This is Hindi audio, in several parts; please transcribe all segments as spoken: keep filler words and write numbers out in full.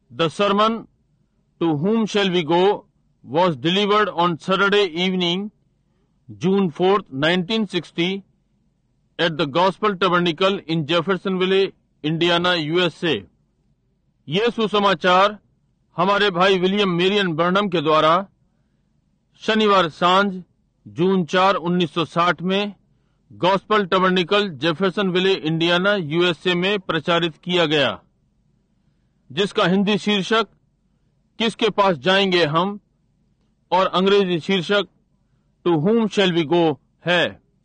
The sermon, To Whom Shall We Go, was delivered on Saturday evening, June fourth, nineteen sixty, at the Gospel Tabernacle in Jeffersonville, Indiana, U S A. ये सुसमाचार हमारे भाई विलियम मेरियन बर्नम के द्वारा शनिवार सांझ जून चार उन्नीस सौ साठ में gospel tabernacle Jeffersonville Indiana USA में प्रचारित किया गया, जिसका हिंदी शीर्षक किसके पास जाएंगे हम और अंग्रेजी शीर्षक to whom shall we go है।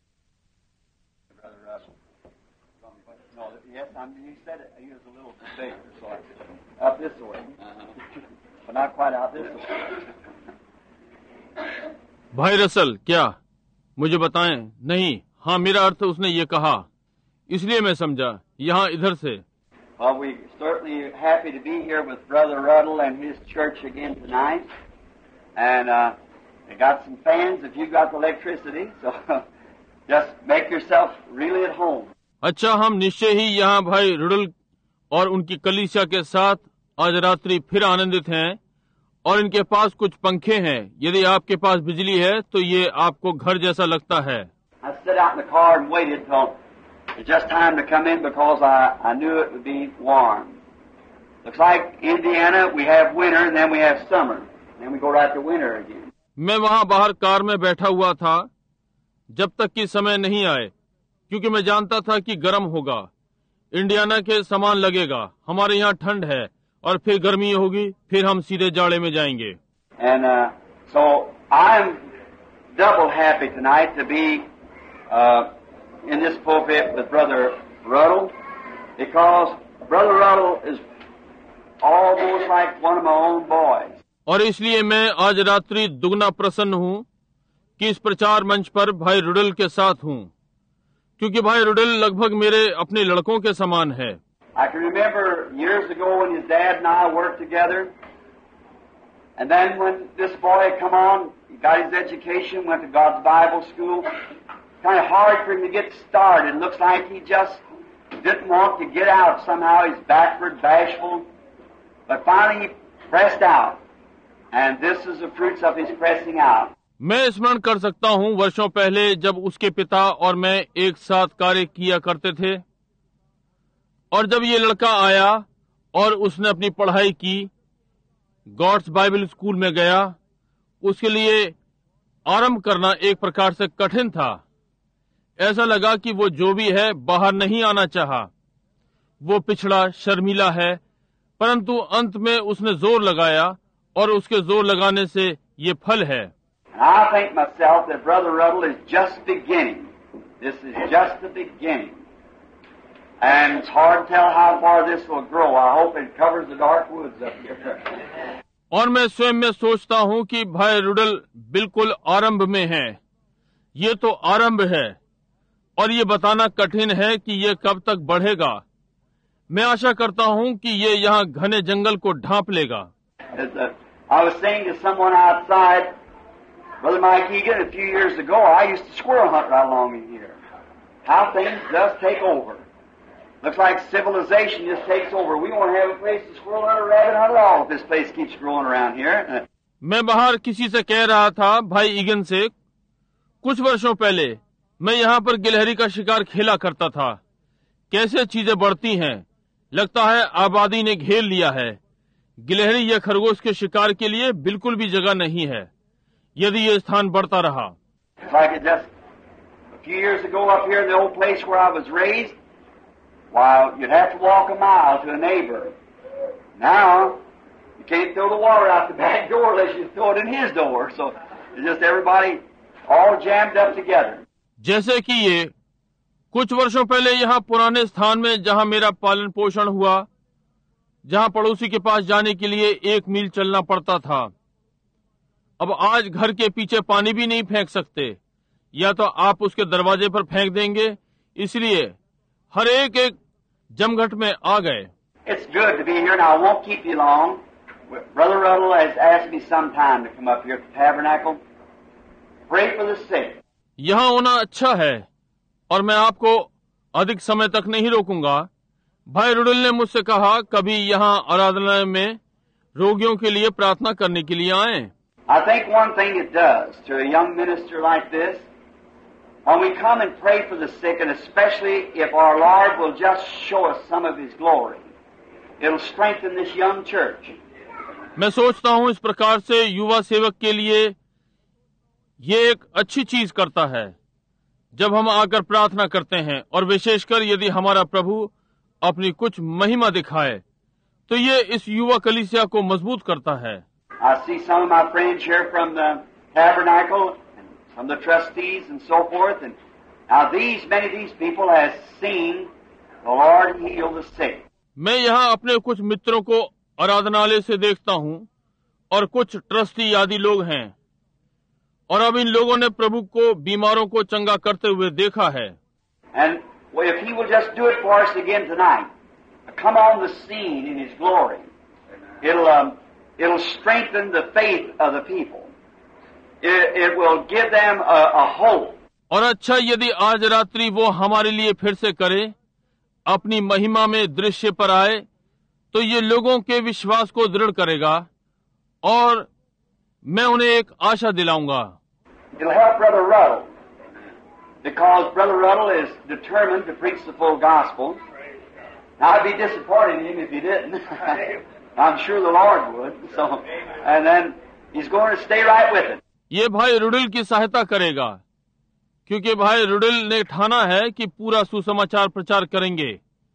भाई रसल, क्या मुझे बताएं? नहीं, हाँ, मेरा अर्थ उसने ये कहा, इसलिए मैं समझा यहाँ इधर से। Well, we're certainly happy to be here with Brother Ruddle and his church again tonight. And uh, they got some fans if you've got the electricity, so just make yourself really at home. अच्छा, हम निश्चय ही यहाँ भाई रुडल और उनकी कलीसिया के साथ आज रात्रि फिर आनंदित हैं और इनके पास कुछ पंखे हैं। यदि आपके पास बिजली है तो ये आपको घर जैसा लगता है। I stood out in the car and waited till it's just time to come in because I, I knew it would be warm. Looks like Indiana, we have winter and then we have summer. Then we go right to winter again. मैं वहाँ बाहर कार में बैठा हुआ था जब तक कि समय नहीं आए, क्योंकि मैं जानता था कि गर्म होगा। इंडियाना के समान लगेगा, हमारे यहाँ ठंड है और फिर गर्मी होगी, फिर हम सीधे जाड़े में जाएंगे। And uh, so I'm double happy tonight to be uh, in this pulpit with Brother Ruddle, because Brother Ruddle is almost like one of my own boys. और इसलिए मैं आज रात्रि दुगना प्रसन्न हूँ कि इस प्रचार मंच पर भाई रुडल के साथ हूँ, क्योंकि भाई रुडल लगभग मेरे अपने लड़कों के समान है। I can remember years ago when his dad and I worked together, and then when this boy come on, he got his education, went to God's Bible school. Kind of hard for him to get started. Looks like he just didn't want to get out somehow. He's backward, bashful, but finally he pressed out, and this is the fruits of his pressing out. मैं स्मरण कर सकता हूँ वर्षों पहले जब उसके पिता और मैं एक साथ कार्य किया करते थे, और जब ये लड़का आया और उसने अपनी पढ़ाई की, गॉड्स बाइबल स्कूल में गया, उसके लिए आरंभ करना एक प्रकार से कठिन था। ऐसा लगा कि वो जो भी है बाहर नहीं आना चाहा। वो पिछड़ा, शर्मीला है, परंतु अंत में उसने जोर लगाया और उसके जोर लगाने से ये फल है। I think myself that Brother Ruddle is just beginning. This is just the beginning. And it's hard to tell how far this will grow. I hope it covers the dark woods up here. और मैं स्वयं में सोचता हूँ कि भाई रुडल बिल्कुल आरंभ में है। ये तो आरंभ है और ये बताना कठिन है कि ये कब तक बढ़ेगा। मैं आशा करता हूँ कि ये यहाँ घने जंगल को ढांप लेगा। I was saying to someone outside, Brother Mike Egan, a few years ago, I used to squirrel hunt right along in here. How things does take over. Looks like civilization just takes over. We won't have a place to squirrel hunt or rabbit hunt at all if this place keeps growing around here. मैं बाहर किसी से कह रहा था, भाई ईगन से, कुछ वर्षों पहले मैं यहाँ पर गिलहरी का शिकार खेला करता था। कैसे चीजें बढ़ती हैं, लगता है आबादी ने घेर लिया है। गिलहरी या खरगोश के शिकार के लिए बिल्कुल भी जगह नहीं है यदि ये स्थान बढ़ता रहा। Like it just a few years ago up here in the old place where I was raised, while you'd have to walk a mile to a neighbor. Now you can't throw the water out the back door unless you throw it in his door. So it's just everybody all jammed up together. जैसे कि ये कुछ वर्षों पहले यहाँ पुराने स्थान में जहाँ मेरा पालन पोषण हुआ, जहाँ पड़ोसी के पास जाने के लिए एक मील चलना पड़ता था, अब आज घर के पीछे पानी भी नहीं फेंक सकते, या तो आप उसके दरवाजे पर फेंक देंगे, इसलिए हर एक एक जमघट में आ गए। It's good to be here, and I won't keep you long. Brother Ruddle has asked me sometime to come up here at the tabernacle. Pray for the sick. यहाँ होना अच्छा है और मैं आपको अधिक समय तक नहीं रोकूंगा। भाई रुडल ने मुझसे कहा कभी यहाँ आराधनालय में रोगियों के लिए प्रार्थना करने के लिए आएं। I think one thing it does to a young minister like this, when we come and pray for the sick, and especially if our Lord will just show us some of His glory, it'll strengthen this young church. मैं सोचता हूं इस प्रकार से युवा सेवक के लिए ये एक अच्छी चीज करता है जब हम आकर प्रार्थना करते हैं, और विशेषकर यदि हमारा प्रभु अपनी कुछ महिमा दिखाए तो ये इस युवा कलीसिया को मजबूत करता है। I see some of my friends here from the tabernacle and from the trustees and so forth, and now these many of these people has seen the Lord heal the sick. मैं यहाँ अपने कुछ मित्रों को आराधनालय से देखता हूँ और कुछ ट्रस्टी आदि लोग हैं, और अब इन लोगों ने प्रभु को बीमारों को चंगा करते हुए देखा है। And well, if He will just do it for us again tonight, come on the scene in His glory, it'll um, it'll strengthen the faith of the people. It, it will give them a, a hope. और अच्छा यदि आज रात्रि वो हमारे लिए फिर से करे, अपनी महिमा में दृश्य पर आए, तो ये लोगों के विश्वास को दृढ़ करेगा और मैं उन्हें एक आशा दिलाऊंगा। It'll help Brother Ruddle, because Brother Ruddle is determined to preach the full gospel. Now, I'd be disappointed in him if he didn't. I'm sure the Lord would. So, and then he's going to stay right with it. ये भाई रुडल की सहायता करेगा, क्योंकि भाई रुडल ने ठाना है कि पूरा सुसमाचार प्रचार करेंगे।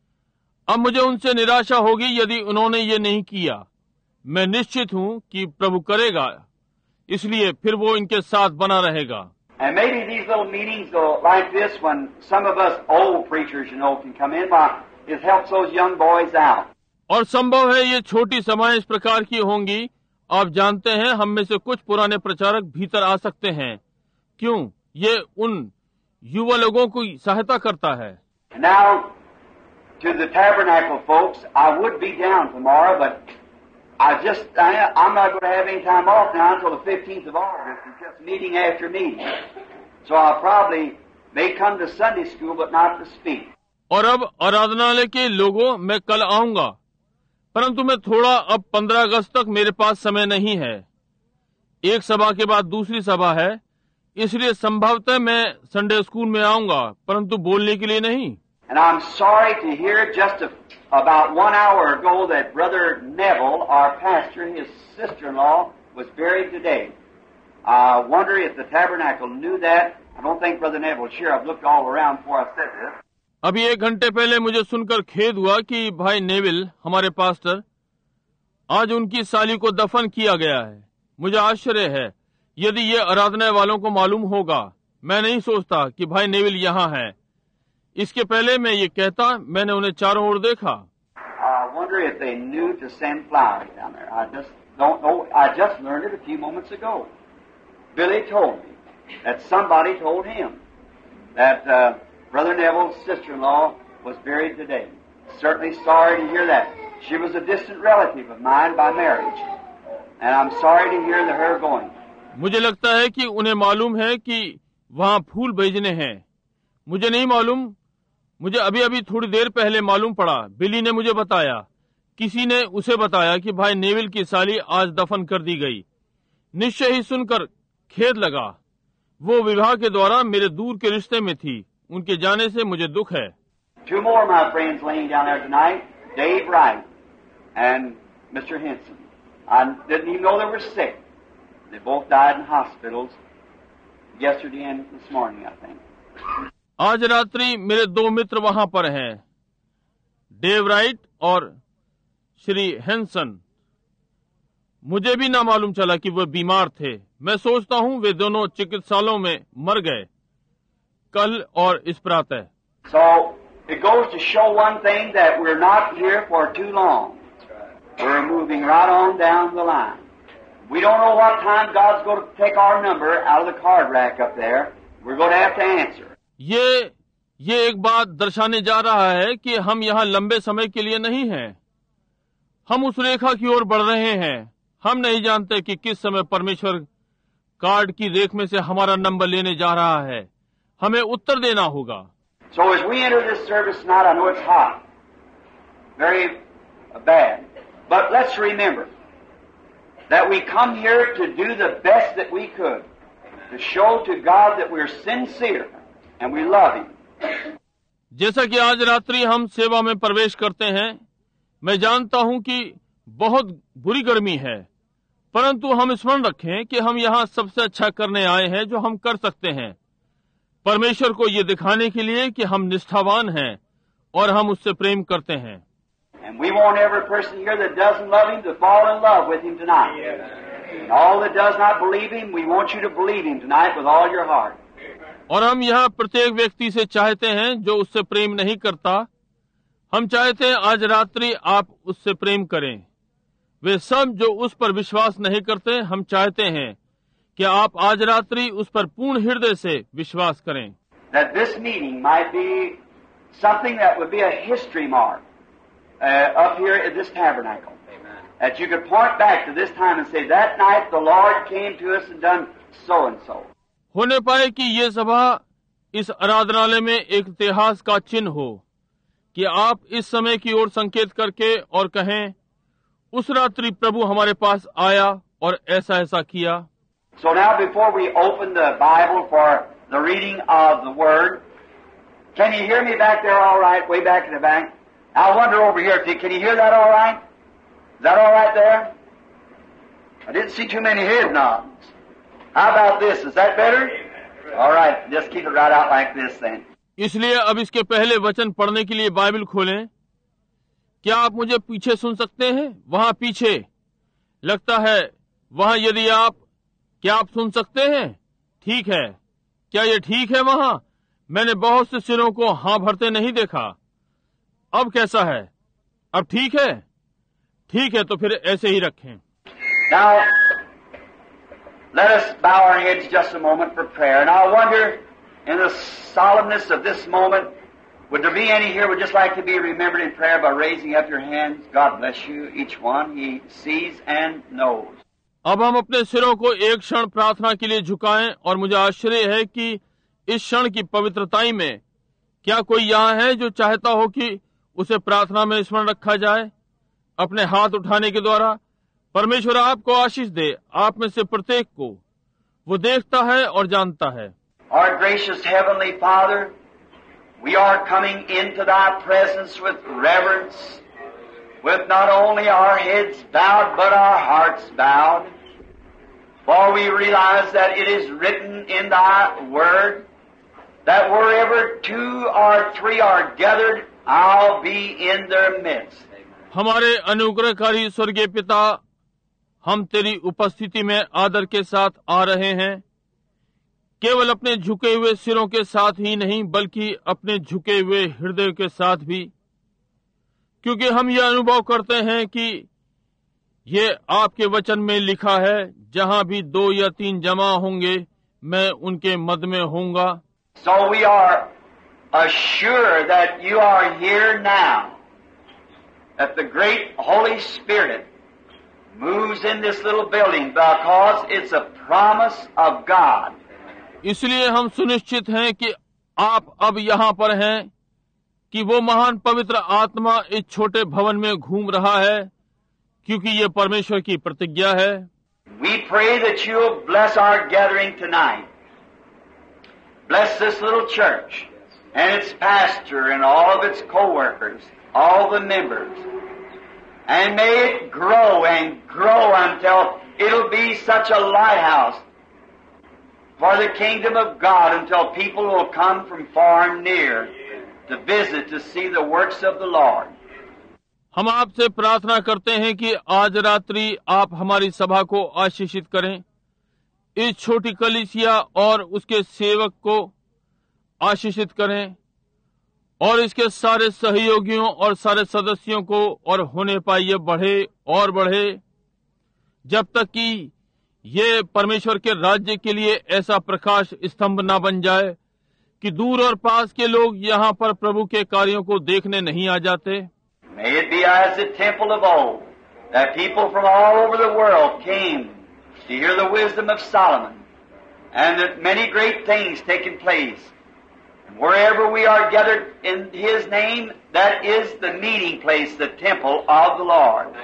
अब मुझे उनसे निराशा होगी यदि उन्होंने ये नहीं किया। मैं निश्चित हूँ कि प्रभु करेगा, इसलिए फिर वो इनके साथ बना रहेगा। And maybe these little meetings go like this, when some of us old preachers, you know, can come in, why it helps those young boys out. और संभव है ये छोटी सभाएं इस प्रकार की होंगी। आप जानते हैं, हम में से कुछ पुराने प्रचारक भीतर आ सकते हैं। क्यों? ये उन युवा लोगों को सहायता करता है। Now, to the tabernacle folks, I would be down tomorrow, but I just, I, I'm not going to have any time off now until the fifteenth of August. It's just meeting after meeting. So I'll probably may come to Sunday school, but not to speak. और अब आराधनालय के लोगों, मैं कल आऊंगा, परंतु मैं थोड़ा अब पंद्रह अगस्त तक मेरे पास समय नहीं है। एक सभा के बाद दूसरी सभा है, इसलिए संभवतः मैं संडे स्कूल में आऊंगा, परंतु बोलने के लिए नहीं। And I'm sorry to hear just a, about one hour ago that Brother Neville, our pastor, his sister-in-law, was buried today. I wonder if the tabernacle knew that. I don't think Brother Neville was here. I've looked all around before I said this. अभी एक घंटे पहले मुझे सुनकर खेद हुआ कि भाई नेविल, हमारे पास्टर, आज उनकी साली को दफन किया गया है। मुझे आश्चर्य है यदि ये आराधना वालों को मालूम होगा। मैं नहीं सोचता कि भाई नेविल यहाँ है। इसके पहले मैं ये कहता, मैंने उन्हें चारों ओर देखा। I wonder if they knew to send flowers down there. I just don't know. I just learned it a few moments ago. Billy told me that somebody told him that uh, Brother Neville's sister-in-law was buried today. Certainly sorry to hear that. She was a distant relative of mine by marriage, and I'm sorry to hear that her going. मुझे लगता है कि उन्हें मालूम है कि वहाँ फूल भेजने हैं। मुझे नहीं मालूम। मुझे अभी अभी थोड़ी देर पहले मालूम पड़ा। बिली ने मुझे बताया, किसी ने उसे बताया कि भाई नेविल की साली आज दफन कर दी गई। निश्चय ही सुनकर खेद लगा। वो विवाह के द्वारा मेरे दूर के रिश्ते में थी। उनके जाने से मुझे दुख है। Two more of my friends laying down there tonight, Dave Wright and Mister Henson. I didn't even know they were sick. They both died in hospitals yesterday and this morning, I think. आज रात्रि मेरे दो मित्र वहां पर हैं, डेव राइट और श्री हैंसन। मुझे भी ना मालूम चला कि वे बीमार थे। मैं सोचता हूं वे दोनों चिकित्सालयों में मर गए कल और इस प्रातः। So it goes to show one thing, that we're not here for too long. We're moving right on down the line. We don't know what time God's going to take our number out of the card rack up there. We're going to have to answer. ये ये एक बात दर्शाने जा रहा है कि हम यहाँ लंबे समय के लिए नहीं हैं। हम उस रेखा की ओर बढ़ रहे हैं। हम नहीं जानते कि किस समय परमेश्वर कार्ड की रेख में से हमारा नंबर लेने जा रहा है। हमें उत्तर देना होगा। So as we enter this service tonight, I know it's hot, very bad, but let's remember that we come here to do the best that we could, to show to God that we're sincere and we love Him. जैसा कि आज रात्रि हम सेवा में प्रवेश करते हैं, मैं जानता हूं कि बहुत बुरी गर्मी है, परंतु हम स्मरण रखें कि हम यहाँ सबसे अच्छा करने आए हैं जो हम कर सकते हैं, परमेश्वर को ये दिखाने के लिए कि हम निष्ठावान हैं और हम उससे प्रेम करते हैं. And we want every person here that doesn't love Him to fall in love with Him tonight. And all that does not believe Him, we want you to believe Him tonight with all your heart. और हम यहाँ प्रत्येक व्यक्ति से चाहते हैं जो उससे प्रेम नहीं करता, हम चाहते हैं आज रात्रि आप उससे प्रेम करें. वे सब जो उस पर विश्वास नहीं करते, हम चाहते हैं कि आप आज रात्रि उस पर पूर्ण हृदय से विश्वास करें. That this meeting might be something that would be a history mark uh, up here at this tabernacle. Amen. That you could point back to this time and say, that night the Lord came to us and done so and so. होने पाए कि ये सभा इस आराधनालय में एक इतिहास का चिन्ह हो, कि आप इस समय की ओर संकेत करके और कहें, उस रात्रि प्रभु हमारे पास आया और ऐसा ऐसा किया. So now before we open the Bible for the reading of the Word, can you hear me back there all right, way back in the back? I'll wander over here. Can you hear that all right? Is that all right there? I didn't see too many head nods. How about this? Is that better? All right, just keep it right out like this then. इसलिए अब इसके पहले वचन पढ़ने के लिए बाइबल खोलें. क्या आप मुझे पीछे सुन सकते हैं? वहाँ पीछे लगता है, वहाँ यदि आप क्या आप सुन सकते हैं? ठीक है. क्या ये ठीक है? वहाँ मैंने बहुत से सिरों को हाँ भरते नहीं देखा. अब कैसा है? अब ठीक है? ठीक है, तो फिर ऐसे ही रखें. Now, let us bow our heads just a moment for prayer. And I wonder, in the solemnness of this moment, would there be any here who would just like to be remembered in prayer by raising up your hands? God bless you, each one. He sees and knows. अब हम अपने सिरों को एक क्षण प्रार्थना के लिए झुकाएं, और मुझे आश्चर्य है कि इस क्षण की पवित्रताई में क्या कोई यहाँ है जो चाहता हो कि उसे प्रार्थना में स्मरण रखा जाए अपने हाथ उठाने के द्वारा. परमेश्वर आपको आशीष दे. आप में से प्रत्येक को वो देखता है और जानता है. Our gracious Heavenly Father, we are coming into Thy presence with reverence, with not only our heads bowed, but our hearts bowed. For we realize that it is written in Thy Word, that wherever two or three are gathered, I'll be in their midst. हमारे अनुग्रहकारी स्वर्गीय पिता, हम तेरी उपस्थिति में आदर के साथ आ रहे हैं, केवल अपने झुके हुए सिरों के साथ ही नहीं, बल्कि अपने झुके हुए हृदय के साथ भी, क्योंकि हम यह अनुभव करते हैं कि ये आपके वचन में लिखा है, जहां भी दो या तीन जमा होंगे, मैं उनके मध्य में होऊंगा. So we are assured that you are here now, that the great Holy Spirit moves in this little building because it's a promise of God. इसलिए हम सुनिश्चित हैं कि आप अब यहाँ पर हैं, कि वो महान पवित्र आत्मा इस छोटे भवन में घूम रहा है, क्योंकि ये परमेश्वर की प्रतिज्ञा है. We pray that you'll bless our gathering tonight. Bless this little church and its pastor and all of its co-workers, all the members. And may it grow and grow until it'll be such a lighthouse for the kingdom of God, until people will come from far and near to visit, to see the works of the Lord. हम आपसे प्रार्थना करते हैं कि आज रात्रि आप हमारी सभा को आशीषित करें, इस छोटी कलीसिया और उसके सेवक को आशीषित करें, और इसके सारे सहयोगियों और सारे सदस्यों को, और होने पाए ये बढ़े और बढ़े, जब तक कि ये परमेश्वर के राज्य के लिए ऐसा प्रकाश स्तंभ न बन जाए कि दूर और पास के लोग यहाँ पर प्रभु के कार्यों को देखने नहीं आ जाते. May it be as the temple of old, that people from all over the world came to hear the wisdom of Solomon, and that many great things taken place. And wherever we are gathered in His name, that is the meeting place, the temple of the Lord.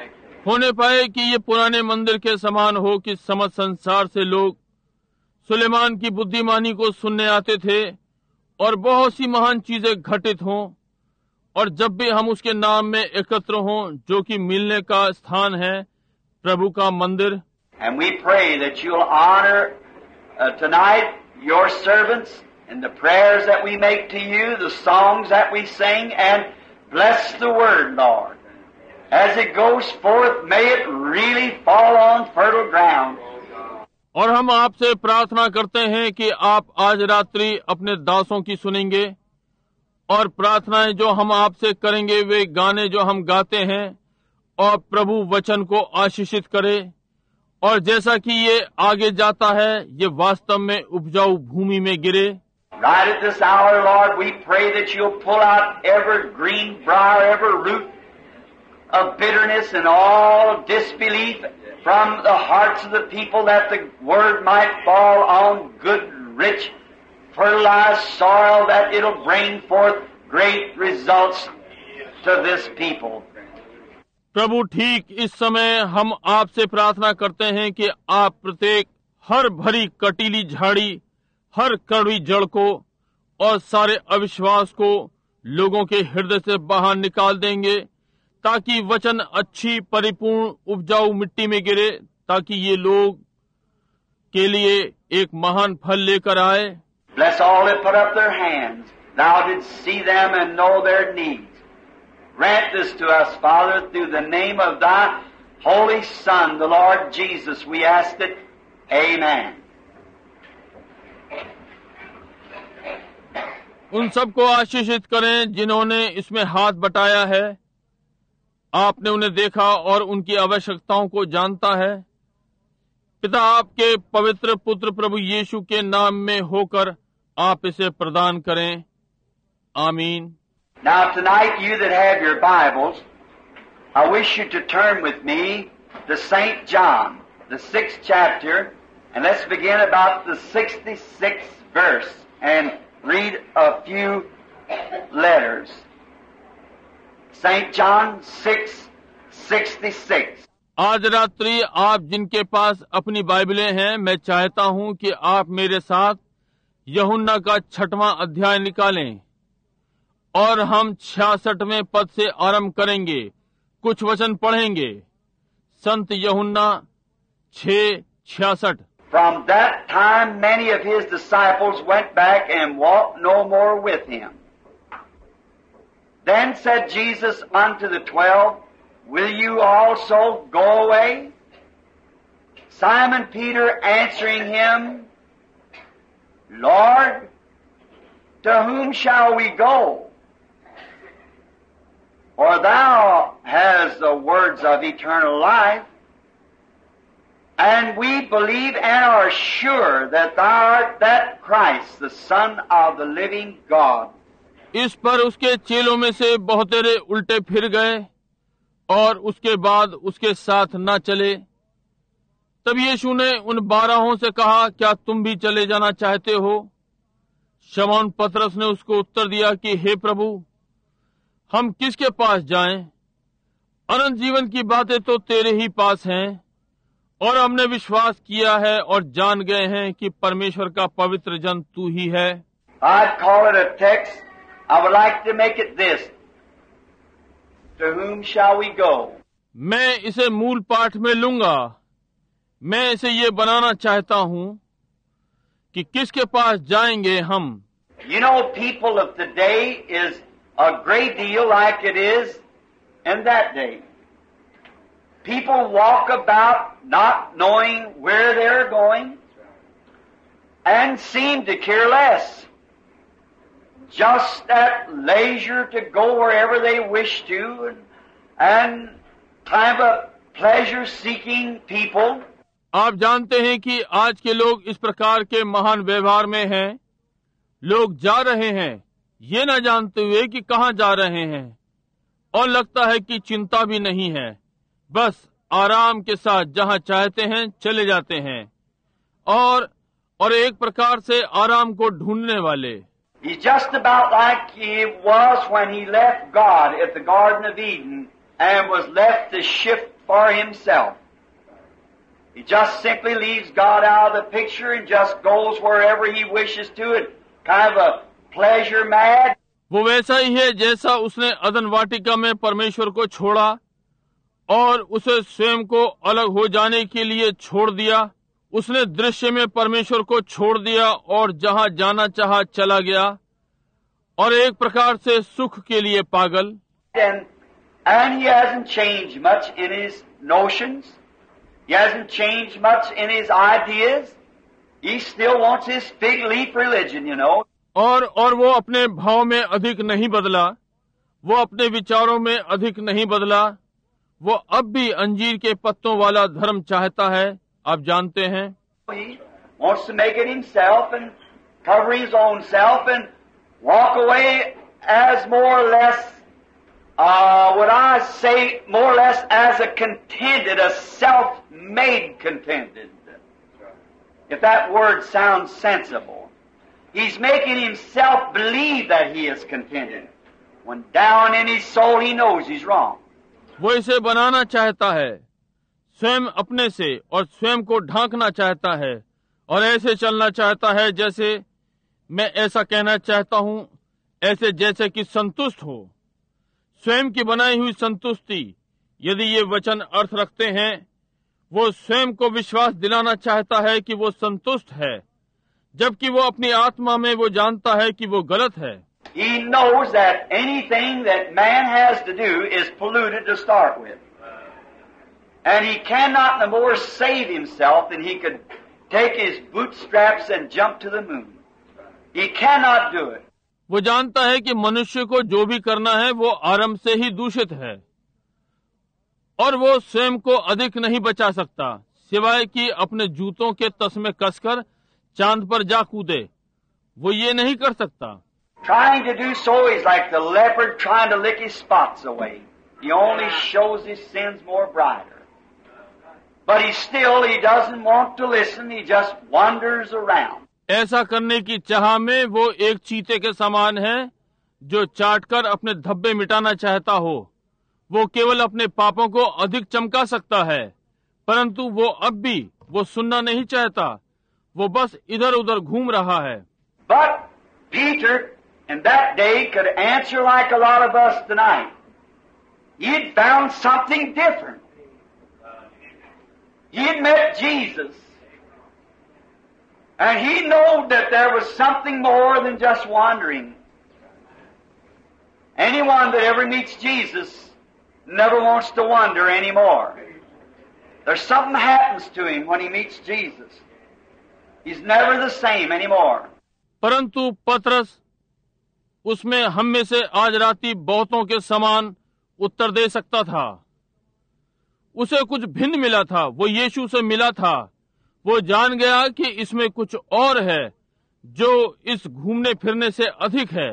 होने पाए कि ये पुराने मंदिर के समान हो कि समस्त संसार से लोग सुलेमान की बुद्धिमानी को सुनने आते थे और बहुत सी महान चीजें घटित हों, और जब भी हम उसके नाम में एकत्र हों, जो कि मिलने का स्थान है, प्रभु का मंदिर। And we pray that you'll honor uh, tonight your servants and the prayers that we make to you, the songs that we sing, and bless the word, Lord. As it goes forth, may it really fall on fertile ground. और हम आपसे प्रार्थना करते हैं कि आप आज रात्रि अपने दासों की सुनेंगे, और प्रार्थनाएं जो हम आपसे करेंगे वे गाने जो हम गाते हैं, और प्रभु वचन को आशीषित करे, और जैसा कि ये आगे जाता है ये वास्तव में उपजाऊ भूमि में गिरे। Right at this hour, Lord, we pray that you'll pull out every green briar, every root of bitterness and all disbelief from the hearts of the people, that the word might fall on good, rich, fertilized soil, that it'll bring forth great results to this people. प्रभु, ठीक इस समय हम आपसे प्रार्थना करते हैं कि आप प्रत्येक हर भरी कटीली झाड़ी, हर कड़वी जड़ को और सारे अविश्वास को लोगों के हृदय से बाहर निकाल देंगे, ताकि वचन अच्छी परिपूर्ण उपजाऊ मिट्टी में गिरे, ताकि ये लोग के लिए एक महान फल लेकर आए। Bless all that put up their hands. Thou didst see them and know their needs. Grant this to us, Father, through the name of thy Holy Son, the Lord Jesus. We ask it. Amen. उन सबको आशीषित करें जिन्होंने इसमें हाथ बटाया है। आपने उन्हें देखा और उनकी आवश्यकताओं को जानता है। पिता आपके पवित्र पुत्र प्रभु यीशु के नाम में होकर आप इसे प्रदान करें। आमीन। Now tonight, you that have your Bibles, I wish you to turn with me to Saint John, the sixth chapter, and let's begin about the sixty-sixth verse and read a few letters. Saint John six sixty-six. आज रात्रि आप जिनके पास अपनी बाइबलें हैं, मैं चाहता हूं कि आप मेरे साथ यूहन्ना का छठवां अध्याय निकालें और हम छियासठवें पद से आरंभ करेंगे। कुछ वचन पढ़ेंगे। संत यूहन्ना छह छियासठ। From that time many of his disciples went back and walked no more with him. Then said Jesus unto the twelve, Will you also go away? Simon Peter answering him, Lord, to whom shall we go? For thou hast the words of eternal life, and we believe and are sure that thou art that Christ, the Son of the living God. इस पर उसके चेलों में से बहुतेरे उल्टे फिर गए और उसके बाद उसके साथ न चले। तब यीशु ने उन बारहों से कहा, क्या तुम भी चले जाना चाहते हो? शमौन पतरस ने उसको उत्तर दिया कि हे प्रभु, हम किसके पास जाएं? अनंत जीवन की बातें तो तेरे ही पास हैं, और हमने विश्वास किया है और जान गए हैं कि परमेश्वर का पवित्र जन तू ही है। I'd call it a text. I would like to make it this. To whom shall we go? मैं इसे मूल पाठ में लूंगा। मैं इसे ये बनाना चाहता हूँ कि किसके पास जाएंगे हम। You know, people of today is a great deal like it is in that day. People walk about not knowing where they're going and seem to care less. Just at leisure to go wherever they wish to, and, and kind of a pleasure-seeking people. आप जानते हैं कि आज के लोग इस प्रकार के महान व्यवहार में हैं। लोग जा रहे हैं ये न जानते हुए कि कहाँ जा रहे हैं, और लगता है कि चिंता भी नहीं है। बस आराम के साथ जहाँ चाहते हैं चले जाते हैं, और और एक प्रकार से आराम को ढूंढने वाले। He's just about like he was when he left God at the Garden of Eden and was left to shift for himself. He just simply leaves God out of the picture and just goes wherever he wishes to, and kind of a pleasure mad. वो वैसा ही है जैसा उसने अदन वाटिका में परमेश्वर को छोड़ा और उसे स्वयं को अलग हो जाने के लिए छोड़ दिया। उसने दृश्य में परमेश्वर को छोड़ दिया और जहां जाना चाहा चला गया, और एक प्रकार से सुख के लिए पागल। And, and he hasn't changed much in his notions. He hasn't changed much in his ideas. He still wants his fig leaf religion, you know. और और वो अपने भाव में अधिक नहीं बदला, वो अपने विचारों में अधिक नहीं बदला, वो अब भी अंजीर के पत्तों वाला धर्म चाहता है, आप जानते हैं। He wants to make it himself and cover his own self and walk away as more or less, uh, what I say, more or less as a contented, a self-made contented. If that word sounds sensible. He's making himself believe that he is contented, when down in his soul he knows he's wrong. वो इसे बनाना चाहता है, स्वयं अपने से, और स्वयं को ढांकना चाहता है, और ऐसे चलना चाहता है जैसे, मैं ऐसा कहना चाहता हूँ, ऐसे जैसे कि संतुष्ट हो। स्वयं की बनाई हुई संतुष्टि, यदि ये वचन अर्थ रखते हैं, वो स्वयं को विश्वास दिलाना चाहता है कि वो संतुष्ट है, जबकि वो अपनी आत्मा में वो जानता है कि वो गलत है। He knows that anything that man has to do is polluted to start with. And he cannot no more save himself than he could take his bootstraps and jump to the moon. He cannot do it. वो जानता है कि मनुष्य को जो भी करना है वो आरंभ से ही दूषित है, और वो स्वयं को अधिक नहीं बचा सकता, सिवाय कि अपने जूतों के तस में कसकर चांद पर जा कूदे। वो ये नहीं कर सकता। Trying to do so is like the leopard trying to lick his spots away. He only shows his sins more brighter. But he still, he doesn't want to listen, he just wanders around. ऐसा करने की चाह में वो एक चीते के समान है, जो चाटकर अपने धब्बे मिटाना चाहता हो। वो केवल अपने पापों को अधिक चमका सकता है, परंतु वो अब भी वो सुनना नहीं चाहता, वो बस इधर उधर घूम रहा है। But Peter in that day could answer like a lot of us tonight. He had found something different. He had met Jesus. And he knew that there was something more than just wandering. Anyone that ever meets Jesus never wants to wander anymore. There's something happens to him when he meets Jesus. He's never the same anymore. परंतु पतरस उसमें हम में से आज राती बहुतों के समान उत्तर दे सकता था। उसे कुछ भिन्न मिला था, वो यीशु से मिला था। वो जान गया कि इसमें कुछ और है जो इस घूमने फिरने से अधिक है।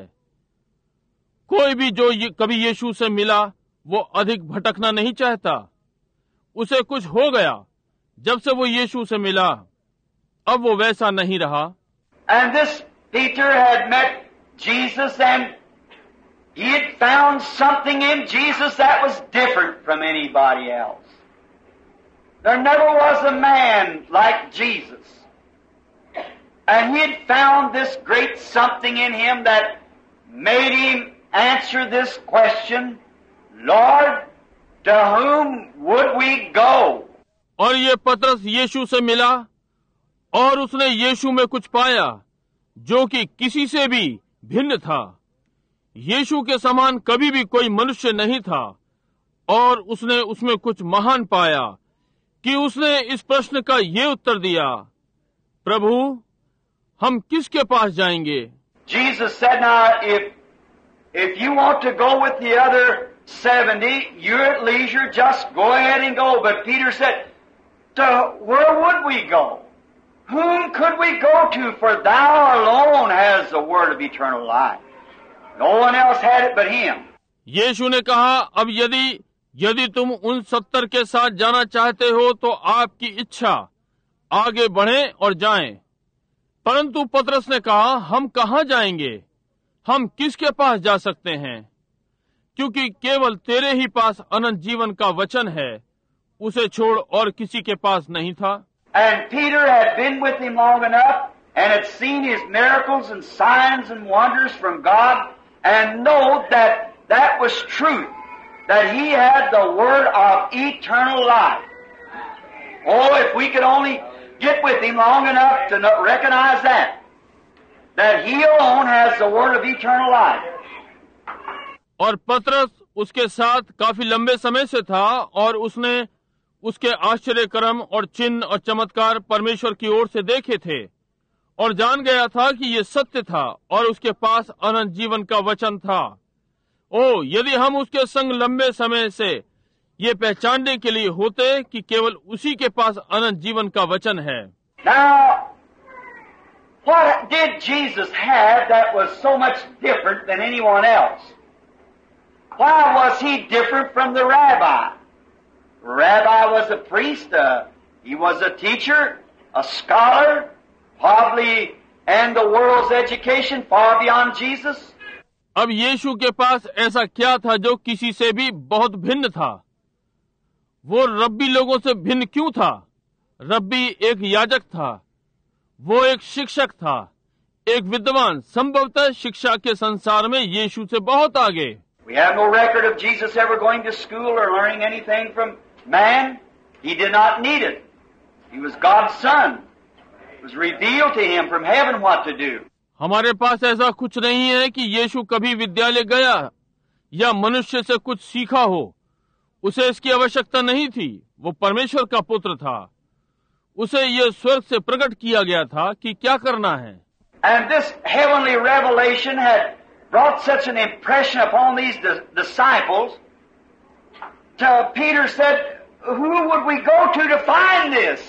कोई भी जो ये, कभी यीशु से मिला वो अधिक भटकना नहीं चाहता। उसे कुछ हो गया जब से वो यीशु से मिला, अब वो वैसा नहीं रहा। And this Peter had met Jesus, and he had found something in Jesus that was different from anybody else. There never was a man like Jesus. And he had found this great something in him that made him answer this question, Lord, to whom would we go? और ये पतरस यीशु से मिला और उसने यीशु में कुछ पाया जो कि किसी से भी भिन्न था। यीशु के समान कभी भी कोई मनुष्य नहीं था, और उसने उसमें कुछ महान पाया कि उसने इस प्रश्न का ये उत्तर दिया, प्रभु, हम किसके पास जाएंगे? Jesus said, now, if, if you want to go with the other seventy, you're at leisure, just go ahead and go. But Peter said, to where would we go? Whom could we go to? For thou alone has the word of eternal life. No one else had it but him. यीशु ने कहा, अब यदि यदि तुम उन सत्तर के साथ जाना चाहते हो तो आपकी इच्छा, आगे बढ़ें और जाएं। परंतु पतरस ने कहा, हम कहाँ जाएंगे? हम किसके पास जा सकते हैं? क्योंकि केवल तेरे ही पास अनंत जीवन का वचन है, उसे छोड़ और किसी के पास नहीं था। And Peter had been with him long enough and had seen his miracles and signs and wonders from God and know that that was truth, that he had the word of eternal life. Oh, if we could only get with him long enough to not recognize that, that he alone has the word of eternal life. और पतरस उसके साथ काफी लंबे समय से था और उसने उसके आश्चर्य कर्म और चिन्ह और चमत्कार परमेश्वर की ओर से देखे थे और जान गया था कि ये सत्य था और उसके पास अनंत जीवन का वचन था। ओ, यदि हम उसके संग लंबे समय से ये पहचानने के लिए होते कि केवल उसी के पास अनंत जीवन का वचन है। Now, what did Jesus have that was so much different than anyone else? Why was he different from the rabbi? The rabbi was a priest, uh, he was a teacher, a scholar, probably, and the world's education far beyond Jesus. अब यीशु के पास ऐसा क्या था जो किसी से भी बहुत भिन्न था? वो रब्बी लोगों से भिन्न क्यों था? रब्बी एक याजक था, वो एक शिक्षक था, एक विद्वान, संभवतः शिक्षा के संसार में यीशु से बहुत आगे। We have no record of Jesus ever going to school or learning anything from man. He did not need it. He was God's Son. It was revealed to him from heaven what to do. हमारे पास ऐसा कुछ नहीं है कि यीशु कभी विद्यालय गया या मनुष्य से कुछ सीखा हो। उसे इसकी आवश्यकता नहीं थी। वो परमेश्वर का पुत्र था। उसे ये स्वर्ग से प्रकट किया गया था कि क्या करना है। And this heavenly revelation had brought such an impression upon these disciples. Till Peter said, "Who would we go to to find this?"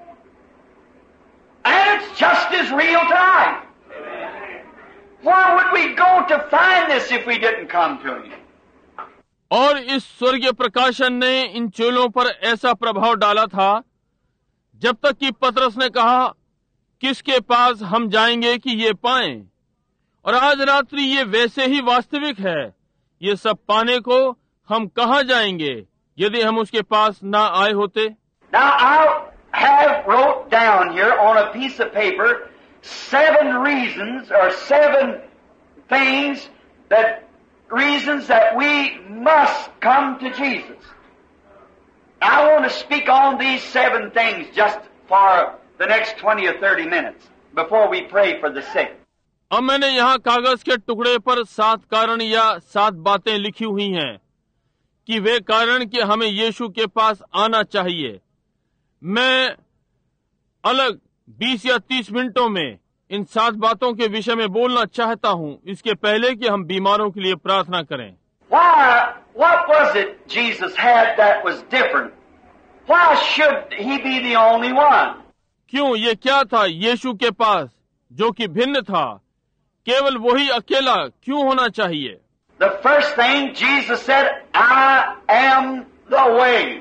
And it's just as real tonight. Where would we go to find this if we didn't come to him? और इस स्वर्गीय प्रकाशन ने इन चेलों पर ऐसा प्रभाव डाला था जब तक कि पतरस ने कहा, किसके पास हम जाएंगे कि ये पाएं? और आज रात्रि ये वैसे ही वास्तविक है। ये सब पाने को हम कहाँ जाएंगे यदि हम उसके पास ना आए होते? Now I have wrote down here on a piece of paper seven reasons or seven things that reasons that we must come to Jesus. I want to speak on these seven things just for the next twenty or thirty minutes before we pray for the sick. अब मैंने यहाँ कागज के टुकड़े पर सात कारण या सात बातें लिखी हुई हैं कि वे कारण कि हमें यीशु के पास आना चाहिए। मैं अलग बीस या तीस मिनटों में इन सात बातों के विषय में बोलना चाहता हूँ, इसके पहले कि हम बीमारों के लिए प्रार्थना करें। Why? What was it Jesus had that was different? Why should he be the only one? क्यों ये क्या था यीशु के पास जो कि भिन्न था? केवल वही अकेला क्यों होना चाहिए? The first thing Jesus said, "I am the way."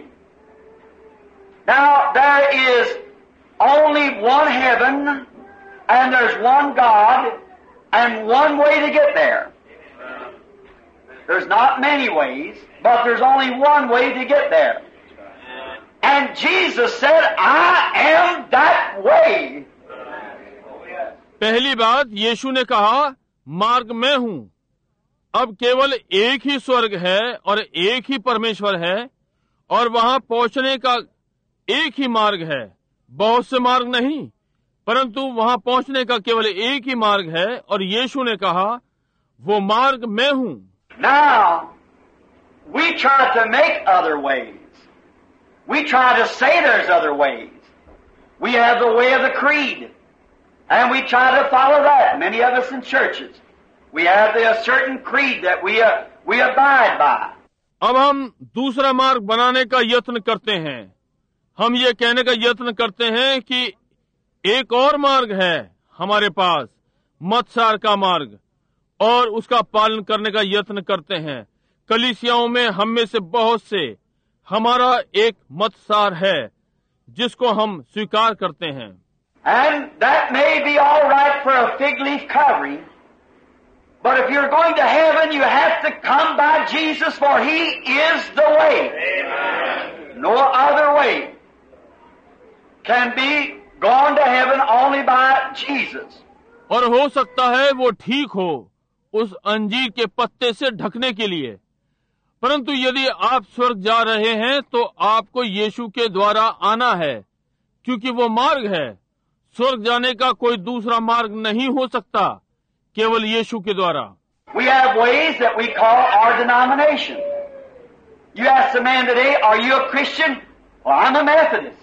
Now there is only one heaven and there's one God and one way to get there. There's not many ways, but there's only one way to get there. And Jesus said, "I am that way." पहली बात यीशु ने कहा, मार्ग मैं हूँ। अब केवल एक ही स्वर्ग है और एक ही परमेश्वर है और वहां पहुंचने का एक ही मार्ग है, बहुत से मार्ग नहीं, परंतु वहां पहुंचने का केवल एक ही मार्ग है और यीशु ने कहा, वो मार्ग मैं हूँ। Now, we try to make other ways. We try to say there's other ways. We have the way of the creed. And we try to follow that. Many of us in churches. We have the, a certain creed that we, uh, we abide by. अब हम दूसरा मार्ग बनाने का यत्न करते हैं। हम ये कहने का यत्न करते हैं कि एक और मार्ग है हमारे पास, मतसार का मार्ग, और उसका पालन करने का यत्न करते हैं। कलीसियाओं में हम में से बहुत से हमारा एक मतसार है जिसको हम स्वीकार करते हैं। And that may be all right for a fig leaf covering, but if you're going to heaven, you have to come by Jesus, for He is the way. Amen. No other way can be gone to heaven only by Jesus. और हो सकता है वो ठीक हो उस अंजीर के पत्ते से ढकने के लिए, परंतु यदि आप स्वर्ग जा रहे हैं तो आपको यीशु के द्वारा आना है, क्योंकि वो मार्ग है। स्वर्ग जाने का कोई दूसरा मार्ग नहीं हो सकता, केवल यीशु के द्वारा। We have ways that we call our denomination. You ask a man today, are you a Christian? Well, I'm a Methodist.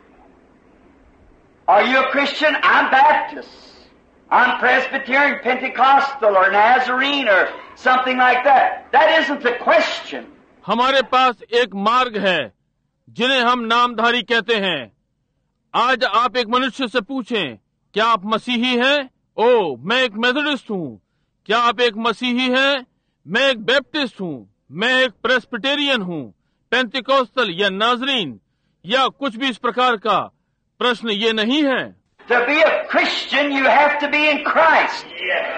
Are you a Christian? I'm Baptist. I'm Presbyterian, Pentecostal, or Nazarene, or something like that. That isn't the question. हमारे पास एक मार्ग है जिन्हें हम नामधारी कहते हैं। आज आप एक मनुष्य से पूछें, क्या आप मसीही हैं? ओ, मैं एक मेथोडिस्ट हूँ। क्या आप एक मसीही हैं? मैं एक बैप्टिस्ट हूँ। मैं एक प्रेस्बिटेरियन हूँ, पेंटिकोस्टल या नाजरीन या कुछ भी इस प्रकार का। प्रश्न ये नहीं है। To be a Christian, you have to be in Christ.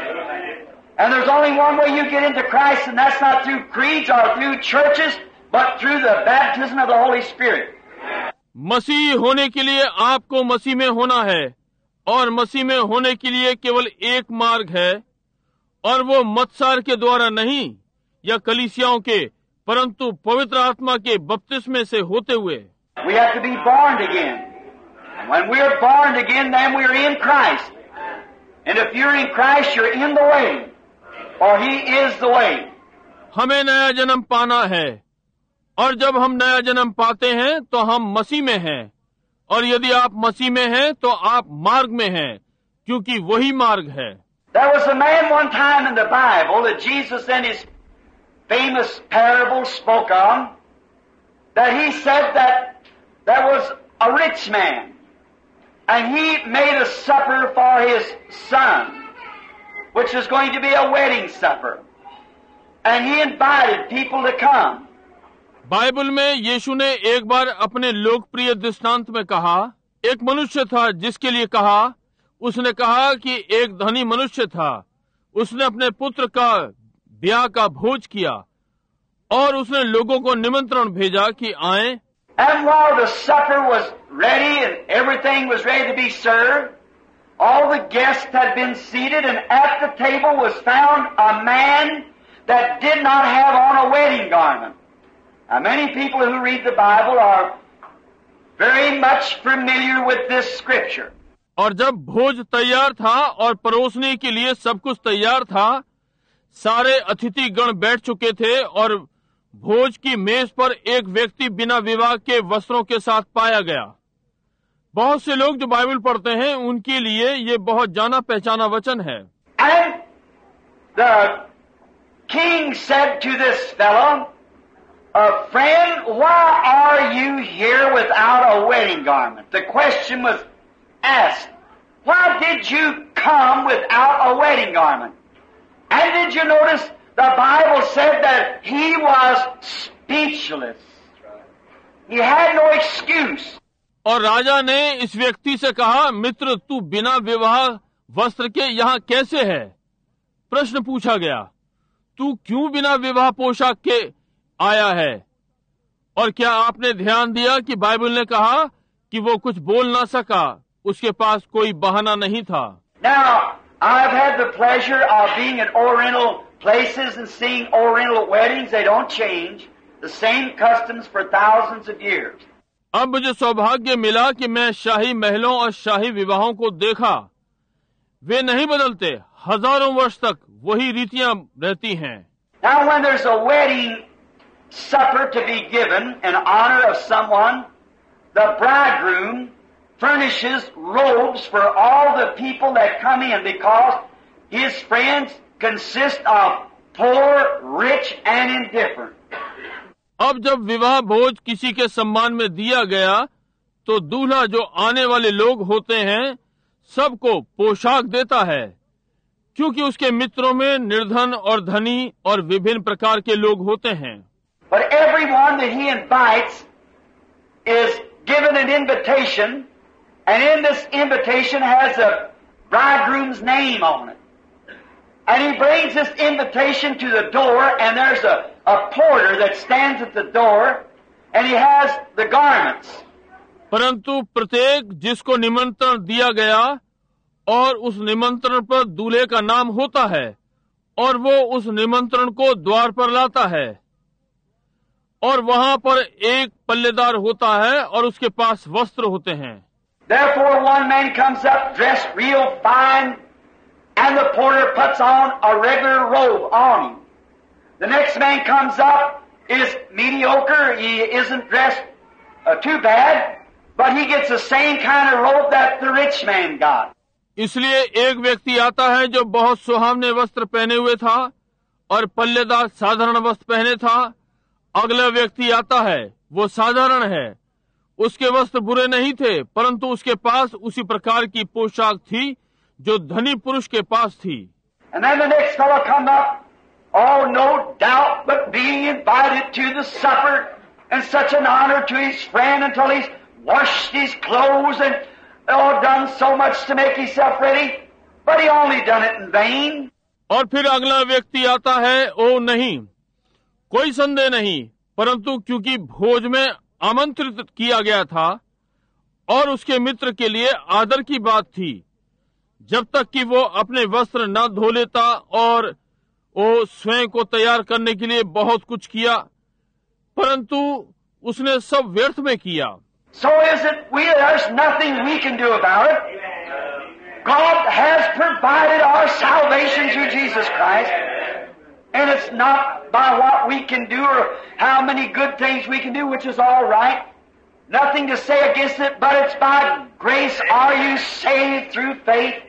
And there's only one way you get into Christ, and that's not through creeds or through churches, but through the baptism of the Holy Spirit. मसीही होने के लिए आपको मसीह में होना है, और मसीह में होने के लिए केवल एक मार्ग है, और वो मत्सार के द्वारा नहीं या कलीसियाओं के, परंतु पवित्र आत्मा के बपतिस्मे से होते हुए। We have to be born again. When we are born again, then we are in Christ. And if you're in Christ, you're in the way. For He is the way. हमें नया जन्म पाना है, और जब हम नया जन्म पाते हैं तो हम मसीह में हैं, और यदि आप मसीह में हैं तो आप मार्ग में हैं, क्योंकि वही मार्ग है। There was a man one time in the Bible that Jesus in His famous parable spoke on, that He said that there was a rich man, and he made a supper for his son, which was going to be a wedding supper. And he invited people to come. Bible में यीशु ने एक बार अपने लोकप्रिय दृष्टांत में कहा, एक मनुष्य था जिसके लिए कहा, उसने कहा कि एक धनी मनुष्य था, उसने अपने पुत्र का ब्याह का भोज किया, और उसने लोगों को निमंत्रण भेजा कि आएं। And while the supper was ready and everything was ready to be served, all the guests had been seated, and at the table was found a man that did not have on a wedding garment. Now, many people who read the Bible are very much familiar with this scripture. और जब भोज तैयार था और परोसने के लिए सब कुछ तैयार था, सारे अतिथि गण बैठ चुके थे, और भोज की मेज पर एक व्यक्ति बिना विवाह के वस्त्रों के साथ पाया गया। बहुत से लोग जो बाइबल पढ़ते हैं उनके लिए ये बहुत जाना पहचाना वचन है। And the king said to this fellow, uh, friend, why are you here without a wedding garment? The question was asked, why did you come without a wedding garment? And did you notice the Bible said that he was speechless. He had no excuse. और राजा ने इस व्यक्ति से कहा, मित्र, तू बिना विवाह वस्त्र के यहाँ कैसे है? प्रश्न पूछा गया, तू क्यों बिना विवाह पोशाक के आया है? और क्या आपने ध्यान दिया कि बाइबल ने कहा कि वो कुछ बोल ना सका, उसके पास कोई बहाना नहीं था। Now, I've had the pleasure of being at Oriental places and seeing Oriental weddings. They don't change. The same customs for thousands of years. अब मुझे सौभाग्य मिला कि मैं शाही महलों और शाही विवाहों को देखा। वे नहीं बदलते, हजारों वर्ष तक वही रीतियां रहती हैं। Now, when there's a wedding supper to be given in honor of someone, the bridegroom furnishes robes for all the people that come in, because his friends consist of poor, rich, and indifferent. अब जब विवाह भोज किसी के सम्मान में दिया गया, तो दूल्हा जो आने वाले लोग होते हैं सबको पोशाक देता है, क्योंकि उसके मित्रों में निर्धन और धनी और विभिन्न प्रकार के लोग होते हैं। But everyone that he invites is given an invitation, and in this invitation has a bridegroom's name on it. And he brings this invitation to the door, and there's a, a porter that stands at the door, and he has the garments. परंतु प्रत्येक जिसको निमंत्रण दिया गया और उस निमंत्रण पर दूल्हे का नाम होता है और वो उस निमंत्रण को द्वार पर लाता है और वहां पर एक पल्लेदार होता है और उसके पास वस्त्र होते हैं। Therefore one man comes up dressed real fine and the porter puts on a regular robe on him. The next man comes up is mediocre. He isn't dressed uh, too bad, but he gets the same kind of robe that the rich man got. इसलिए एक व्यक्ति आता है जो बहुत सुहावने वस्त्र पहने हुए था और पल्लेदार साधारण वस्त्र पहने था। अगला व्यक्ति आता है, वो साधारण है, उसके वस्त्र बुरे नहीं थे, परंतु उसके पास उसी प्रकार की पोशाक थी जो धनी पुरुष के पास थी। And then the next fellow come up, oh no doubt, but being invited to the supper and such an honor to his friend until he's washed his clothes and all done so much to make himself ready, but he only done it in vain. और फिर अगला व्यक्ति आता है, ओ नहीं, कोई संदेह नहीं, परंतु क्योंकि भोज में आमंत्रित किया गया था और उसके मित्र के लिए आदर की बात थी, जब तक कि वो अपने वस्त्र न धो लेता और वो स्वयं को तैयार करने के लिए बहुत कुछ किया, परंतु उसने सब व्यर्थ में किया। So is it we, there's nothing we can do about it. God has provided our salvation through Jesus Christ, and it's not by what we can do or how many good things we can do, which is all right. Nothing to say against it, but it's by grace are you saved through faith.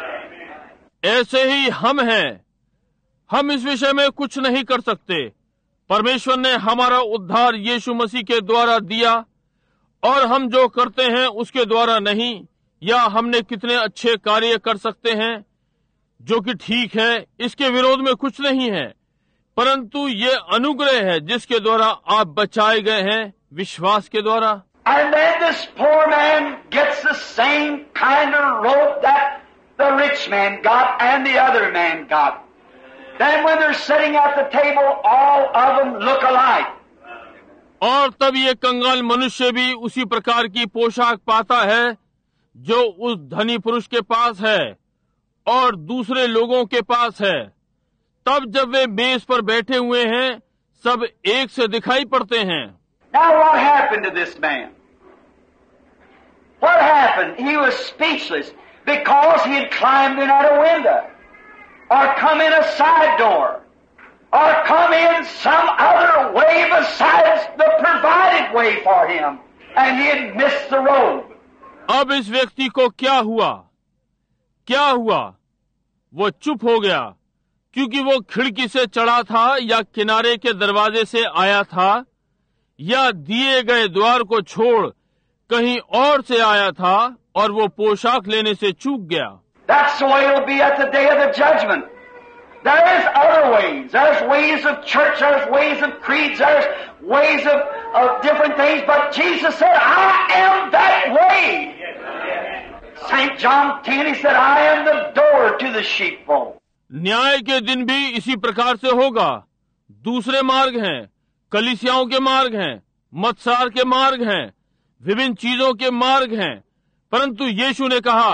ऐसे ही हम हैं, हम इस विषय में कुछ नहीं कर सकते। परमेश्वर ने हमारा उद्धार यीशु मसीह के द्वारा दिया और हम जो करते हैं उसके द्वारा नहीं, या हमने कितने अच्छे कार्य कर सकते हैं जो कि ठीक है, इसके विरोध में कुछ नहीं है, परंतु ये अनुग्रह है जिसके द्वारा आप बचाए गए हैं विश्वास के द्वारा। And then this poor man gets the same kind of robe that the rich man got and the other man got. Then when they're sitting at the table, all of them look alike. और तब ये कंगाल मनुष्य भी उसी प्रकार की पोशाक पाता है जो उस धनी पुरुष के पास है और दूसरे लोगों के पास है। तब जब वे मेज पर बैठे हुए हैं, सब एक से दिखाई पड़ते हैं। Now what happened to this man? What happened? He was speechless because he had climbed in at a window or come in a side door or come in some other way besides the provided way for him, and he had missed the road. अब इस व्यक्ति को क्या हुआ? क्या हुआ? वो चुप हो गया क्योंकि वो खिड़की से चढ़ा था या किनारे के दरवाजे से आया था या दिए गए द्वार को छोड़ कहीं और से आया था और वो पोशाक लेने से चूक गया। That's the way it'll be at the day of the judgment. There is other ways. There's ways of church, there's ways of creeds, there's ways of, of different things, but Jesus said, I am that way. Saint John ten, he said, I am the door to the sheepfold. न्याय के दिन भी इसी प्रकार से होगा। दूसरे मार्ग हैं, कलीसियाओं के मार्ग हैं, मतसार के मार्ग हैं, विभिन्न चीजों के मार्ग हैं, परंतु यीशु ने कहा,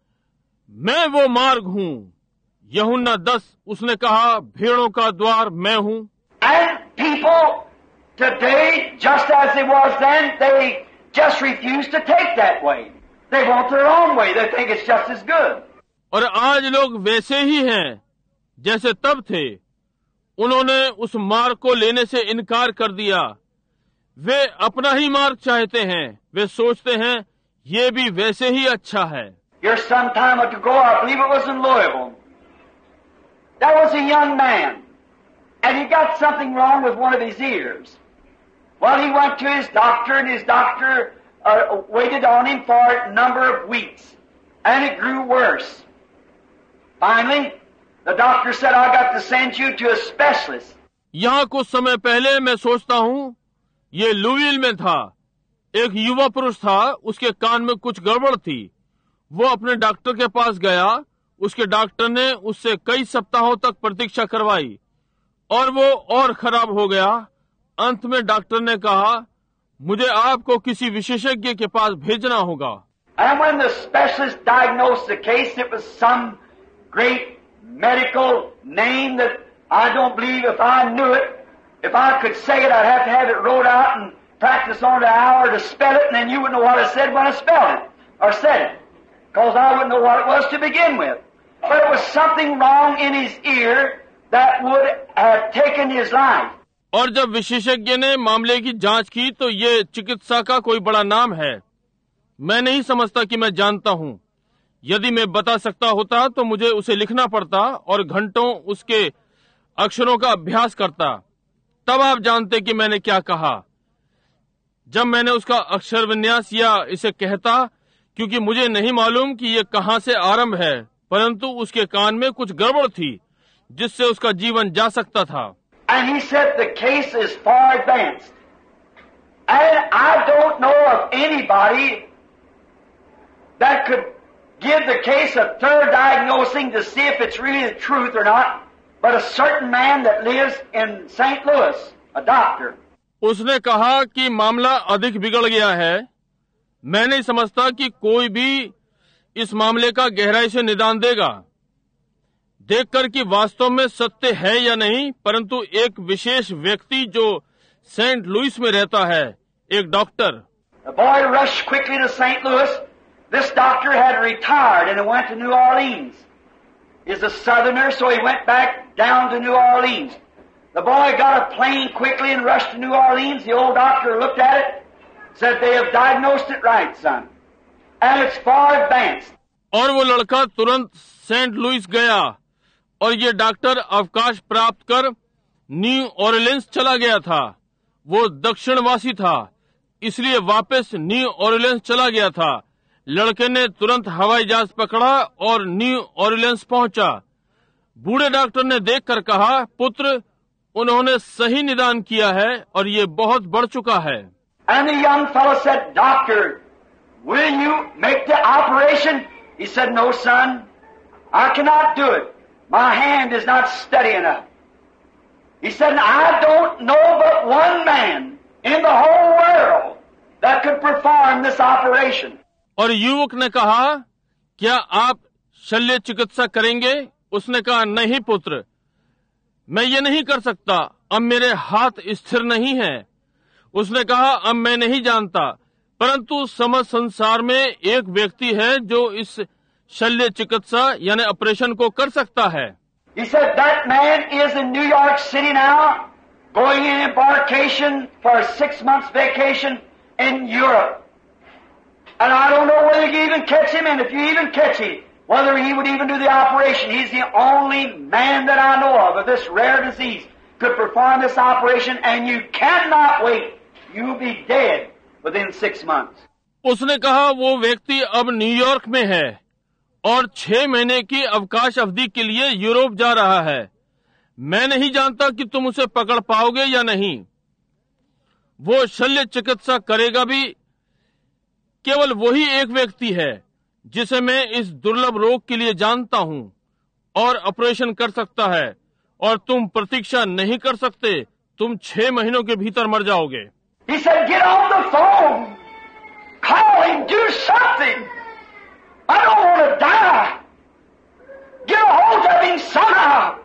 मैं वो मार्ग हूँ। यूहन्ना दस, उसने कहा, भेड़ों का द्वार मैं हूँ। And people today, just as it was then, they just refuse to take that way. They want their own way. They think it's just as good. और आज लोग वैसे ही हैं जैसे तब थे। उन्होंने उस मार्ग को लेने से इनकार कर दिया। वे अपना ही मार्ग चाहते हैं। वे सोचते हैं ये भी वैसे ही अच्छा है। Here some time ago, I believe it was in Louisville, there was a young man, and he got something wrong with one of his ears. Well, he went to his doctor, and his doctor uh, waited on him for a number of weeks, and it grew worse. Finally, the doctor said, I got to send you to a specialist. यहाँ कुछ समय पहले मैं सोचता हूँ, ये लुइविल में था। एक युवा पुरुष था, उसके कान में कुछ गड़बड़ थी। वो अपने डॉक्टर के पास गया। उसके डॉक्टर ने उससे कई सप्ताहों तक प्रतीक्षा करवाई और वो और खराब हो गया। अंत में डॉक्टर ने कहा, मुझे आपको किसी विशेषज्ञ के पास भेजना होगा। And when the specialist diagnosed the case, it was some great medical name that I don't believe if I knew it, if I could say it, I'd have to have it wrote out and practice on an hour to spell it, and then you wouldn't know what I said when I spelled it, or said it, because I wouldn't know what it was to begin with. But it was something wrong in his ear that would have taken his life. और जब विशेषज्ञ ने मामले की जांच की तो ये चिकित्सा का कोई बड़ा नाम है। मैं नहीं समझता कि मैं जानता हूँ। यदि मैं बता सकता होता तो मुझे उसे लिखना पड़ता और घंटों उसके अक्षरों का अभ्यास करता, तब आप जानते कि मैंने क्या कहा। जब मैंने उसका अक्षर विन्यास या इसे कहता, क्योंकि मुझे नहीं मालूम कि ये कहाँ से आरंभ है, परंतु उसके कान में कुछ गड़बड़ थी जिससे उसका जीवन जा सकता था। And he said the case is far advanced. And I don't know of anybody that could give the case a thorough diagnosing to see if it's really the truth or not, but a certain man that lives in Saint Louis, a doctor. उसने कहा कि मामला अधिक बिगड़ गया है। मैं नहीं समझता कि कोई भी इस मामले का गहराई से निदान देगा, देखकर कि वास्तव में सत्य है या नहीं, परंतु एक विशेष व्यक्ति जो सेंट लुइस में रहता है, एक doctor. The boy rushed quickly to Saint Louis. This doctor had retired and went to New Orleans. He's a southerner, so he went back down to New Orleans. The boy got a plane quickly and rushed to New Orleans. The old doctor looked at it, said, "They have diagnosed it right, son. And it's far advanced." और वो लड़का तुरंत सेंट लुइस गया और ये डॉक्टर अवकाश प्राप्त कर न्यू ऑरलिन्स चला गया था। वो दक्षिणवासी था, इसलिए वापस न्यू ऑरलिन्स चला गया था। लड़के ने तुरंत हवाई जहाज पकड़ा और न्यू ऑरलिन्स पहुंचा। बूढ़े डॉक्टर ने देखकर कहा, पुत्र, उन्होंने सही निदान किया है और ये बहुत बढ़ चुका है। And the young fellow said, "Doctor, will you make the operation?" He said, "No, son, I cannot do it. My hand is not steady enough." He said, "I don't know but one man in the whole world that could perform this operation." और युवक ने कहा, क्या आप शल्य चिकित्सा करेंगे? उसने कहा, नहीं पुत्र, मैं ये नहीं कर सकता, अब मेरे हाथ स्थिर नहीं है। उसने कहा, अब मैं नहीं जानता, परंतु समस्त संसार में एक व्यक्ति है जो इस शल्य चिकित्सा यानी ऑपरेशन को कर सकता है। He said, "That man is in New York City now, going in embarkation for a six months vacation in Europe. And I don't know whether you even catch him, and if you even catch him, whether he would even do the operation. He's the only man that I know of, of this rare disease, could perform this operation, and you cannot wait. You'll be dead within six months." उसने कहा, वो व्यक्ति अब न्यूयॉर्क में है और छह महीने की अवकाश अवधि के लिए यूरोप जा रहा है। मैं नहीं जानता कि तुम उसे पकड़ पाओगे या नहीं। वो शल्य चिकित्सा करेगा भी। केवल वही एक व्यक्ति है जिसे मैं इस दुर्लभ रोग के लिए जानता हूँ और ऑपरेशन कर सकता है, और तुम प्रतीक्षा नहीं कर सकते। तुम छह महीनों के भीतर मर जाओगे। He said, "Get on the phone. Call him. Do something. I don't want to die. Get a hold of him somehow."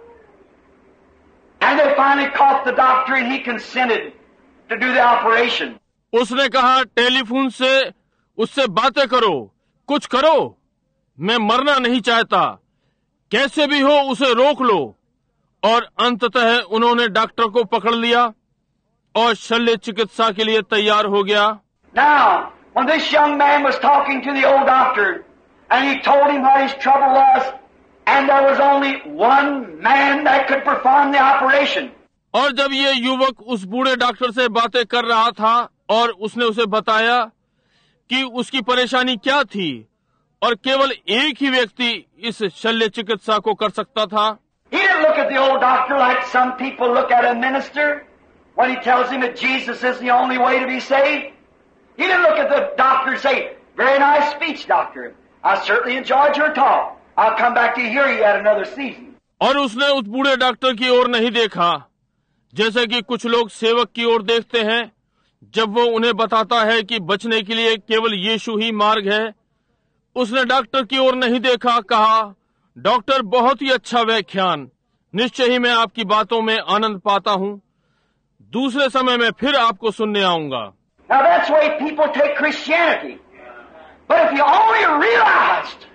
And they finally caught the doctor, and he consented to do the operation. उसने कहा, टेलीफोन से उससे बातें करो, कुछ करो, मैं मरना नहीं चाहता, कैसे भी हो उसे रोक लो। और अंततः उन्होंने डॉक्टर को पकड़ लिया और शल्य चिकित्सा के लिए तैयार हो गया। Now, when this young man was talking to the old doctor, and he told him what his trouble was, and there was only one man that could perform the operation. और जब ये युवक उस बूढ़े डॉक्टर से बातें कर रहा था और उसने उसे बताया कि उसकी परेशानी क्या थी, और केवल एक ही व्यक्ति इस शल्य चिकित्सा को कर सकता था। He didn't look at the old doctor like some people look at a minister when he tells him that Jesus is the only way to be saved. He didn't look at the doctor and say, "Very nice speech, doctor. I certainly enjoyed your talk. I'll come back to hear you at another season." और उसने उस बूढ़े डॉक्टर की ओर नहीं देखा जैसे कि कुछ लोग सेवक की ओर देखते हैं जब वो उन्हें बताता है कि बचने के लिए केवल यीशु ही मार्ग है, उसने डॉक्टर की ओर नहीं देखा, कहा, डॉक्टर बहुत ही अच्छा व्याख्यान, निश्चय ही मैं आपकी बातों में आनंद पाता हूँ, दूसरे समय में फिर आपको सुनने आऊंगा। Now that's the way people take Christianity. But if you only realized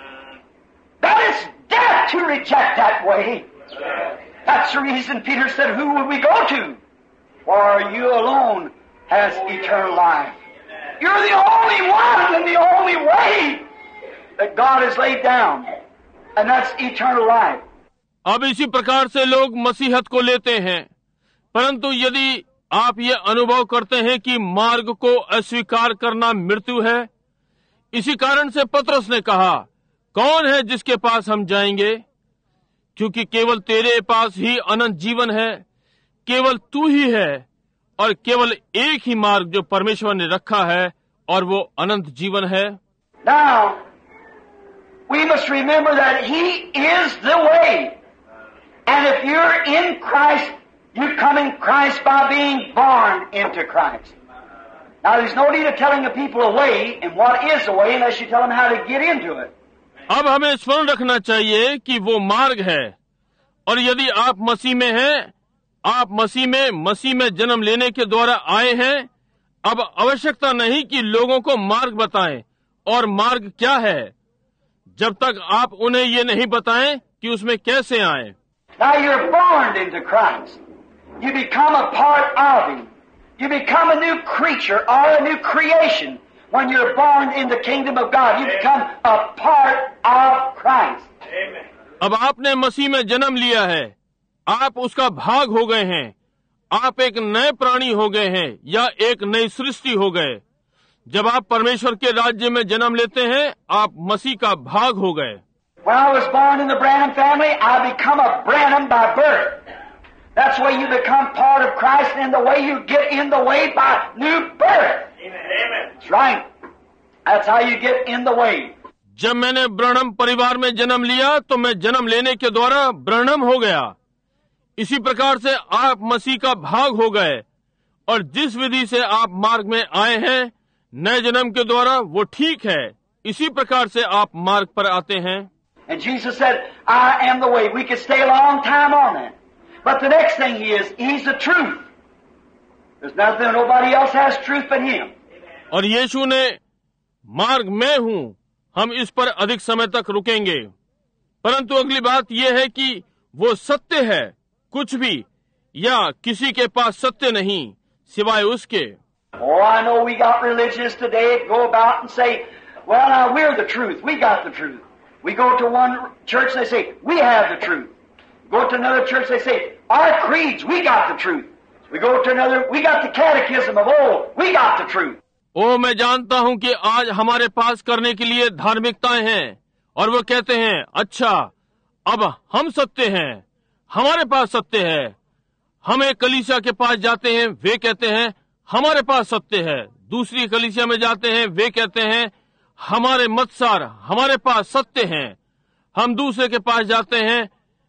that it's death to reject that way, that's the reason Peter said, who would we go to? For you alone has eternal life. You're the only one and the only way that God has laid down, and that's eternal life. अब इसी प्रकार से लोग मसीहत को लेते हैं, परंतु यदि आप ये अनुभव करते हैं कि मार्ग को अस्वीकार करना मृत्यु है, इसी कारण से पतरस ने कहा, कौन है जिसके पास हम जाएंगे? क्योंकि केवल तेरे पास ही अनंत जीवन है, केवल तू ही है, और केवल एक ही मार्ग जो परमेश्वर ने रखा है, और वो अनंत जीवन है। Now, we must remember that He is the way. And if you're in Christ, you come in Christ by being born into Christ. Now, there's no need of telling the people a way and what is a way unless you tell them how to get into it. अब हमें स्मरण रखना चाहिए कि वो मार्ग है, और यदि आप मसीह में हैं, आप मसीह में मसीह में जन्म लेने के द्वारा आए हैं। अब आवश्यकता नहीं कि लोगों को मार्ग बताएं, और मार्ग क्या है, जब तक आप उन्हें ये नहीं बताएं कि उसमें कैसे आएं। Now you're born into Christ. You become a part of Him. You become a new creature or a new creation. When you're born in the kingdom of God, you become a part of Christ. Amen. अब आपने मसीह में जन्म लिया है, आप उसका भाग हो गए हैं, आप एक नए प्राणी हो गए हैं, या एक नई सृष्टि हो गए। जब आप परमेश्वर के राज्य में जन्म लेते हैं, आप मसीह का भाग हो गए। When I was born in the Branham family, I become a Branham by birth. That's the way you become part of Christ, and the way you get in the way by new birth. Amen. That's right. That's how you get in the way. जब मैंने ब्रहणम परिवार में जन्म लिया, तो मैं जन्म लेने के द्वारा ब्रहणम हो गया। इसी प्रकार से आप मसीह का भाग हो गए, और जिस विधि से आप मार्ग में आए हैं नए जन्म के द्वारा, वो ठीक है। इसी प्रकार से आप मार्ग पर आते हैं। And Jesus said, I am the way. We could stay a long time on that. But the next thing He is, He's the truth. There's nothing, nobody else has truth but Him. और यीशु ने मार्ग मैं हूँ, हम इस पर अधिक समय तक रुकेंगे। परंतु अगली बात यह है कि वो सत्य है, कुछ भी या किसी के पास सत्य नहीं सिवाय उसके। Oh, I know we got religious today go about and say, well, now we're the truth. We got the truth. We go to one church, they say, we have the truth. Go to another church, they say, our creeds, we got the truth. We go to another, we got the catechism of old, we got the truth. ओ मैं जानता हूँ कि आज हमारे पास करने के लिए धार्मिकताएं हैं, और वो कहते हैं, अच्छा अब हम सत्य हैं, हमारे पास सत्य है। हम एक कलीसिया के पास जाते हैं, वे कहते हैं हमारे पास सत्य है। दूसरी कलीसिया में जाते हैं, वे कहते हैं हमारे मतसार, हमारे पास सत्य हैं। हम दूसरे के पास जाते हैं,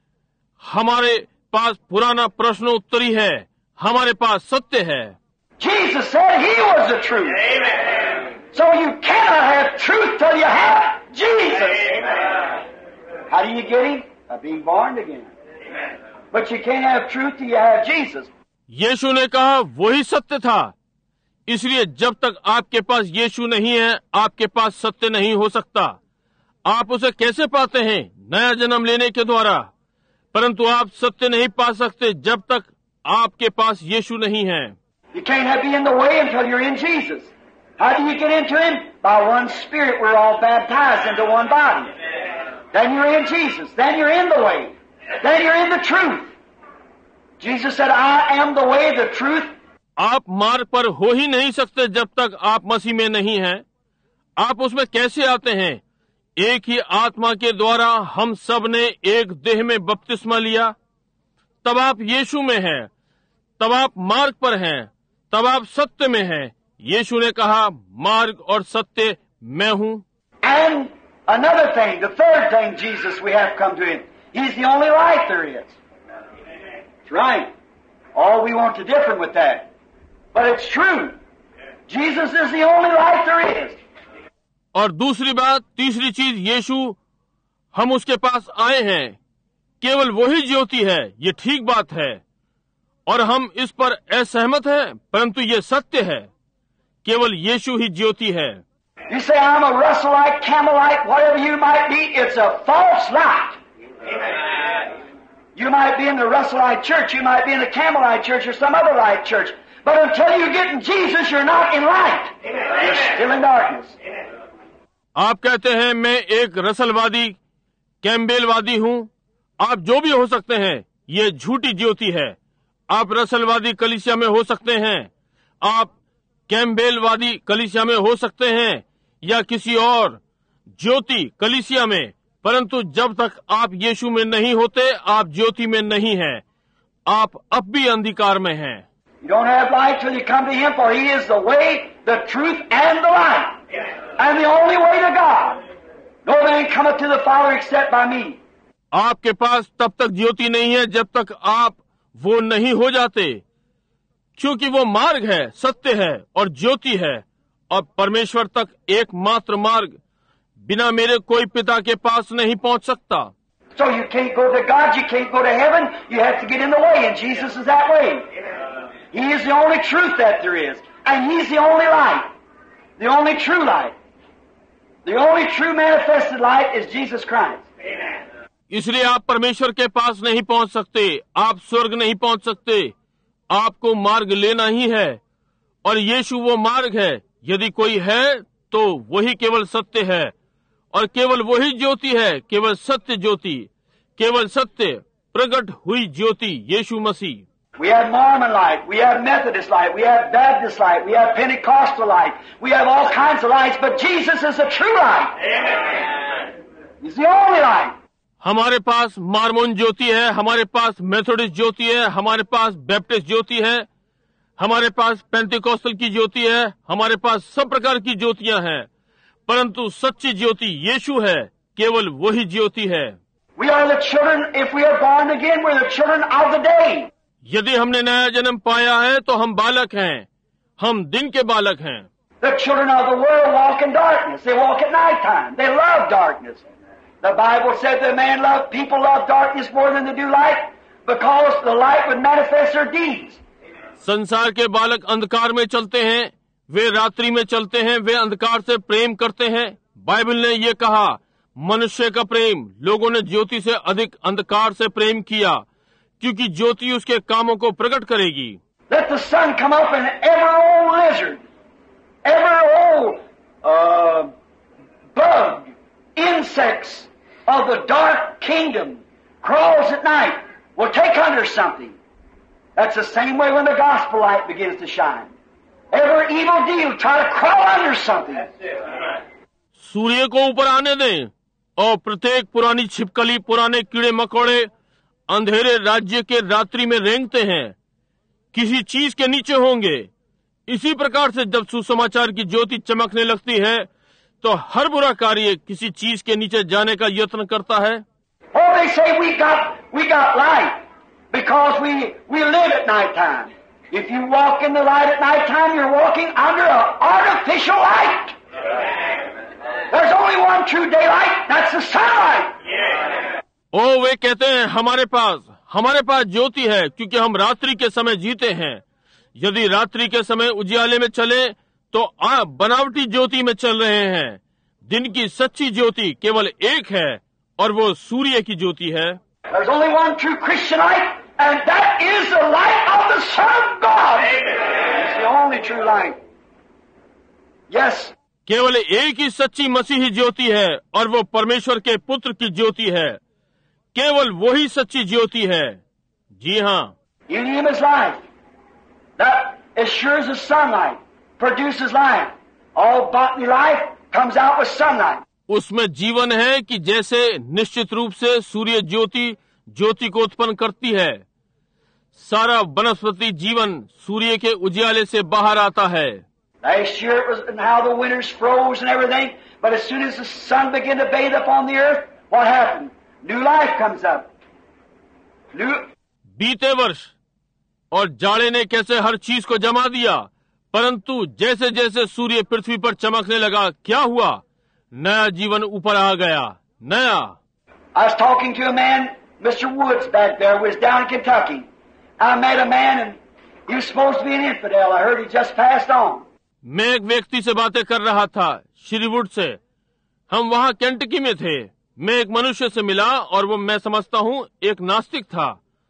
हमारे पास पुराना प्रश्नोत्तरी है, हमारे पास सत्य है। Jesus said He was the truth. Amen. So you cannot have truth till you have Jesus. Amen. How do you get Him? By being born again. Amen. But you can't have truth till you have Jesus. यीशु ने कहा वही सत्य था, इसलिए जब तक आपके पास यीशु नहीं है, आपके पास सत्य नहीं हो सकता। आप उसे कैसे पाते हैं? नया जन्म लेने के द्वारा। परंतु आप सत्य नहीं पा सकते जब तक आपके पास यीशु नहीं है। You can't have be in the way until you're in Jesus. How do you get into Him? By one Spirit. We're all baptized into one body. Then you're in Jesus. Then you're in the way. Then you're in the truth. Jesus said, I am the way, the truth. आप मार्ग पर हो ही नहीं सकते जब तक आप मसीह में नहीं हैं। आप उसमें कैसे आते हैं? एक ही आत्मा के द्वारा हम सब ने एक देह में बपतिस्मा लिया, तब आप यीशु में हैं, तब आप मार्ग पर हैं, तब आप सत्य में हैं। यीशु ने कहा मार्ग और सत्य मैं हूँ। And another thing, the third thing, Jesus, we have come to Him. He's the only light there is. That's right. All we want to differ with that. But it's true. Jesus is the only light there is. और दूसरी बात, तीसरी चीज, यीशु, हम उसके पास आए हैं, केवल वही ज्योति है। ये ठीक बात है और हम इस पर असहमत हैं, परंतु ये सत्य है, केवल यीशु ही ज्योति है। You say, I'm a Russellite, Campbellite, whatever you might be, it's a false light. You might be in the Russellite church, you might be in the Campbellite church or some other light church. But until you get in Jesus, you're not in light. You're still in darkness. आप कहते हैं मैं एक रसलवादी, कैम्बेलवादी हूँ। आप जो भी हो सकते हैं, ये झूठी ज्योति है। आप रसलवादी कलीसिया में हो सकते हैं, आप कैम्बेलवादी कलीसिया में हो सकते हैं, या किसी और ज्योति कलीसिया में, परंतु जब तक आप यीशु में नहीं होते, आप ज्योति में नहीं हैं। आप अब भी अंधकार में हैं। You don't have light till you come to Him, for He is the way, the truth, and the light, and the only way to God. No man cometh to the Father except by me. आपके पास तब तक ज्योति नहीं है जब तक आप वो नहीं हो जाते, क्योंकि वो मार्ग है, सत्य है और ज्योति है, और परमेश्वर तक एकमात्र मार्ग, बिना मेरे कोई पिता के पास नहीं पहुंच सकता। So you can't go to God, you can't go to heaven, you have to get in the way, and Jesus is that way. He is the only truth that there is, and He's the only light, the only true light. The only true manifested light is Jesus Christ. इसलिए आप परमेश्वर के पास नहीं पहुंच सकते, आप स्वर्ग नहीं पहुंच सकते, आपको मार्ग लेना ही है, और यीशु वो मार्ग है। यदि कोई है तो वही केवल सत्य है, और केवल वही ज्योति है, केवल सत्य ज्योति, केवल सत्य प्रकट हुई ज्योति, यीशु मसीह। We have Mormon light, we have Methodist light, we have Baptist light, we have Pentecostal light, we have all kinds of lights, but Jesus is the true light. Amen. He's the only light. हमारे पास मार्मोन ज्योति है, हमारे पास मेथोडिस्ट ज्योति है, हमारे पास बैप्टिस्ट ज्योति है, हमारे पास पेंटिकॉस्टल की ज्योति है, हमारे पास सब प्रकार की ज्योतियां हैं, परंतु सच्ची ज्योति यीशु है, केवल वही ज्योति है। We are the children, if we are born again, we're the children of the day. यदि हमने नया जन्म पाया है तो हम बालक हैं, हम दिन के बालक हैं। The children of the world walk in darkness. They walk at night time. They love darkness. The Bible said that man love, people love darkness more than they do light because the light would manifest their deeds. संसार के बालक अंधकार में चलते हैं, वे रात्रि में चलते हैं, वे अंधकार से प्रेम करते हैं। बाइबल ने ये कहा, मनुष्य का प्रेम, लोगों ने ज्योति से अधिक अंधकार से प्रेम किया, क्योंकि ज्योति उसके कामों को प्रकट करेगी। Let the sun come up and every old lizard, every old uh, bug, insects of the dark kingdom crawls at night will take under something. That's the same way when the gospel light begins to shine. Every evil deal try to crawl under something. सूर्य को ऊपर आने दें और प्रत्येक पुरानी छिपकली, पुराने कीड़े मकोड़े अंधेरे राज्य के रात्रि में रेंगते हैं, किसी चीज के नीचे होंगे। इसी प्रकार से जब सुसमाचार की ज्योति चमकने लगती है तो हर बुरा कार्य किसी चीज के नीचे जाने का यत्न करता है। Oh, they say we got we got light because we we live at night time. If you walk in the light at night time, you're walking under an artificial light. There's only one true daylight, that's the sunlight. ओ वे कहते हैं हमारे पास हमारे पास ज्योति है क्योंकि हम रात्रि के समय जीते हैं। यदि रात्रि के समय उजियाले में चले तो आप बनावटी ज्योति में चल रहे हैं। दिन की सच्ची ज्योति केवल एक है और वो सूर्य की ज्योति है। There's only one true Christian light, and that is the light of the Son of God. It's the only true light. Yes. केवल एक ही सच्ची मसीही ज्योति है और वो परमेश्वर के पुत्र की ज्योति है। केवल वही सच्ची ज्योति है। जी हाँ। In Him is life. That as sure as the sunlight produces life. All botany life comes out with sunlight. उसमें जीवन है कि जैसे निश्चित रूप से सूर्य ज्योति ज्योति को उत्पन्न करती है, सारा वनस्पति जीवन सूर्य के उजियाले से बाहर आता है। Last year it was and how the winters froze and everything, but as soon as the sun began to bathe upon the earth, what happened? New life comes up. New... बीते वर्ष और जाड़े ने कैसे हर चीज को जमा दिया, परंतु जैसे जैसे सूर्य पृथ्वी पर चमकने लगा, क्या हुआ? नया जीवन ऊपर आ गया, नया। I was talking to a man, Mister Woods back there, who was down in Kentucky. I met a man and he was supposed to be an infidel. I heard he just passed on. मैं एक व्यक्ति से बातें कर रहा था, श्री वुड से। हम वहाँ केंटकी में थे। मैं एक मनुष्य से मिला और वो, मैं समझता हूँ, एक नास्तिक था।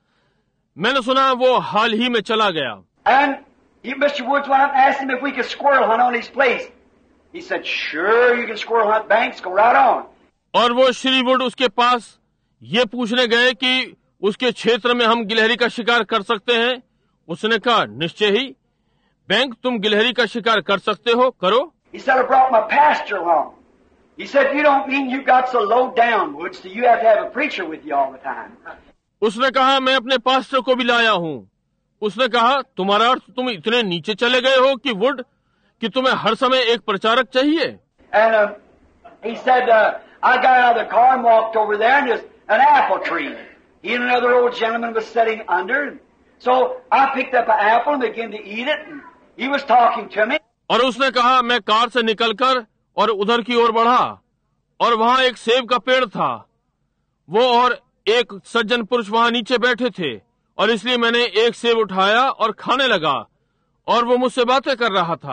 मैंने सुना वो हाल ही में चला गया। And he, Mister Woods went up and asked him if we could squirrel hunt on his place. He said, "Sure, you can squirrel hunt banks. Go right on." और वो श्री वुड उसके पास ये पूछने गए कि उसके क्षेत्र में हम गिलहरी का शिकार कर सकते हैं। उसने कहा, निश्चय ही, बैंक तुम गिलहरी का शिकार कर सकते हो, करो। He said, "I brought my pastor along." He said, "You don't mean you got so low down, Woods, so you have to have a preacher with you all the time." उसने कहा, मैं अपने पास्टर को भी लाया हूँ। उसने कहा, तुम्हारा अर्थ तुम इतने नीचे चले गए हो कि वुड, कि तुम्हें हर समय एक प्रचारक चाहिए। And uh, he said, uh, I got out of the car and walked over there, and there's an apple tree. He and another old gentleman was sitting under. So I picked up an apple and began to eat it, and he was talking to me. और उसने कहा, मैं कार से निकलकर और उधर की ओर बढ़ा, और वहाँ एक सेब का पेड़ था। वो और एक सज्जन पुरुष वहाँ नीचे बैठे थे, और इसलिए मैंने एक सेब उठाया और खाने लगा, और वो मुझसे बातें कर रहा था।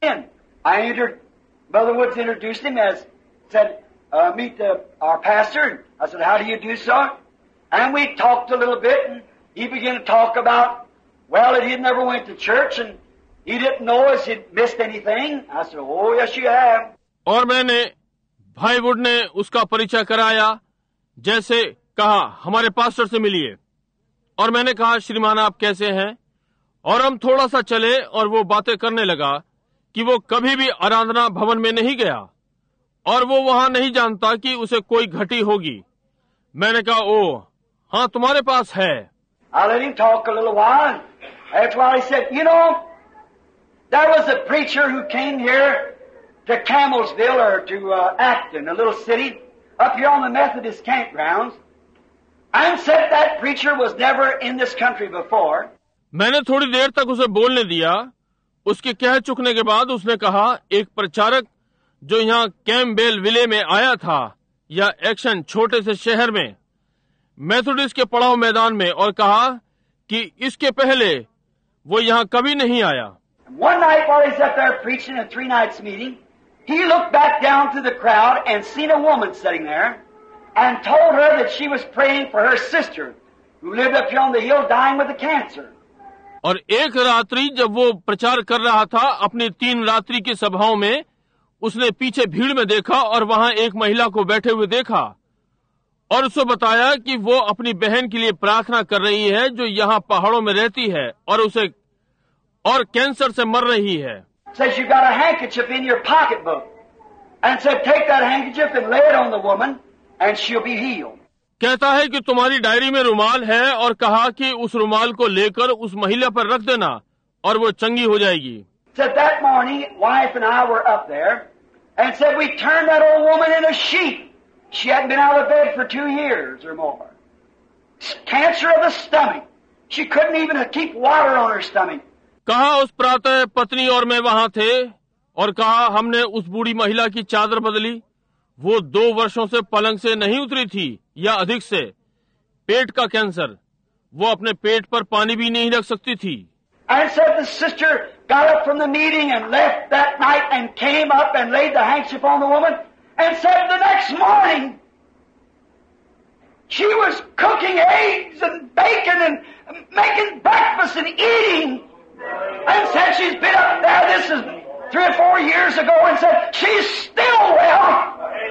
I entered, Brother Woods introduced him as, said, uh, meet the, our pastor. I said, how do you do, sir? And we talked a little bit, and he began to talk about, well, that he never went to church, and he didn't know us he'd missed anything. I said, oh, yes, you have. और मैंने, भाई वुड ने उसका परिचय कराया, जैसे कहा, हमारे पास्टर से मिलिए। और मैंने कहा, श्रीमान आप कैसे हैं? और हम थोड़ा सा चले, और वो बातें करने लगा कि वो कभी भी आराधना भवन में नहीं गया, और वो वहां नहीं जानता कि उसे कोई घटी होगी। मैंने कहा, ओ हाँ, तुम्हारे पास है। I let him talk a little while. After a while he said, you know, there was a preacher who came here to Camelsville or to uh, Acton, a little city, up here on the Methodist campgrounds, and said that preacher was never in this country before. मैंने थोड़ी देर तक उसे बोलने दिया। उसके कह चुकने के बाद उसने कहा, एक प्रचारक जो यहाँ कैम्पबेल विले में आया था, या एक्शन छोटे से शहर में, मेथोडिस्ट के पड़ाव मैदान में, और कहा कि इसके पहले वो यहाँ कभी नहीं आया। One night while he's up there preaching a three nights meeting, he looked back down to the crowd and seen a woman sitting there and told her that she was praying for her sister who lived up here on the hill dying with a cancer. और एक रात्रि जब वो प्रचार कर रहा था अपनी तीन रात्रि की सभाओं में, उसने पीछे भीड़ में देखा और वहां एक महिला को बैठे हुए देखा, और उसको बताया कि वो अपनी बहन के लिए प्रार्थना कर रही है जो यहाँ पहाड़ों में रहती है, और उसे और कैंसर से मर रही है। Says you got a handkerchief in your pocketbook, and said take that handkerchief and lay it on the woman, and she'll be healed. कहता है कि तुम्हारी डायरी में रुमाल है, और कहा कि उस रुमाल को लेकर उस महिला पर रख देना और वो चंगी हो जाएगी। Said that morning, wife and I were up there, and said we turned that old woman into a sheep. She hadn't been out of bed for two years or more. Cancer of the stomach. She couldn't even keep water on her stomach. कहा उस प्रातः पत्नी और मैं वहां थे, और कहा हमने उस बूढ़ी महिला की चादर बदली। वो दो वर्षों से पलंग से नहीं उतरी थी, या अधिक से। पेट का कैंसर, वो अपने पेट पर पानी भी नहीं रख सकती थी। And said the sister got up from the meeting and left that night and came up and laid the handkerchief on the woman and said the next morning she was cooking eggs and bacon and making breakfast and eating, and said she's been up there, this is three or four years ago, and said she's still well.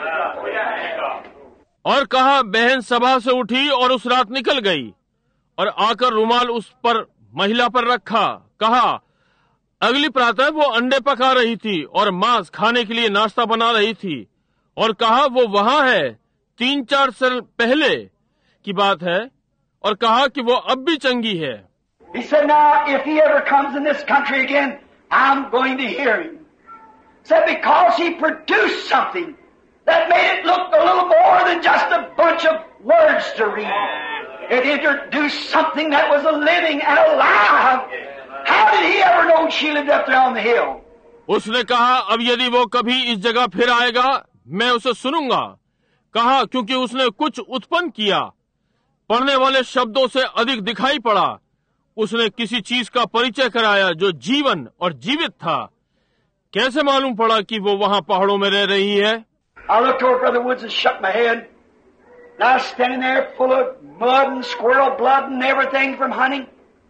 और कहा बहन सभा से उठी और उस रात निकल गई और आकर रुमाल उस पर महिला पर रखा। कहा अगली प्रातः वो अंडे पका रही थी और मांस खाने के लिए नाश्ता बना रही थी, और कहा वो वहां है, तीन चार साल पहले की बात है, और कहा कि वो अब भी चंगी है। He said, now if he ever comes in this country again, I'm going to hear him. Said because he produced something that made it look a little more than just a bunch of words to read. It introduced something that was a living and alive. How did he ever know she lived up there on the hill? उसने कहा अब यदि वो कभी इस जगह फिर आएगा मैं उसे सुनूंगा। कहा क्योंकि उसने कुछ उत्पन्न किया, पढ़ने वाले शब्दों से अधिक दिखाई पड़ा। उसने किसी चीज का परिचय कराया जो जीवन और जीवित था। कैसे मालूम पड़ा कि वो वहां पहाड़ों में रह रही है? I looked over Brother Woods and shook my head. And I was standing there full of mud and squirrel blood and everything from hunting.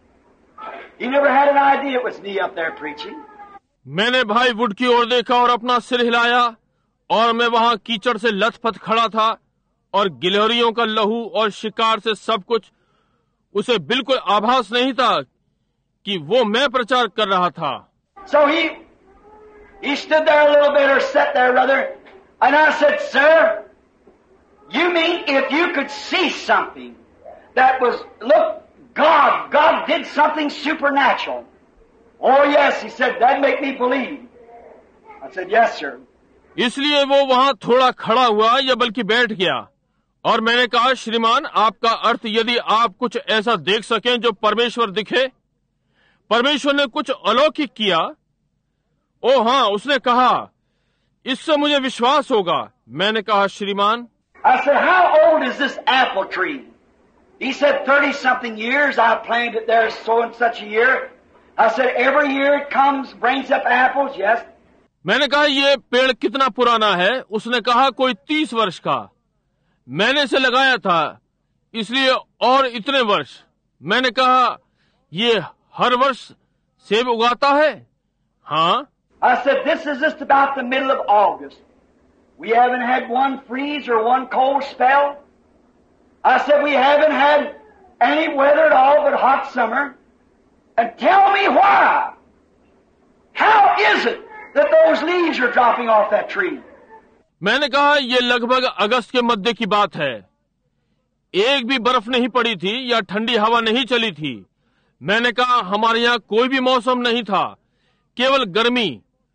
He never had an idea it was me up there preaching. मैंने भाई वुड की ओर देखा और अपना सिर हिलाया, और मैं वहां कीचड़ से लथपथ खड़ा था और गिलहरियों का लहू और शिकार से सब कुछ। उसे बिल्कुल आभास नहीं था कि वो मैं प्रचार कर रहा था। So he he stood there a little bit or sat there rather, and I said, "Sir, you mean if you could see something that was look God God did something supernatural?" "Oh yes," he said, "that make me believe." I said, "Yes, sir." इसलिए वो वहां थोड़ा खड़ा हुआ या बल्कि बैठ गया, और मैंने कहा श्रीमान आपका अर्थ यदि आप कुछ ऐसा देख सकें जो परमेश्वर दिखे, परमेश्वर ने कुछ अलौकिक किया। ओ हाँ, उसने कहा इससे मुझे विश्वास होगा। मैंने कहा श्रीमान। I said, "How old is this apple tree?" He said, thirty something years. I planted it there so and such a year. I said, "Every year it comes, brings up apples." "Yes." मैंने कहा ये पेड़ कितना पुराना है? उसने कहा कोई तीस वर्ष का। मैंने इसे लगाया था इसलिए और इतने वर्ष। मैंने कहा ये हर वर्ष सेब उगाता है? हाँ। I said, "This is just about the middle of August. We haven't had one freeze or one cold spell." I said, "We haven't had any weather at all but hot summer. And tell me why. How is it that those leaves are dropping off that tree?" मैंने कहा ये लगभग अगस्त के मध्य की बात है। एक भी बर्फ नहीं पड़ी थी या ठंडी हवा नहीं चली थी। मैंने कहा हमारे यहाँ कोई भी मौसम नहीं था, केवल गर्मी।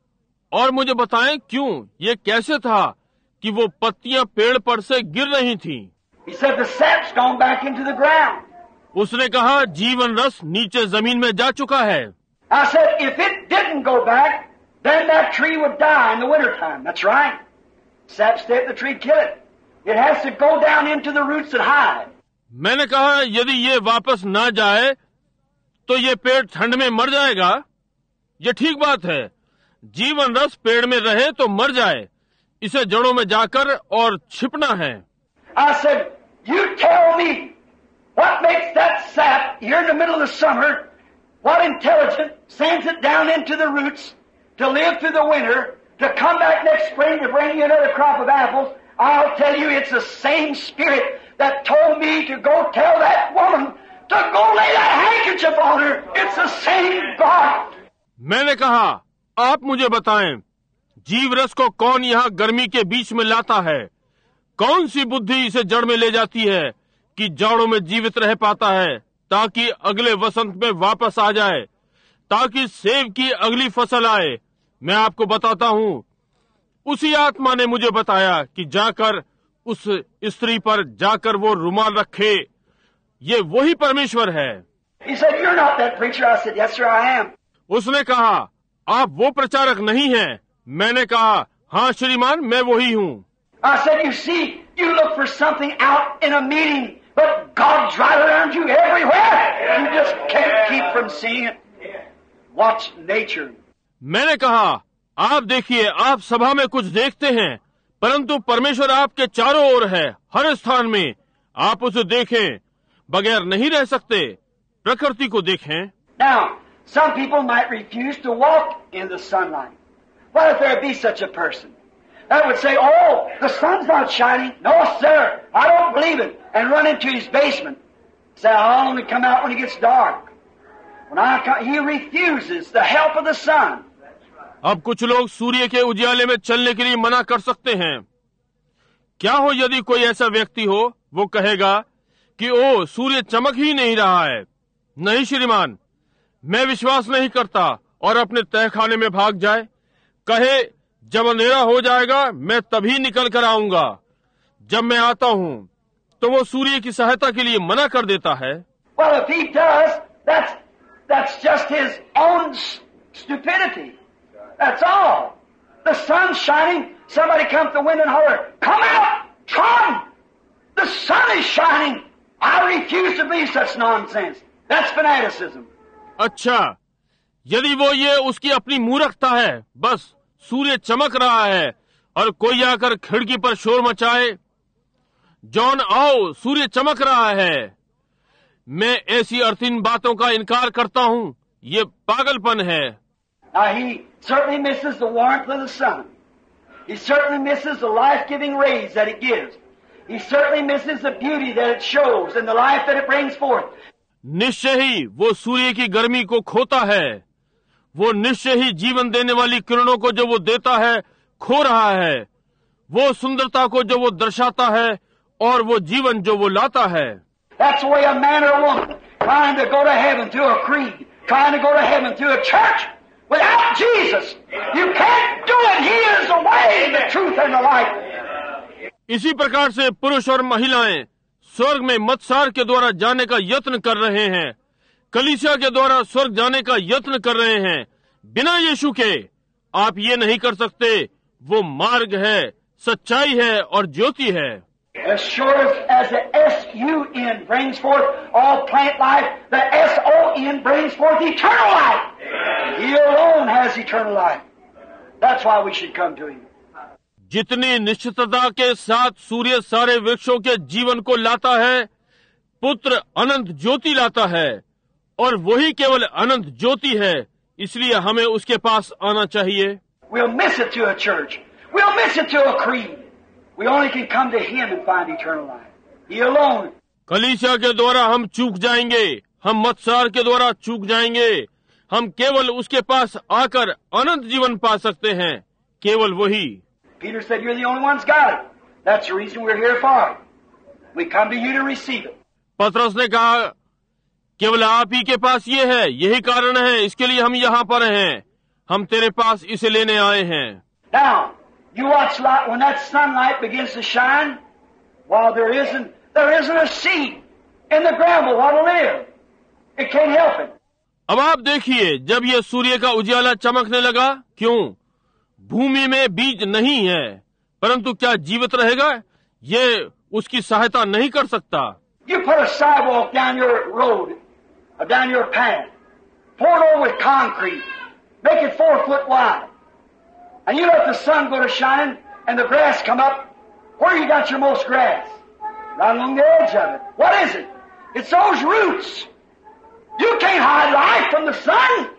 और मुझे बताएं क्यों, ये कैसे था कि वो पत्तियां पेड़ पर से गिर रही थीं? He said, "The sap's gone back into the ground." उसने कहा जीवन रस नीचे जमीन में जा चुका है। I said, "If it didn't go back, then that tree would die in the wintertime." "That's right. Sap stay at the tree, kill it. It has to go down into the roots and hide." मैंने कहा यदि ये वापस ना जाए तो ये पेड़ ठंड में मर जाएगा। ये ठीक बात है, जीवन रस पेड़ में रहे तो मर जाए, इसे जड़ों में जाकर और छिपना है। I said, "You tell me what makes that sap here in the middle of the summer, what intelligent sends it down into the roots to live through the winter, to come back next spring to bring you another crop of apples?" I'll tell you, it's the same spirit that told me to go tell that woman to go lay that handkerchief on her. It's the same God. मैंने कहा आप मुझे बताएं, जीव रस को कौन यहाँ गर्मी के बीच में लाता है? कौन सी बुद्धि इसे जड़ में ले जाती है कि जड़ों में जीवित रह पाता है, ताकि अगले वसंत में वापस आ जाए, ताकि सेब की अगली फसल आए? मैं आपको बताता हूँ, उसी आत्मा ने मुझे बताया कि जाकर उस स्त्री पर जाकर वो रुमाल रखे। ये वही परमेश्वर है। He said, "You're not that preacher." I said, "Yes, sir, I am." उसने कहा आप वो प्रचारक नहीं हैं। मैंने कहा हाँ श्रीमान, मैं वही हूँ। I said, "You see, you look for something out in a meeting, but God's right around you everywhere. You just can't keep from seeing it. Watch nature." मैंने कहा आप देखिए, आप सभा में कुछ देखते हैं, परंतु परमेश्वर आपके चारों ओर है, हर स्थान में। आप उसे देखें, बगैर नहीं रह सकते। प्रकृति को देखें। Now, some people might refuse to walk in the sunlight. What if there be such a person that would say, "Oh, the sun's not shining." "No, sir, I don't believe it," and run into his basement. Say, "I'll only come out when it gets dark." When I come, he refuses the help of the sun. अब कुछ लोग सूर्य के उजियाले में चलने के लिए मना कर सकते हैं। क्या हो यदि कोई ऐसा व्यक्ति हो, वो कहेगा कि ओ सूर्य चमक ही नहीं रहा है। नहीं श्रीमान, मैं विश्वास नहीं करता, और अपने तहखाने में भाग जाए, कहे जब अंधेरा हो जाएगा मैं तभी निकल कर आऊंगा। जब मैं आता हूं तो वो सूर्य की सहायता के लिए मना कर देता है। Well, if he does, that's, that's just his own stupidity. That's all. The sun's shining, somebody comes to the window and holler, come out! Come! The sun is shining! I refuse to believe such nonsense. That's fanaticism. अच्छा, यदि वो ये उसकी अपनी मूर्खता है, बस सूर्य चमक रहा है और कोई आकर खिड़की पर शोर मचाए, जॉन आओ, सूर्य चमक रहा है, मैं ऐसी अर्थहीन बातों का इनकार करता हूँ, ये पागलपन है। Now he certainly misses the warmth of the sun. He certainly misses the life-giving rays that it gives. He certainly misses the beauty that it shows and the life that it brings forth. निश्चय ही वो सूर्य की गर्मी को खोता है, वो निश्चय ही जीवन देने वाली किरणों को जो वो देता है खो रहा है, वो सुंदरता को जो वो दर्शाता है और वो जीवन जो वो लाता है। That's the way a man or a woman trying to go to heaven through a creed, trying to go to heaven through a church, without Jesus, you can't do it. He is the way, the truth, and the light. इसी प्रकार से पुरुष और महिलाएं स्वर्ग में मत्सार के द्वारा जाने का यत्न कर रहे हैं, कलीसिया के द्वारा स्वर्ग जाने का यत्न कर रहे हैं। बिना यीशु के आप ये नहीं कर सकते। वो मार्ग है, सच्चाई है और ज्योति है। As sure as the S U N brings forth all plant life, the S O N brings forth eternal life. He alone has eternal life. That's why we should come to Him. जितनी निश्चितता के साथ सूर्य सारे वृक्षों के जीवन को लाता है, पुत्र अनंत ज्योति लाता है और वही केवल अनंत ज्योति है, इसलिए हमें उसके पास आना चाहिए। We'll miss it to a church. We'll miss it to a creed. We only can come to Him and find eternal life. He alone. कलीसिया के द्वारा हम चूक जाएंगे, हम मत्सार के द्वारा चूक जाएंगे, हम केवल उसके पास आकर अनंत जीवन पा सकते हैं, केवल वही। Peter said, you're the only one's got it. That's the reason we're here for. We come to you to receive it. पतरस ने कहा, केवल आप ही के पास ये है, यही कारण है, इसके लिए हम यहाँ पर हैं, हम तेरे पास इसे लेने आए हैं। Now, you watch light, when that sunlight begins to shine, while there isn't, there isn't a seed in the ground what'll live. It can't help it. अब आप देखिए, जब ये सूर्य का उजाला चमकने लगा, क्यों? भूमि में बीज नहीं है, परंतु क्या जीवित रहेगा? ये उसकी सहायता नहीं कर सकता। You put a sidewalk down your road, or down your path, pour it over with concrete, make it four foot wide, and you let the sun go to shining and the grass come up. Where you got your most grass? Right along the edge of it. What is it? It's those roots. You can't hide life from the sun.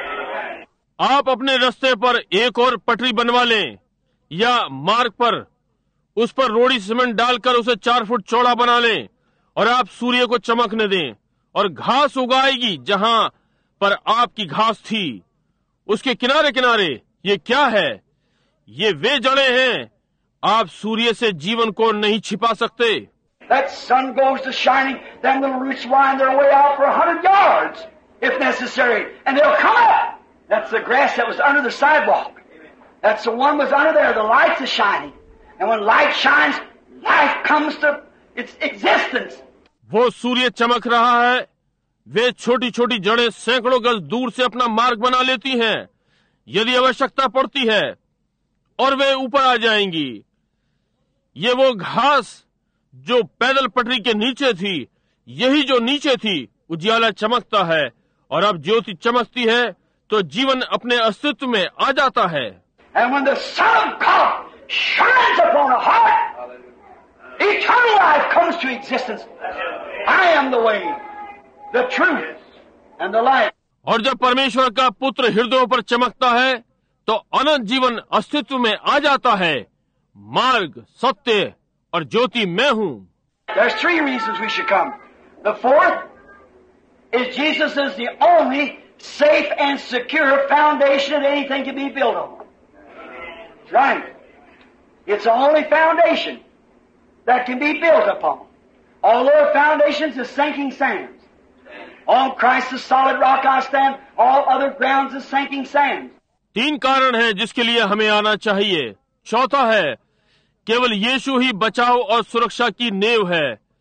आप अपने रास्ते पर एक और पटरी बनवा लें या मार्ग पर उस पर रोड़ी सीमेंट डालकर उसे चार फुट चौड़ा बना लें और आप सूर्य को चमकने दें और घास उगाएगी जहां पर आपकी घास थी, उसके किनारे किनारे। ये क्या है? ये वे जड़ें हैं। आप सूर्य से जीवन को नहीं छिपा सकते। That sun goes to shining, them little roots wind their way out for a hundred yards, if necessary, and they'll come up. That's the grass that was under the sidewalk. That's the one was under there. The lights are shining. And when light shines, life comes to its existence. वो सूर्य चमक रहा है, वे छोटी छोटी जड़ें सैकड़ों गज दूर से अपना मार्ग बना लेती हैं, यदि आवश्यकता पड़ती है, और वे ऊपर आ जाएंगी। ये वो घास जो पैदल पटरी के नीचे थी, यही जो नीचे थी, उजियाला चमकता है, और अब ज्योति चमकती है तो जीवन अपने अस्तित्व में आ जाता है। And when the Son of God shines upon a heart, eternal life comes to existence. I am the way, the truth, and the life. और जब परमेश्वर का पुत्र हृदयों पर चमकता है तो अनंत जीवन अस्तित्व में आ जाता है। मार्ग, सत्य और ज्योति मैं हूँ। There's three reasons we should come. The fourth is Jesus is the only safe and secure foundation that anything can be built on. That's right. It's the only foundation that can be built upon. All other foundations is sinking sands. On Christ the solid rock I stand, all other grounds is sinking sands. तीन कारण है जिसके लिए हमें आना चाहिए। चौथा है, केवल यीशु ही बचाव और सुरक्षा की नेव है।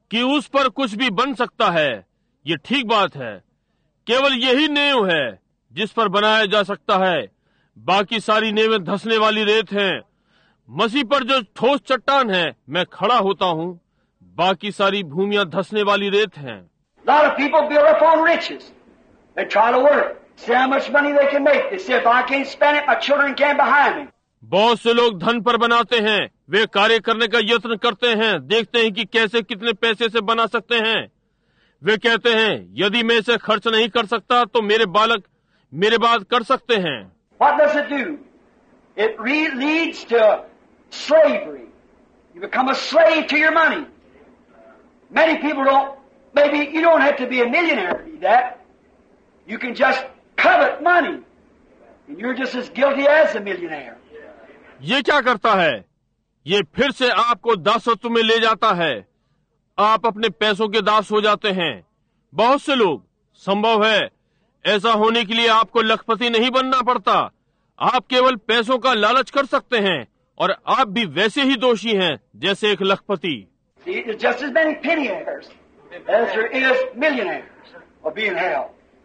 कि उस पर कुछ भी बन सकता है। ये ठीक बात है। केवल यही नींव है जिस पर बनाया जा सकता है। बाकी सारी नींवें धंसने वाली रेत हैं। मसीह पर जो ठोस चट्टान है, मैं खड़ा होता हूँ। बाकी सारी भूमियां धंसने वाली रेत हैं। A lot of people build up on riches. They try to work, see how much money they can make. They say, if I can't spend it, my children can't behind me. बहुत से लोग धन पर बनाते हैं। वे कार्य करने का यत्न करते हैं, देखते हैं कि कैसे कितने पैसे से बना सकते हैं। वे कहते हैं, यदि मैं इसे खर्च नहीं कर सकता तो मेरे बालक मेरे बाद कर सकते हैं। What does it do? It re- leads to slavery. You become a slave to your money. Many people don't, maybe you don't have to be a millionaire to be that. You can just covet money. And you're just as guilty as a millionaire. ये क्या करता है? ये फिर से आपको दासत्व में ले जाता है। आप अपने पैसों के दास हो जाते हैं। बहुत से लोग, संभव है ऐसा होने के लिए आपको लखपति नहीं बनना पड़ता। आप केवल पैसों का लालच कर सकते हैं और आप भी वैसे ही दोषी हैं जैसे एक लखपति। See, there's just as many pennyers as there is millionaires will be in hell.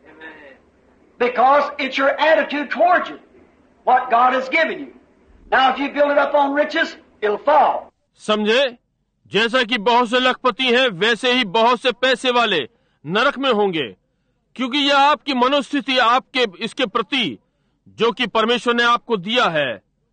Because it's your attitude towards it, what God has given you. Now if you build it up on riches, it'll fall. समझे? जैसा कि बहुत से लखपति हैं, वैसे ही बहुत से पैसे वाले नरक में होंगे, क्योंकि यह आपकी मनोस्थिति आपके इसके प्रति जो कि परमेश्वर ने आपको दिया है।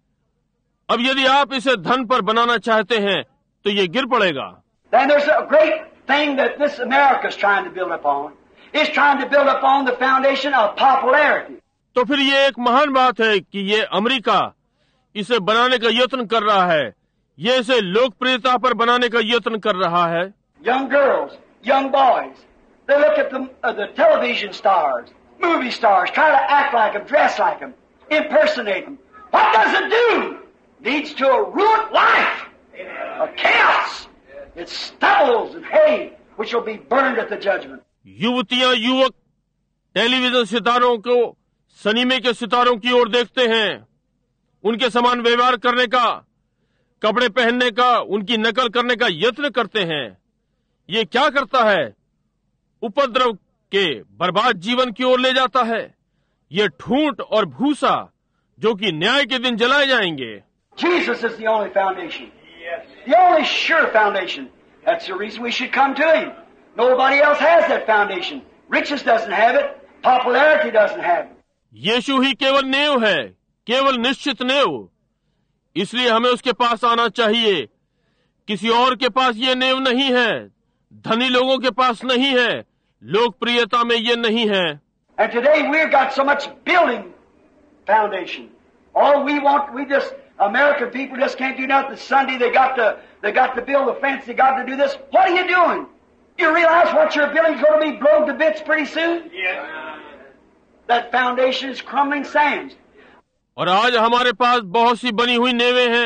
अब यदि आप इसे धन पर बनाना चाहते हैं तो ये गिर पड़ेगा। Then there's a great thing that this America's trying to build upon. It's trying to build upon the foundation of popularity. तो फिर ये एक महान बात है कि ये अमेरिका इसे बनाने का यत्न कर रहा है। ये इसे लोकप्रियता पर बनाने का यत्न कर रहा है। Young girls, young boys, they look at the, uh, the television stars, movie stars, try to act like them, dress like them, impersonate them. What does it do? Leads to a ruined life, a chaos. It stubbles and hay, which will be burned at the judgment. युवतियां युवक टेलीविजन सितारों को सनीमे के सितारों की ओर देखते हैं, उनके समान व्यवहार करने का, कपड़े पहनने का, उनकी नकल करने का यत्न करते हैं। ये क्या करता है? उपद्रव के बर्बाद जीवन की ओर ले जाता है। ये ठूंठ और भूसा जो कि न्याय के दिन जलाए जाएंगे। Jesus is the only foundation. The only sure foundation. That's the reason we should come to Him. Nobody else has that foundation. Riches doesn't have it. Popularity doesn't have it. यीशु ही केवल नेव है, केवल निश्चित नेव। इसलिए हमें उसके पास आना चाहिए। किसी और के पास ये नेव नहीं है, धनी लोगों के पास नहीं है, लोकप्रियता में ये नहीं है। And today we've got so much building foundation. All we want, we just, American people just can't do nothing. Sunday they got to, they got to build a fence, they got to do this. What are you doing? You realize what you're building is going to be blown to bits pretty soon? Yeah. That foundation is crumbling sands. और आज हमारे पास बहुत सी बनी हुई नेवें हैं।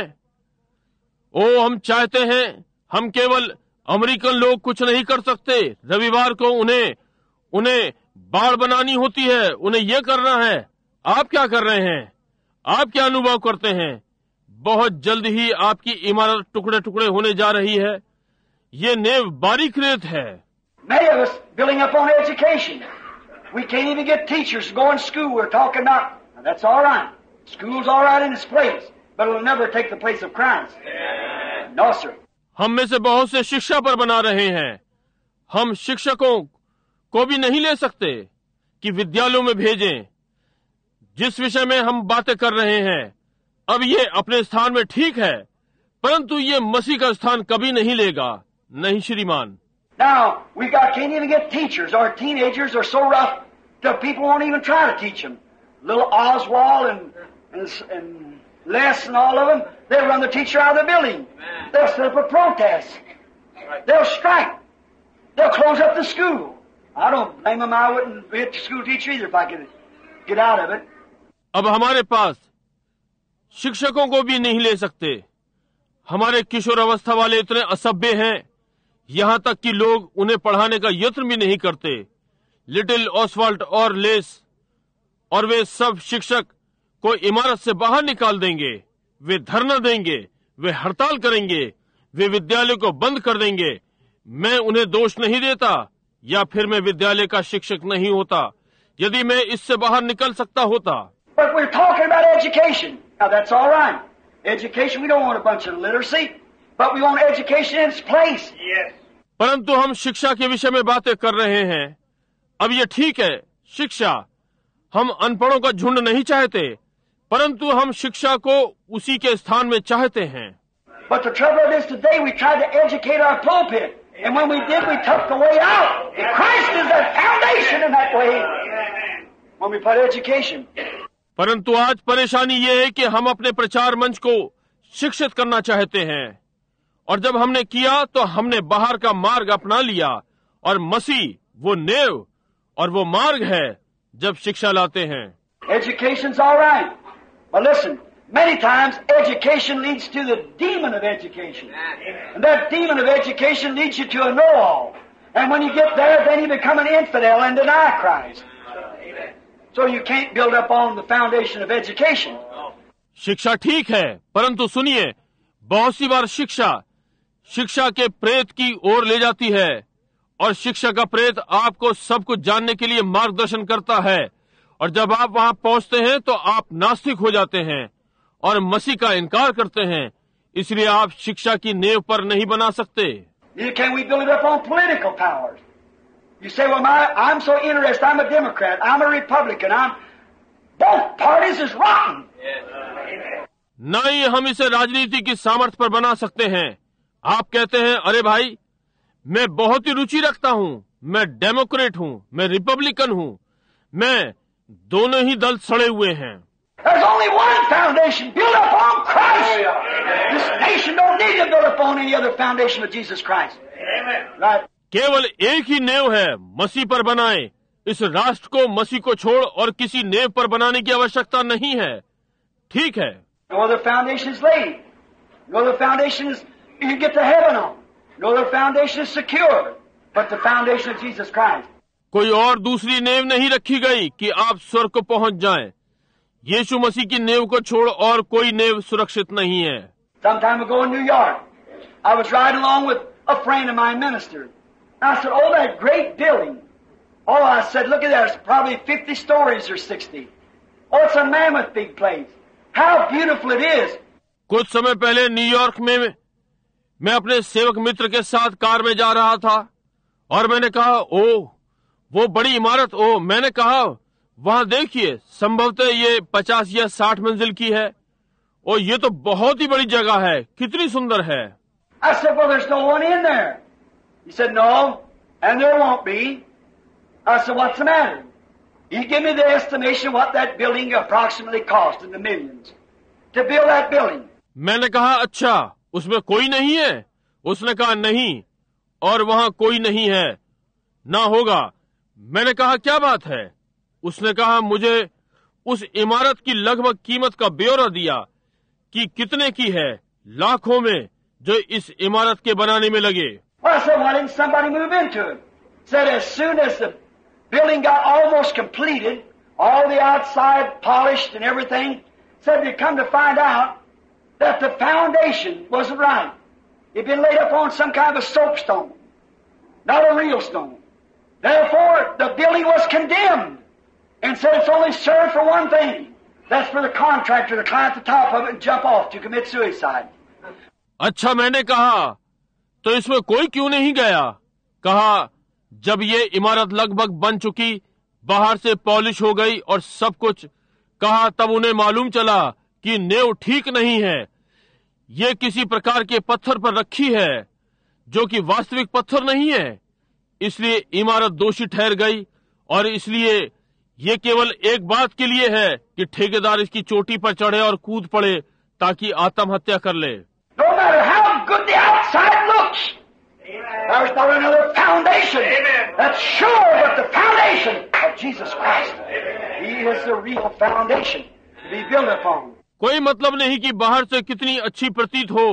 ओ, हम चाहते हैं, हम केवल अमेरिकन लोग कुछ नहीं कर सकते। रविवार को उन्हें उन्हें बाड़ बनानी होती है, उन्हें यह करना है। आप क्या कर रहे हैं? आप क्या अनुभव करते हैं? बहुत जल्द ही आपकी इमारत टुकड़े टुकड़े होने जा रही है। ये नेव बारीक रेत है। Many of us building up on education. We can't even get teachers to go in school. We're talking about, now that's all right. School's all right in its place, but it'll never take the place of Christ. No, sir. हम में से बहुत से शिक्षा पर बना रहे हैं। हम शिक्षकों को भी नहीं ले सकते कि विद्यालयों में भेजें। जिस विषय में हम बातें कर रहे हैं, अब ये अपने स्थान में ठीक है, परंतु ये मसीह का स्थान कभी नहीं लेगा। नहीं श्रीमान। Now, we got, can't even get teachers. Our teenagers are so rough that people won't even try to teach them. Little Oswald and, and, and Les and all of them, they'll run the teacher out of the building. Amen. They'll set up a protest. Right. They'll strike. They'll close up the school. I don't blame them. I wouldn't be a school teacher either if I could get out of it. अब हमारे पास शिक्षकों को भी नहीं ले सकते। हमारे किशोर अवस्था वाले इतने असभ्य हैं, यहाँ तक कि लोग उन्हें पढ़ाने का यत्न भी नहीं करते। लिटिल ऑसवाल्ट और लेस और वे सब शिक्षक को इमारत से बाहर निकाल देंगे। वे धरना देंगे, वे हड़ताल करेंगे, वे विद्यालय को बंद कर देंगे, मैं उन्हें दोष नहीं देता, या फिर मैं विद्यालय का शिक्षक नहीं होता यदि मैं इससे बाहर निकल सकता होता। But we're talking about education. Now that's all right. Education, we don't want a bunch of literacy, but we want education in its place. Yes. परंतु हम शिक्षा के विषय में बातें कर रहे हैं। अब ये ठीक है, शिक्षा, हम अनपढ़ों का झुंड नहीं चाहते, परंतु हम शिक्षा को उसी के स्थान में चाहते हैं। But the trouble is today we tried to educate our pulpit, and when we did, we took the way out. Christ is the foundation in that way. When we put education. परंतु आज परेशानी ये है कि हम अपने प्रचार मंच को शिक्षित करना चाहते हैं, और जब हमने किया तो हमने बाहर का मार्ग अपना लिया, और मसीह वो नेव और वो मार्ग है जब शिक्षा लाते हैं। Education's all right, but listen, many times education leads to the demon of education, and that demon of education leads you to a know-all, and when you get there, then you become an infidel and deny Christ. So you can't build up on the foundation of education. शिक्षा ठीक है, परंतु सुनिए, बहुत सी बार शिक्षा शिक्षा के प्रेत की ओर ले जाती है, और शिक्षा का प्रेत आपको सब कुछ जानने के लिए मार्गदर्शन करता है, और जब आप वहां पहुंचते हैं तो आप नास्तिक हो जाते हैं और मसीह का इनकार करते हैं। इसलिए आप शिक्षा की नींव पर नहीं बना सकते। Can we build it up on political powers? You say, well, my, I'm so interested, I'm a Democrat, I'm a Republican, I'm... Both parties is rotten. नहीं, हम इसे राजनीति की सामर्थ्य पर बना सकते हैं। आप कहते हैं, अरे भाई, मैं बहुत ही रुचि रखता हूँ, मैं डेमोक्रेट हूँ, मैं रिपब्लिकन हूँ, मैं दोनों ही दल सड़े हुए हैं। There's only one foundation built upon Christ. This nation don't need to build upon any other foundation but Jesus Christ. Right? केवल एक ही नेव है, मसीह पर बनाए। इस राष्ट्र को मसीह को छोड़ और किसी नेव पर बनाने की आवश्यकता नहीं है। ठीक है। No other foundation is laid. No other foundation is you can get to heaven on. No other foundation is secure, but the foundation of Jesus Christ. कोई और दूसरी नेव नहीं रखी गई कि आप स्वर्ग को पहुंच जाएं। यीशु मसीह की नेव को छोड़ और कोई नेव सुरक्षित नहीं है। Some time ago in New York, I was riding along with a friend of mine, minister. I said, "Oh, that great building." Oh, I said, "Look at that. It's probably fifty stories or sixty. Oh, it's a mammoth big place. How beautiful it is." कुछ समय पहले न्यूयॉर्क में मैं अपने सेवक मित्र के साथ कार में जा रहा था, और मैंने कहा, ओह, वो बड़ी इमारत। ओह, मैंने कहा, वहां देखिए, संभवतः ये पचास या साठ मंजिल की है। और ये तो बहुत ही बड़ी जगह है, कितनी सुंदर है। I said, "Well, there's no one in there." He said, "No, and there won't be." I said, "What's the matter?" He gave me the estimation of what that building approximately cost in the millions to build that building. मैंने कहा, अच्छा, उसमें कोई नहीं है? उसने कहा, नहीं, और वहां कोई नहीं है, ना होगा। मैंने कहा, क्या बात है? उसने कहा, मुझे उस इमारत की लगभग कीमत का ब्यौरा दिया कि कितने की है, लाखों में, जो इस इमारत के बनाने में लगे। Well, I said, "Why didn't somebody move into it?" Said as soon as the building got almost completed, all the outside polished and everything, said they come to find out that the foundation wasn't right. It'd been laid upon some kind of a soapstone, not a real stone. Therefore, the building was condemned, and said it's only served for one thing. That's for the contractor to climb at the top of it and jump off to commit suicide. अच्छा, मैंने कहा, तो इसमें कोई क्यों नहीं गया? कहा, जब ये इमारत लगभग बन चुकी, बाहर से पॉलिश हो गई और सब कुछ, कहा, तब उन्हें मालूम चला कि नेव ठीक नहीं है। ये किसी प्रकार के पत्थर पर रखी है, जो कि वास्तविक पत्थर नहीं है। इसलिए इमारत दोषी ठहर गई, और इसलिए ये केवल एक बात के लिए है कि ठेकेदार इसकी चोटी पर चढ़े और कूद पड़े ताकि आत्महत्या कर ले। No matter how good the outside looks, there's not another foundation that's sure but the foundation of Jesus Christ. He is the real foundation to be built upon. कोई मतलब नहीं कि बाहर से कितनी अच्छी प्रतीत हो,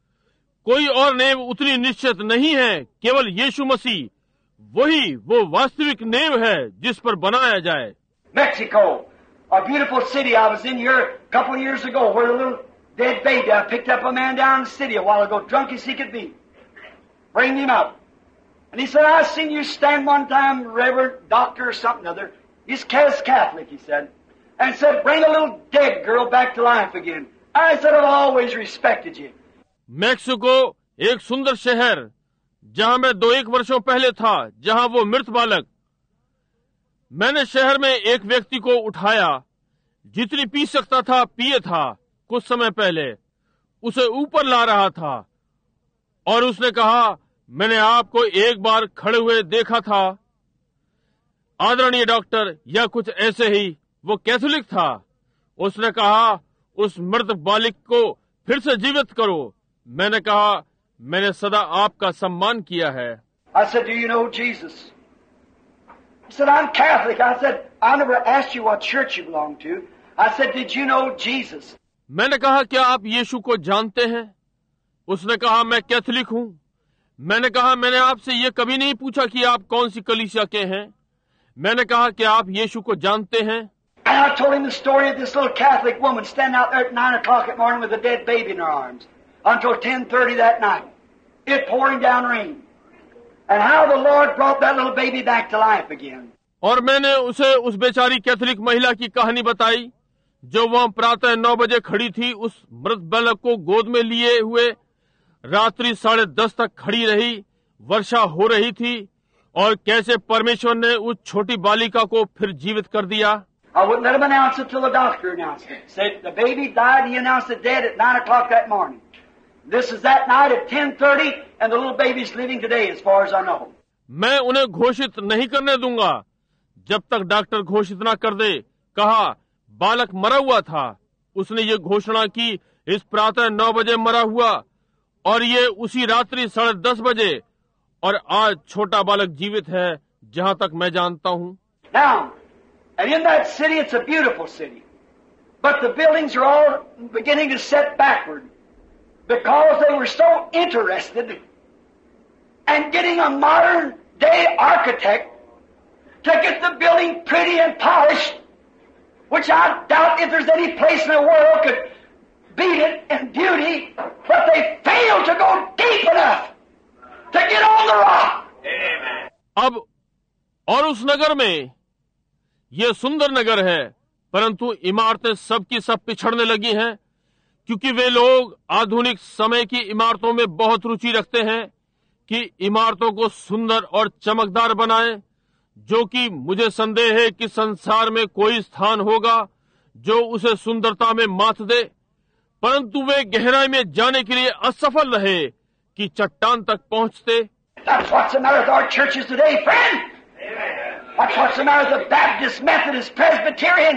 कोई और नेव उतनी निश्चित नहीं है, केवल यीशु मसीह वही वो वास्तविक नेव है जिस पर बनाया जाए। Mexico, a beautiful city. I was in here a couple of years ago where a little dead baby. I picked up a man down in the city a while ago, drunk as he could be. Bring him up. And he said, I seen you stand one time, Reverend Doctor or something other. He's Catholic, he said. And said, bring a little dead girl back to life again. I said, I've always respected you. Mexico एक सुंदर शहर, जहां मैं दो एक वर्षों पहले था, जहां वो मृत बालक, मैंने शहर में एक व्यक्ति को उठाया, जितनी पी सकता था पिए था। कुछ समय पहले उसे ऊपर ला रहा था और उसने कहा, मैंने आपको एक बार खड़े हुए देखा था आदरणीय डॉक्टर, या कुछ ऐसे ही। वो कैथोलिक था। उसने कहा, उस मृत बालिक को फिर से जीवित करो। मैंने कहा, मैंने सदा आपका सम्मान किया है। I said, do you know Jesus? He said, I'm Catholic. I said, I never asked you what church you belong to. I said, did you know Jesus? मैंने कहा, क्या आप यीशु को जानते हैं? उसने कहा, मैं कैथोलिक हूँ। मैंने कहा, मैंने आपसे ये कभी नहीं पूछा कि आप कौन सी कलीसिया के हैं। मैंने कहा, क्या आप यीशु को जानते हैं? And I told him the story of this little Catholic woman standing out there at nine o'clock at morning with a dead baby in her arms until ten thirty that night. It pouring down rain. And how the Lord brought that little baby back to life again. और मैंने उसे उस बेचारी कैथोलिक महिला की कहानी बताई, जो वहां प्रातः नौ बजे खड़ी थी, उस मृत बालक को गोद में लिए हुए। रात्रि साढ़े दस तक खड़ी रही, वर्षा हो रही थी, और कैसे परमेश्वर ने उस छोटी बालिका को फिर जीवित कर दिया। I wouldn't let him announce it till the doctor announced it. Said the baby died, he announced it dead at nine o'clock that morning. This is that night at ten thirty, and the little baby's living today as far as I know. मैं उन्हें घोषित नहीं करने दूंगा जब तक डॉक्टर घोषित ना कर दे। कहा, बालक मरा हुआ था। उसने ये घोषणा की, इस प्रातः नौ बजे मरा हुआ, और ये उसी रात्रि साढ़े दस बजे, और आज छोटा बालक जीवित है, जहां तक मैं जानता हूँ। Now, and in that city, it's a beautiful city. But the buildings are all beginning to set backward because they were so interested in getting a modern day architect to get the building pretty and polished, which I doubt if there's any place in the world could beat it in beauty, but they failed to go deep enough to get on the rock. अब और उस नगर में, ये सुंदर नगर है, परंतु इमारतें सबकी सब पिछड़ने लगी हैं, क्योंकि वे लोग आधुनिक समय की इमारतों में बहुत रुचि रखते हैं कि इमारतों को सुंदर और चमकदार बनाएं, जो कि मुझे संदेह है कि संसार में कोई स्थान होगा जो उसे सुंदरता में मात दे। परंतु वे गहराई में जाने के लिए असफल रहे कि चट्टान तक पहुंचते। That's what's the matter with our churches today, friend. That's what's the matter with the Baptist, Methodist, Presbyterian,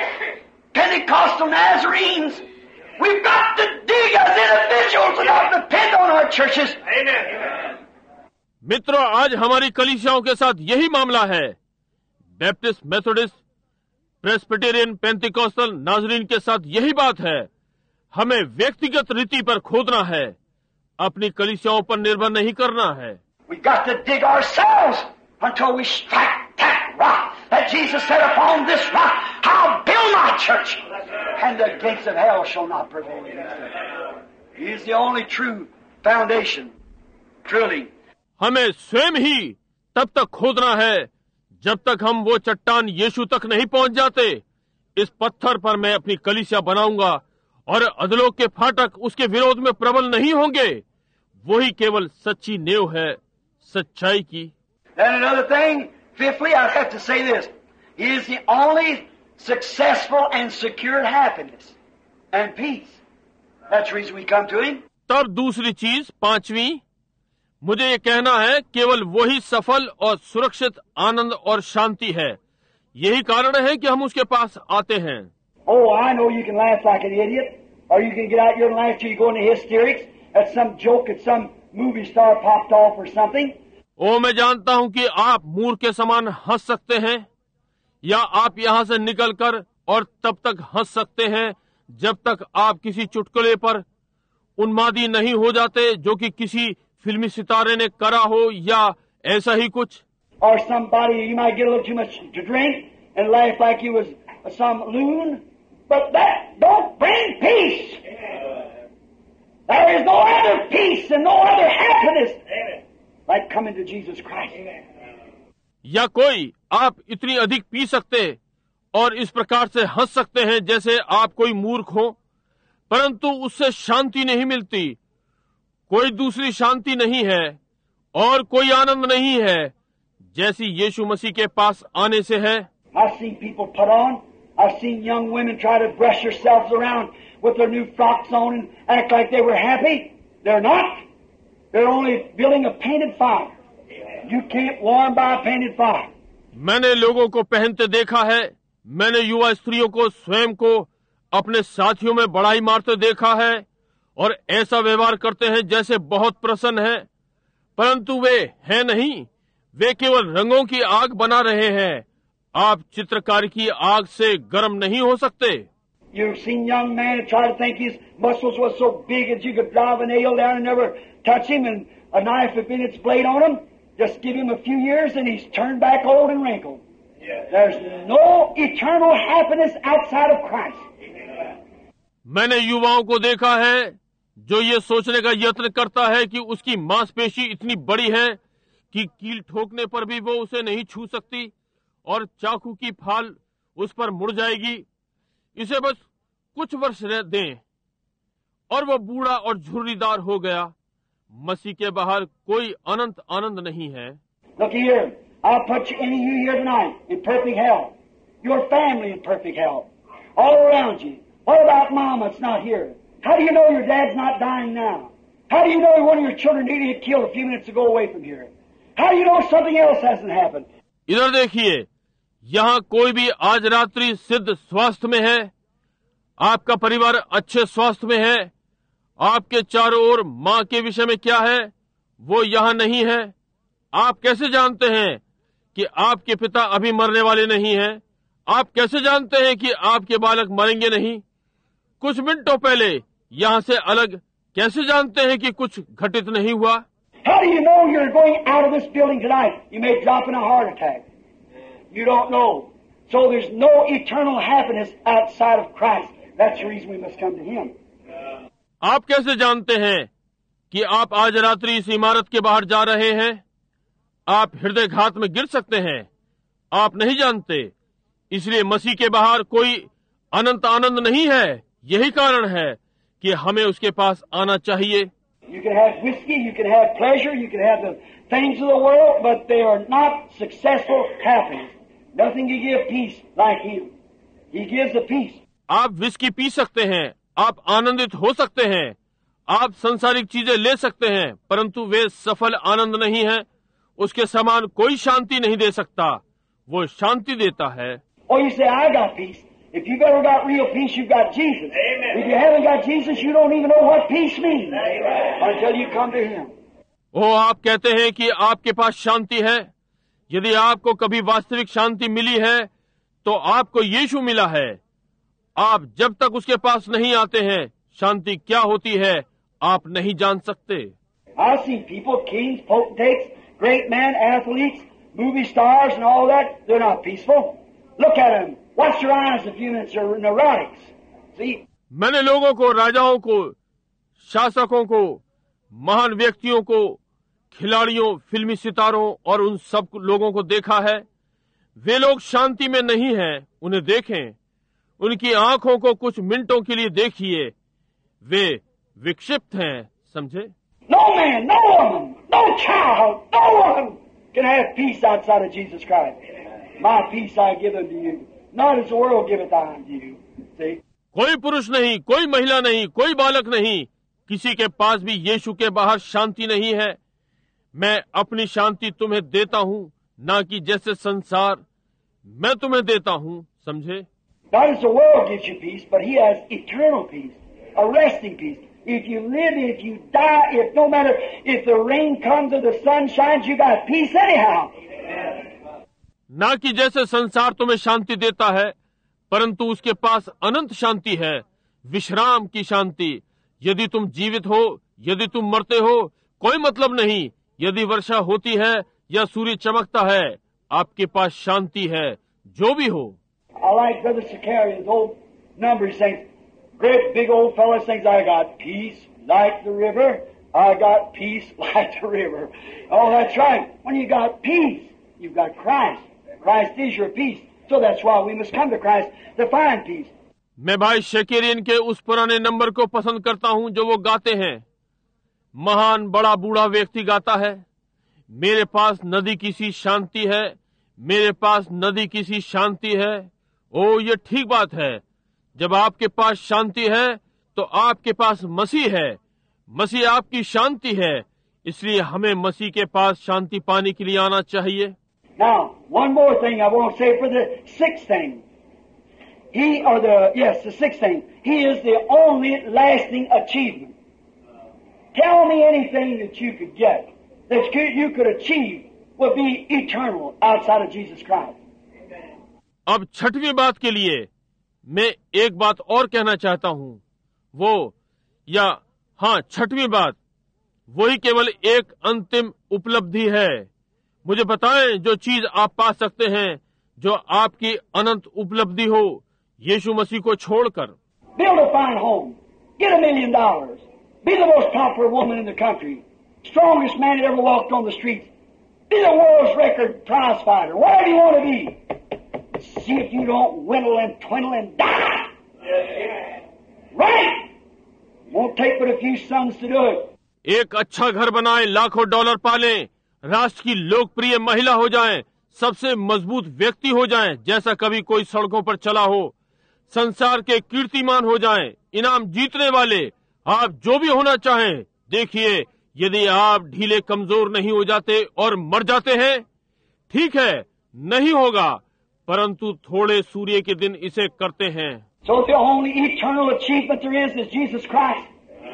Pentecostal, Nazarenes. We've got to dig as individuals and not depend on our churches. Amen. मित्रों, आज हमारी कलीसियाओं के साथ यही मामला है। बैप्टिस्ट, मेथोडिस्ट, प्रेस्बिटेरियन, पेंटिकॉस्टल, नाजरीन के साथ यही बात है। हमें व्यक्तिगत रीति पर खोदना है, अपनी कलीसियाओं पर निर्भर नहीं करना है। We got to dig ourselves until we strike that rock that Jesus said, upon this rock I'll build my church, and the gates of hell shall not prevail against it. He is the only true foundation. Truly. हमें स्वयं ही तब तक खोदना है जब तक हम वो चट्टान यीशु तक नहीं पहुंच जाते। इस पत्थर पर मैं अपनी कलीसिया बनाऊंगा और अधलोक के फाटक उसके विरोध में प्रबल नहीं होंगे। वही केवल सच्ची नेव है सच्चाई की। And another thing, fifthly, I have to say this. He is the only successful and secured happiness and peace. That's the reason we come to him. तब दूसरी चीज, पांचवी, मुझे ये कहना है, केवल वही सफल और सुरक्षित आनंद और शांति है। यही कारण है कि हम उसके पास आते हैं। Oh, I know you can laugh like an idiot, or you can get out your life till you go into hysterics at some joke that some movie star popped off or something. ओ, मैं जानता हूं कि आप मूर्ख के समान हंस सकते हैं, या आप यहां से निकलकर और तब तक हंस सकते हैं जब तक आप किसी चुटकुले पर उन्मादी नहीं हो जाते जो कि किसी फिल्मी सितारे ने करा हो, या ऐसा ही कुछ। Or somebody, you might get a little too much to drink and laugh like you was some loon, but that don't bring peace. There is no other peace and no other happiness like coming to Jesus Christ. या कोई आप इतनी अधिक पी सकते और इस प्रकार से हंस सकते हैं जैसे आप कोई मूर्ख हो, परंतु उससे शांति नहीं मिलती। कोई दूसरी शांति नहीं है और कोई आनंद नहीं है जैसी यीशु मसीह के पास आने से है। I've seen people put on. I've seen young women try to brush themselves around with their new frocks on and act like they were happy. They're not. They're only building a painted fire. You can't warm by a painted fire. मैंने लोगों को पहनते देखा है, मैंने युवा स्त्रियों को स्वयं को अपने साथियों में बड़ाई मारते देखा है और ऐसा व्यवहार करते हैं जैसे बहुत प्रसन्न है, परंतु वे हैं नहीं, वे केवल रंगों की आग बना रहे हैं। आप चित्रकारी की आग से गर्म नहीं हो सकते। You've seen young men try to think his muscles were so big that you could drive a nail down and never touch him, and a knife had been its blade on him. Just give him a few years and he's turned back old and wrinkled. Yeah. There's no eternal happiness outside of Christ. मैंने युवाओं को देखा है जो ये सोचने का यत्न करता है कि उसकी मांसपेशी इतनी बड़ी है कि कील ठोकने पर भी वो उसे नहीं छू सकती और चाकू की फाल उस पर मुड़ जाएगी। इसे बस कुछ वर्ष रह दें और वो बूढ़ा और झुर्रीदार हो गया। मसीह के बाहर कोई अनंत आनंद नहीं है। Look here, I'll put you, any of you here tonight in perfect health. Your family in perfect health. All around you. What about Mama that's not here? How do you know your dad's not dying now? How do you know one of your children didn't get killed a few minutes ago away from here? How do you know something else hasn't happened? इधर देखिए, यहाँ कोई भी आज रात्रि सिद्ध स्वास्थ्य में है, आपका परिवार अच्छे स्वास्थ्य में है, आपके चारों ओर माँ के विषय में क्या है वो यहाँ नहीं है। आप कैसे जानते हैं कि आपके पिता अभी मरने वाले नहीं हैं? आप कैसे जानते हैं कि आपके बालक मरेंगे नहीं? कुछ मिनटों पहले यहाँ से अलग कैसे जानते हैं कि कुछ घटित नहीं हुआ? How do you know you're going out of this building tonight? You may drop in a heart attack. You don't know. So there's no eternal happiness outside of Christ. That's the reason we must come to Him. आप कैसे जानते हैं कि आप आज रात्रि इस इमारत के बाहर जा रहे हैं? आप हृदय घात में गिर सकते हैं। आप नहीं जानते, इसलिए मसीह के बाहर कोई अनंत आनंद नहीं है। यही कारण है कि हमें उसके पास आना चाहिए। You can have whiskey, you can have pleasure, you can have the things of the world, but they are not successful happiness. Nothing can give peace like Him. He gives the peace. आप विस्की पी सकते हैं, आप आनंदित हो सकते हैं, आप सांसारिक चीजें ले सकते हैं, परंतु वे सफल आनंद नहीं है। उसके समान कोई शांति नहीं दे सकता। वो शांति देता है। Oh, you say, I got peace. If you've ever got real peace, you've got Jesus. Amen. If you haven't got Jesus, you don't even know what peace means. Amen. Until you come to Him. ओ, आप कहते हैं कि आपके पास शांति है। यदि आपको कभी वास्तविक शांति मिली है, तो आपको यीशु मिला है। आप जब तक उसके पास नहीं आते हैं, शांति क्या होती है आप नहीं जान सकते। I've seen people, kings, potentates, great men, athletes, movie stars and all that, they're not peaceful. Look at them. Watch your eyes a few minutes, they're neurotics. See? मैंने लोगों को, राजाओं को, शासकों को, महान व्यक्तियों को, खिलाड़ियों, फिल्मी सितारों और उन सब लोगों को देखा है। वे लोग शांति में नहीं हैं। उन्हें देखें, उनकी आंखों को कुछ मिनटों के लिए देखिए, वे विक्षिप्त हैं। समझे? No man, no woman, no child, no one can have peace outside of Jesus Christ. My peace I give unto you, not as the world giveth unto you. See? कोई पुरुष नहीं, कोई महिला नहीं, कोई बालक नहीं, किसी के पास भी यीशु के बाहर शांति नहीं है। मैं अपनी शांति तुम्हें देता हूँ, ना कि जैसे संसार मैं तुम्हें देता हूँ। समझे? Not as the world gives you peace, but He has eternal peace, a resting peace. If you live, if you die, if no matter if the rain comes or the sun shines, you got peace anyhow. ना कि जैसे संसार तुम्हें शांति देता है, परंतु उसके पास अनंत शांति है, विश्राम की शांति। यदि तुम जीवित हो, यदि तुम मरते हो, कोई मतलब नहीं। यदि वर्षा होती है या सूर्य चमकता है, आपके पास शांति है, जो भी हो। I like Brother Sicarius, old number, he sings, great big old fella sings, I got peace like the river I got peace like the river. Oh, that's right. When you got peace, you've got Christ. Christ is your peace. So that's why we must come to Christ to find peace. मैं भाई शेकेरियन के उस पुराने नंबर को पसंद करता हूं जो वो गाते हैं। महान बड़ा बूढ़ा व्यक्ति गाता है, मेरे पास नदी की सी शांति है, मेरे पास नदी की सी शांति है। ओ, ये ठीक बात है। जब आपके पास शांति है तो आपके पास मसीह है, मसीह आपकी शांति है। इसलिए हमें मसीह के पास शांति पाने के लिए आना चाहिए। Now, one more thing I want to say for the sixth thing. He, or the, yes, the sixth thing. He is the only lasting achievement. Tell me anything that you could get, that you could achieve, would be eternal outside of Jesus Christ. अब छठवीं बात के लिए मैं एक बात और कहना चाहता हूं। वो, या हाँ, छठवीं बात, वही केवल एक अंतिम उपलब्धि है। मुझे बताएं जो चीज आप पा सकते हैं, जो आपकी अनंत उपलब्धि हो, यीशु मसीह को छोड़कर। Build a fine home, get a million dollars, be the most popular woman in the country, strongest man that ever walked on the streets, be the world's record prize fighter, whatever you want to be. See if you don't whittle and twiddle and die. Right? Won't take but a few sons to do it. एक अच्छा घर बनाएं, लाखों डॉलर पालें, राष्ट्र की लोकप्रिय महिला हो जाएं, सबसे मजबूत व्यक्ति हो जाएं, जैसा कभी कोई सड़कों पर चला हो, संसार के कीर्तिमान हो जाएं, इनाम जीतने वाले, आप जो भी होना चाहें। देखिए, यदि आप ढीले कमजोर नहीं हो जाते और मर जाते हैं, ठीक है, नहीं होगा, परंतु थोड़े सूर्य के दिन इसे करते हैं। So the only eternal achievement there is is Jesus Christ.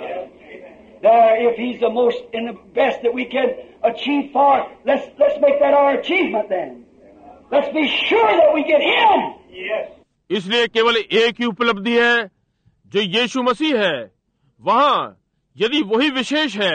There, if He's the most and the best that we can achieve for, let's let's make that our achievement then. Let's be sure that we get Him. Yes. इसलिए केवल एक ही उपलब्धि है जो यीशु मसीह है। वहाँ यदि वही विशेष है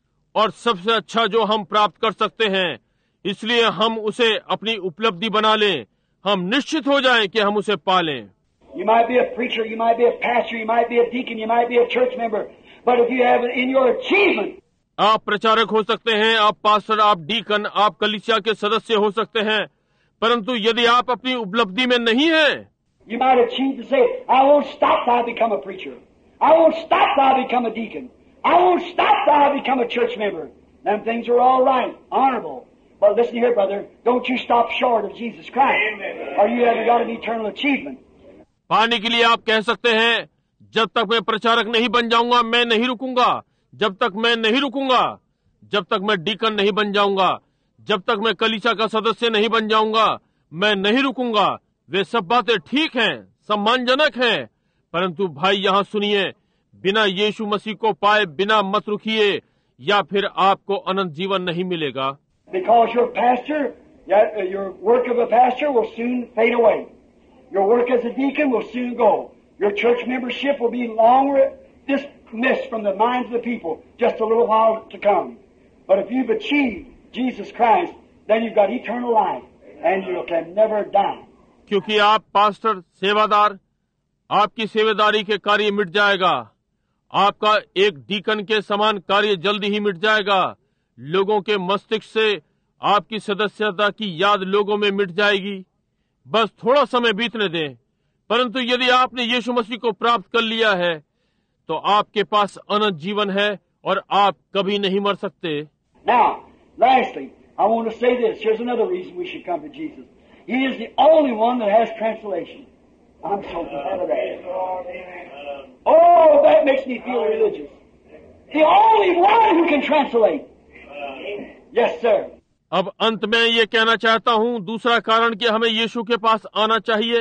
और सबसे अच्छा जो हम प्राप्त कर सकते हैं, इसलिए हम उसे अपनी उपलब्धि बना लें। हम निश्चित हो जाएं कि हम उसे पालें। You might be a preacher, you might be a pastor, you might be a deacon, you might be a church member, but if you have it in your achievement, आप प्रचारक हो सकते हैं, आप पास्टर, आप डीकन, आप कलीसिया के सदस्य हो सकते हैं, परंतु यदि आप अपनी उपलब्धि में नहीं हैं, you might achieve to say, I won't stop till I become a preacher. I won't stop till I become a deacon. I won't stop till I become a church member. Them things are all right, honorable. But listen here, brother, don't you stop short of Jesus Christ, or you haven't got an eternal achievement. पाने के लिए आप कह सकते हैं, जब तक मैं प्रचारक नहीं बन जाऊंगा, मैं नहीं रुकूंगा। जब तक मैं नहीं रुकूंगा, जब तक मैं डीकन नहीं बन जाऊंगा, जब तक मैं कलीसिया का सदस्य नहीं बन जाऊंगा, मैं नहीं रुकूंगा। वे सब बातें ठीक हैं, सम्मानजनक हैं, परंतु भाई यहाँ सुनिए, बिना यीशु मसीह को पाए बिना मत रुकिए, या फिर आपको अनंत जीवन नहीं मिलेगा। Because your pastor, your work of a pastor will soon fade away. Your work as a deacon will soon go. Your church membership will be long dismissed from the minds of the people just a little while to come. But if you've achieved Jesus Christ, then you've got eternal life and you can never die. क्योंकि आप पास्टर, सेवादार, आपकी सेवादारी के कार्य मिट जाएगा। आपका एक डीकन के समान कार्य जल्दी ही मिट जाएगा। लोगों के मस्तिष्क से आपकी सदस्यता की याद लोगों में मिट जाएगी। बस थोड़ा समय बीतने दें। परंतु यदि आपने यीशु मसीह को प्राप्त कर लिया है, तो आपके पास अनंत जीवन है और आप कभी नहीं मर सकते। Now, lastly, I want to say this. Here's another reason we should come to Jesus. He is the only one that has translation. I'm so glad of that. Oh, that makes me feel religious. The only one who can translate. Yes, sir. अब अंत में ये कहना चाहता हूँ, दूसरा कारण कि हमें यीशु के पास आना चाहिए,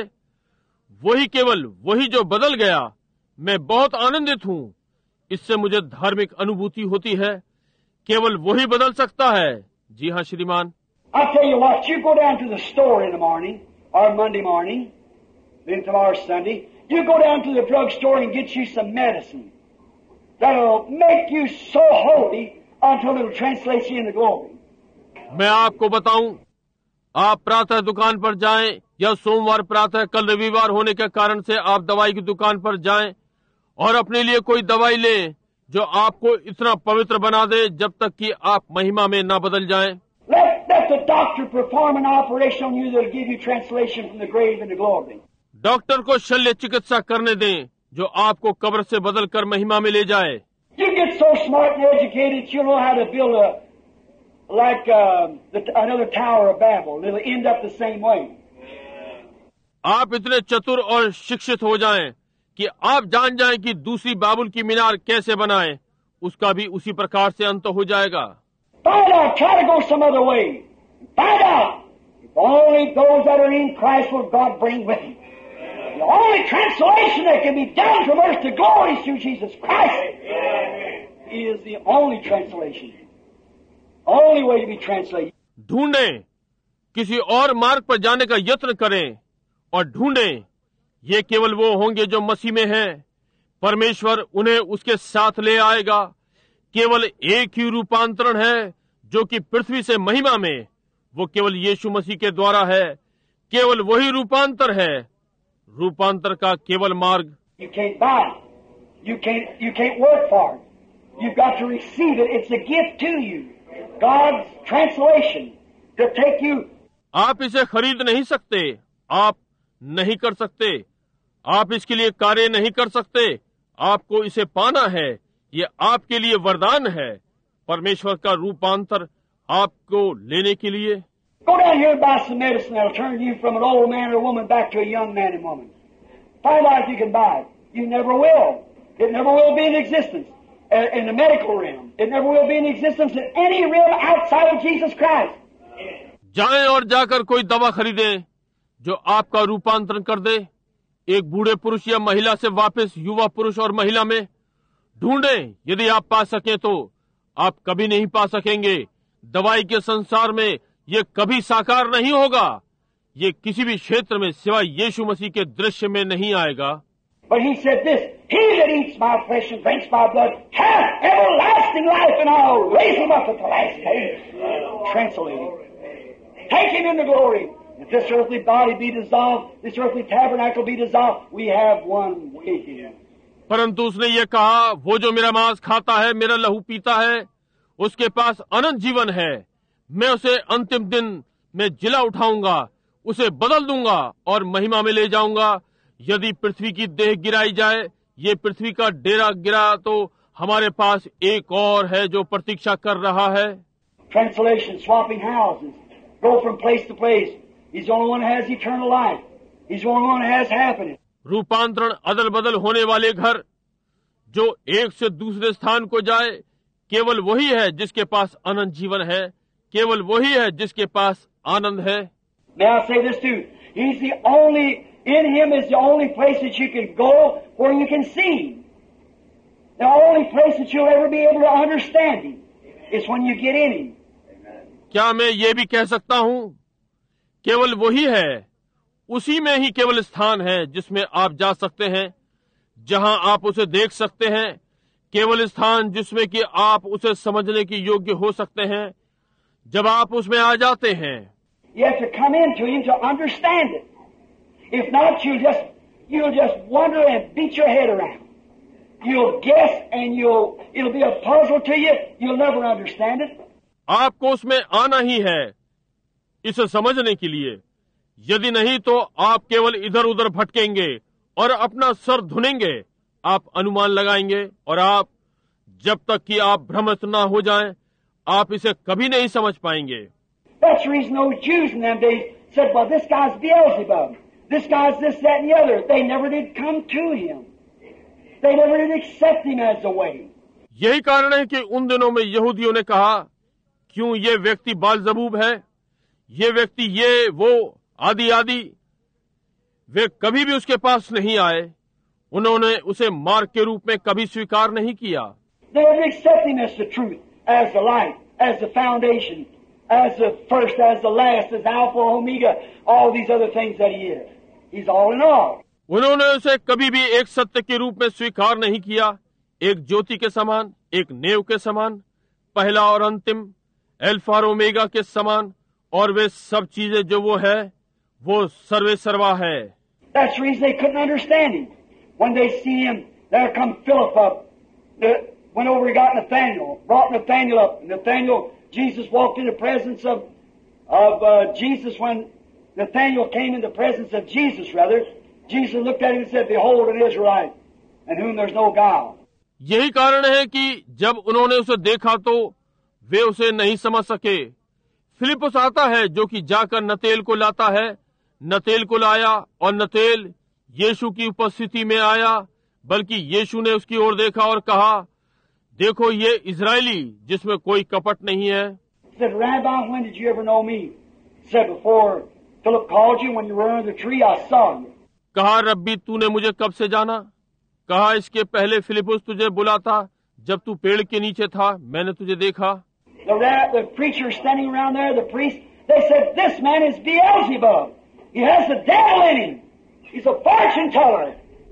वही केवल वही जो बदल गया। मैं बहुत आनंदित हूँ, इससे मुझे धार्मिक अनुभूति होती है। केवल वही बदल सकता है। जी हाँ श्रीमान। I'll tell you what, you go down to the store in the morning, or Monday morning, then tomorrow's Sunday, you go down to the drugstore and get you some medicine that'll make you so holy until it'll translate you into glory. मैं आपको बताऊं, आप प्रातः दुकान पर जाएं या सोमवार प्रातः, कल रविवार होने के कारण से आप दवाई की दुकान पर जाएं और अपने लिए कोई दवाई लें, जो आपको इतना पवित्र बना दे जब तक कि आप महिमा में ना बदल जाएं। Let, let the doctor perform an operation on you that will give you translation from the grave into glory. Doctor को शल्य चिकित्सा करने दें जो आपको कब्र से बदल कर महिमा में ले जाए। You get so smart and educated, you know how to build a like uh, the, another Tower of Babel. It'll end up the same way. आप इतने चतुर और शिक्षित हो जाएं कि आप जान जाएं कि दूसरी बाबुल की मीनार कैसे बनाएं, उसका भी उसी प्रकार से अंत हो जाएगा। Find out. Try to go some other way. Find out. If only those that are in Christ will God bring with Him. The only translation that can be done from earth to glory is through Jesus Christ. He is the only translation. Only way to be translated. ढूंढें, किसी और मार्ग पर जाने का यत्न करें और ढूंढें, ये केवल वो होंगे जो मसीह में हैं। परमेश्वर उन्हें उसके साथ ले आएगा। केवल एक ही रूपांतरण है जो कि पृथ्वी से महिमा में, वो केवल यीशु मसीह के द्वारा है। केवल वही रूपांतर है, रूपांतर का केवल मार्ग। You can't buy it. You can't, you can't work for it. You've got to receive it. It's a gift to you. God's translation to take you. आप इसे खरीद नहीं सकते, आप नहीं कर सकते, आप इसके लिए कार्य नहीं कर सकते, आपको इसे पाना है। ये आपके लिए वरदान है, परमेश्वर का रूपांतर आपको लेने के लिए। Go down here and buy some medicine that'll turn you from an old man or woman back to a young man and woman. Find out if you can buy it. You never will. It never will be in existence uh, in the medical realm. It never will be in existence in any realm outside of Jesus Christ. जाएं और जाकर कोई दवा खरीदें जो आपका रूपांतरण कर दे, एक बूढ़े पुरुष या महिला से वापस युवा पुरुष और महिला में। ढूंढें, यदि आप पा सकें तो। आप कभी नहीं पा सकेंगे। दवाई के संसार में ये कभी साकार नहीं होगा। ये किसी भी क्षेत्र में सिवाय यीशु मसीह के दृश्य में नहीं आएगा। But he said this, he that eats my flesh and drinks my blood hath everlasting life, and I'll raise him up at the last day. Translated. Take him into glory. If this earthly body be dissolved, this earthly tabernacle be dissolved, we have one with him. परंतु उसने ये कहा, वो जो मेरा मांस खाता है, मेरा लहू पीता है, उसके पास अनंत जीवन है। मैं उसे अंतिम दिन में जिला उठाऊंगा, उसे बदल दूंगा और महिमा में ले जाऊंगा। यदि पृथ्वी की देह गिराई जाए, ये पृथ्वी का डेरा गिरा, तो हमारे पास एक और है जो प्रतीक्षा कर रहा है। Translation, swapping houses, go from place to place. He's the only one that has eternal life. He's the only one that has happiness. रूपांतरण, अदल बदल होने वाले घर, जो एक से दूसरे स्थान को जाए, केवल वही है जिसके पास अनंत जीवन है। केवल वही है जिसके पास आनंद है। May I say this too? He's the only, in him is the only place that you can go where you can see him. The only place that you'll ever be able to understand him is when you get in him. क्या मैं ये भी कह सकता हूँ, केवल वही है, उसी में ही केवल स्थान है जिसमें आप जा सकते हैं, जहां आप उसे देख सकते हैं। केवल स्थान जिसमें कि आप उसे समझने की योग्य हो सकते हैं, जब आप उसमें आ जाते हैं। You have to come into him to understand it. If not, you'll just, you'll just wonder and beat your head around. You'll guess and you'll, it'll be a puzzle to you. You'll never understand it. आपको उसमें आना ही है इसे समझने के लिए। यदि नहीं तो आप केवल इधर उधर भटकेंगे और अपना सर धुनेंगे। आप अनुमान लगाएंगे और आप, जब तक कि आप भ्रमित ना हो जाएं, आप इसे कभी नहीं समझ पाएंगे। That's the reason those Jews in them days said, well, this guy's Beelzebub. This guy's this, that, and the other. They never did come to him. They never did accept him as the way. यही कारण है कि उन दिनों में यहूदियों ने कहा, क्यों ये व्यक्ति बालजबूब है, ये व्यक्ति ये वो आदि आदि। वे कभी भी उसके पास नहीं आए। उन्होंने उसे मार्ग के रूप में कभी स्वीकार नहीं किया। They never accept him as the truth, as the light, as the foundation, as the first, as the last, as Alpha, Omega, all these other things that he is. He's all in all. उन्होंने उसे कभी भी एक सत्य के रूप में स्वीकार नहीं किया, एक ज्योति के समान, एक नेव के समान, पहला और अंतिम, अल्फा और ओमेगा के समान, और वे सब चीजें जो वो है, वो सर्वे सर्वा है। That's the reason they couldn't understand him. When they see him, there come Philip up, the, went over and got Nathaniel, brought Nathaniel up. Nathaniel, Jesus walked in the presence of of uh, Jesus when Nathaniel came in the presence of Jesus, rather. Jesus looked at him and said, "Behold, an Israelite, in whom there's no guile." यही कारण है कि जब उन्होंने उसे देखा तो वे उसे नहीं समझ सके। फिलिपुस आता है जो कि जाकर नतेल को लाता है। नतेल को लाया और नतेल यीशु की उपस्थिति में आया, बल्कि यीशु ने उसकी ओर देखा और कहा, देखो ये इजरायली जिसमें कोई कपट नहीं है। Said, "Rabbi, when did you ever know me?" Said, "Before Philip called you, when you were under the tree, I saw you." कहा, रब्बी तूने मुझे कब से जाना? कहा, इसके पहले फिलिपुस तुझे बुला था, जब तू पेड़ के नीचे था, मैंने तुझे देखा। The, the preachers standing around there, the priests, they said, "This man is Beelzebub. He has the devil in him. He's a fortune teller."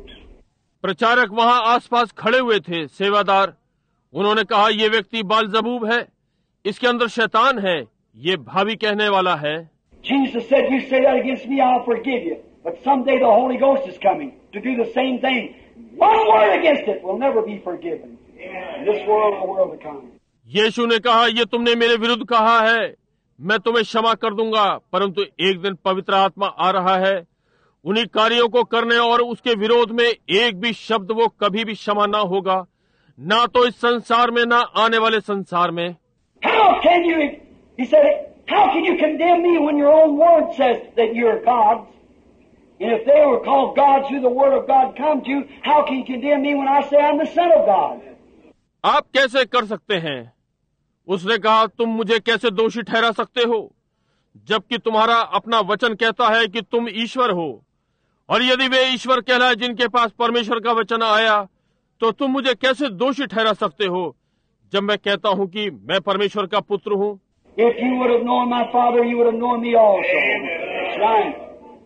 प्रचारक वहां आसपास खड़े हुए थे, सेवादार। उन्होंने कहा, ये व्यक्ति बालजबूब है, इसके अंदर शैतान है, ये भावी कहने वाला है। Jesus said, "You say that against me, I'll forgive you. But someday the Holy Ghost is coming to do the same thing. One word against it will never be forgiven. In this world or the world to come." यीशु ने कहा, ये तुमने मेरे विरुद्ध कहा है, मैं तुम्हें क्षमा कर दूंगा, परंतु एक दिन पवित्र आत्मा आ रहा है, उन्हीं कार्यों को करने और उसके विरोध में एक भी शब्द वो कभी भी क्षमा ना होगा, ना तो इस संसार में ना आने वाले संसार में। How can you, he said, how can you condemn me when your own word says that you're gods? And if they were called gods who the word of God come to, how can you condemn me when I say I'm the son of God? आप कैसे कर सकते हैं? उसने कहा, तुम मुझे कैसे दोषी ठहरा सकते हो, जबकि तुम्हारा अपना वचन कहता है कि तुम ईश्वर हो, और यदि वे ईश्वर कहलाए जिनके पास परमेश्वर का वचन आया, तो तुम मुझे कैसे दोषी ठहरा सकते हो, जब मैं कहता हूं कि मैं परमेश्वर का पुत्र हूं। If you would have known my Father, you would have known me also. That's right.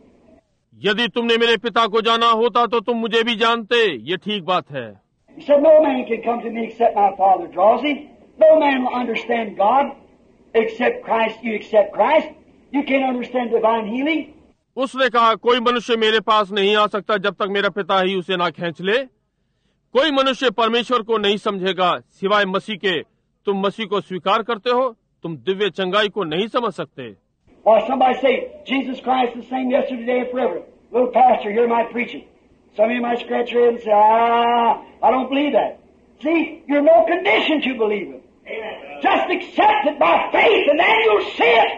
यदि तुमने मेरे पिता को जाना होता तो तुम मुझे भी जानते, ये ठीक बात है। He said, "No man can come to me except my Father draws him. No man will understand God except Christ. You accept Christ. You can't understand divine healing." उसने कहा, कोई मनुष्य मेरे पास नहीं आ सकता जब तक मेरा पिता ही उसे ना खींच ले। कोई मनुष्य परमेश्वर को नहीं समझेगा सिवाय मसीह के। तुम मसीह को स्वीकार करते हो, तुम दिव्य चंगाई को नहीं समझ सकते। Or somebody say, "Jesus Christ the same yesterday, today, and forever." Little pastor, hear my preaching. Some of you might scratch your head and say, "Ah, I don't believe that." See, you're no condition to believe it. Amen. Just accept it by faith, and then you'll see it.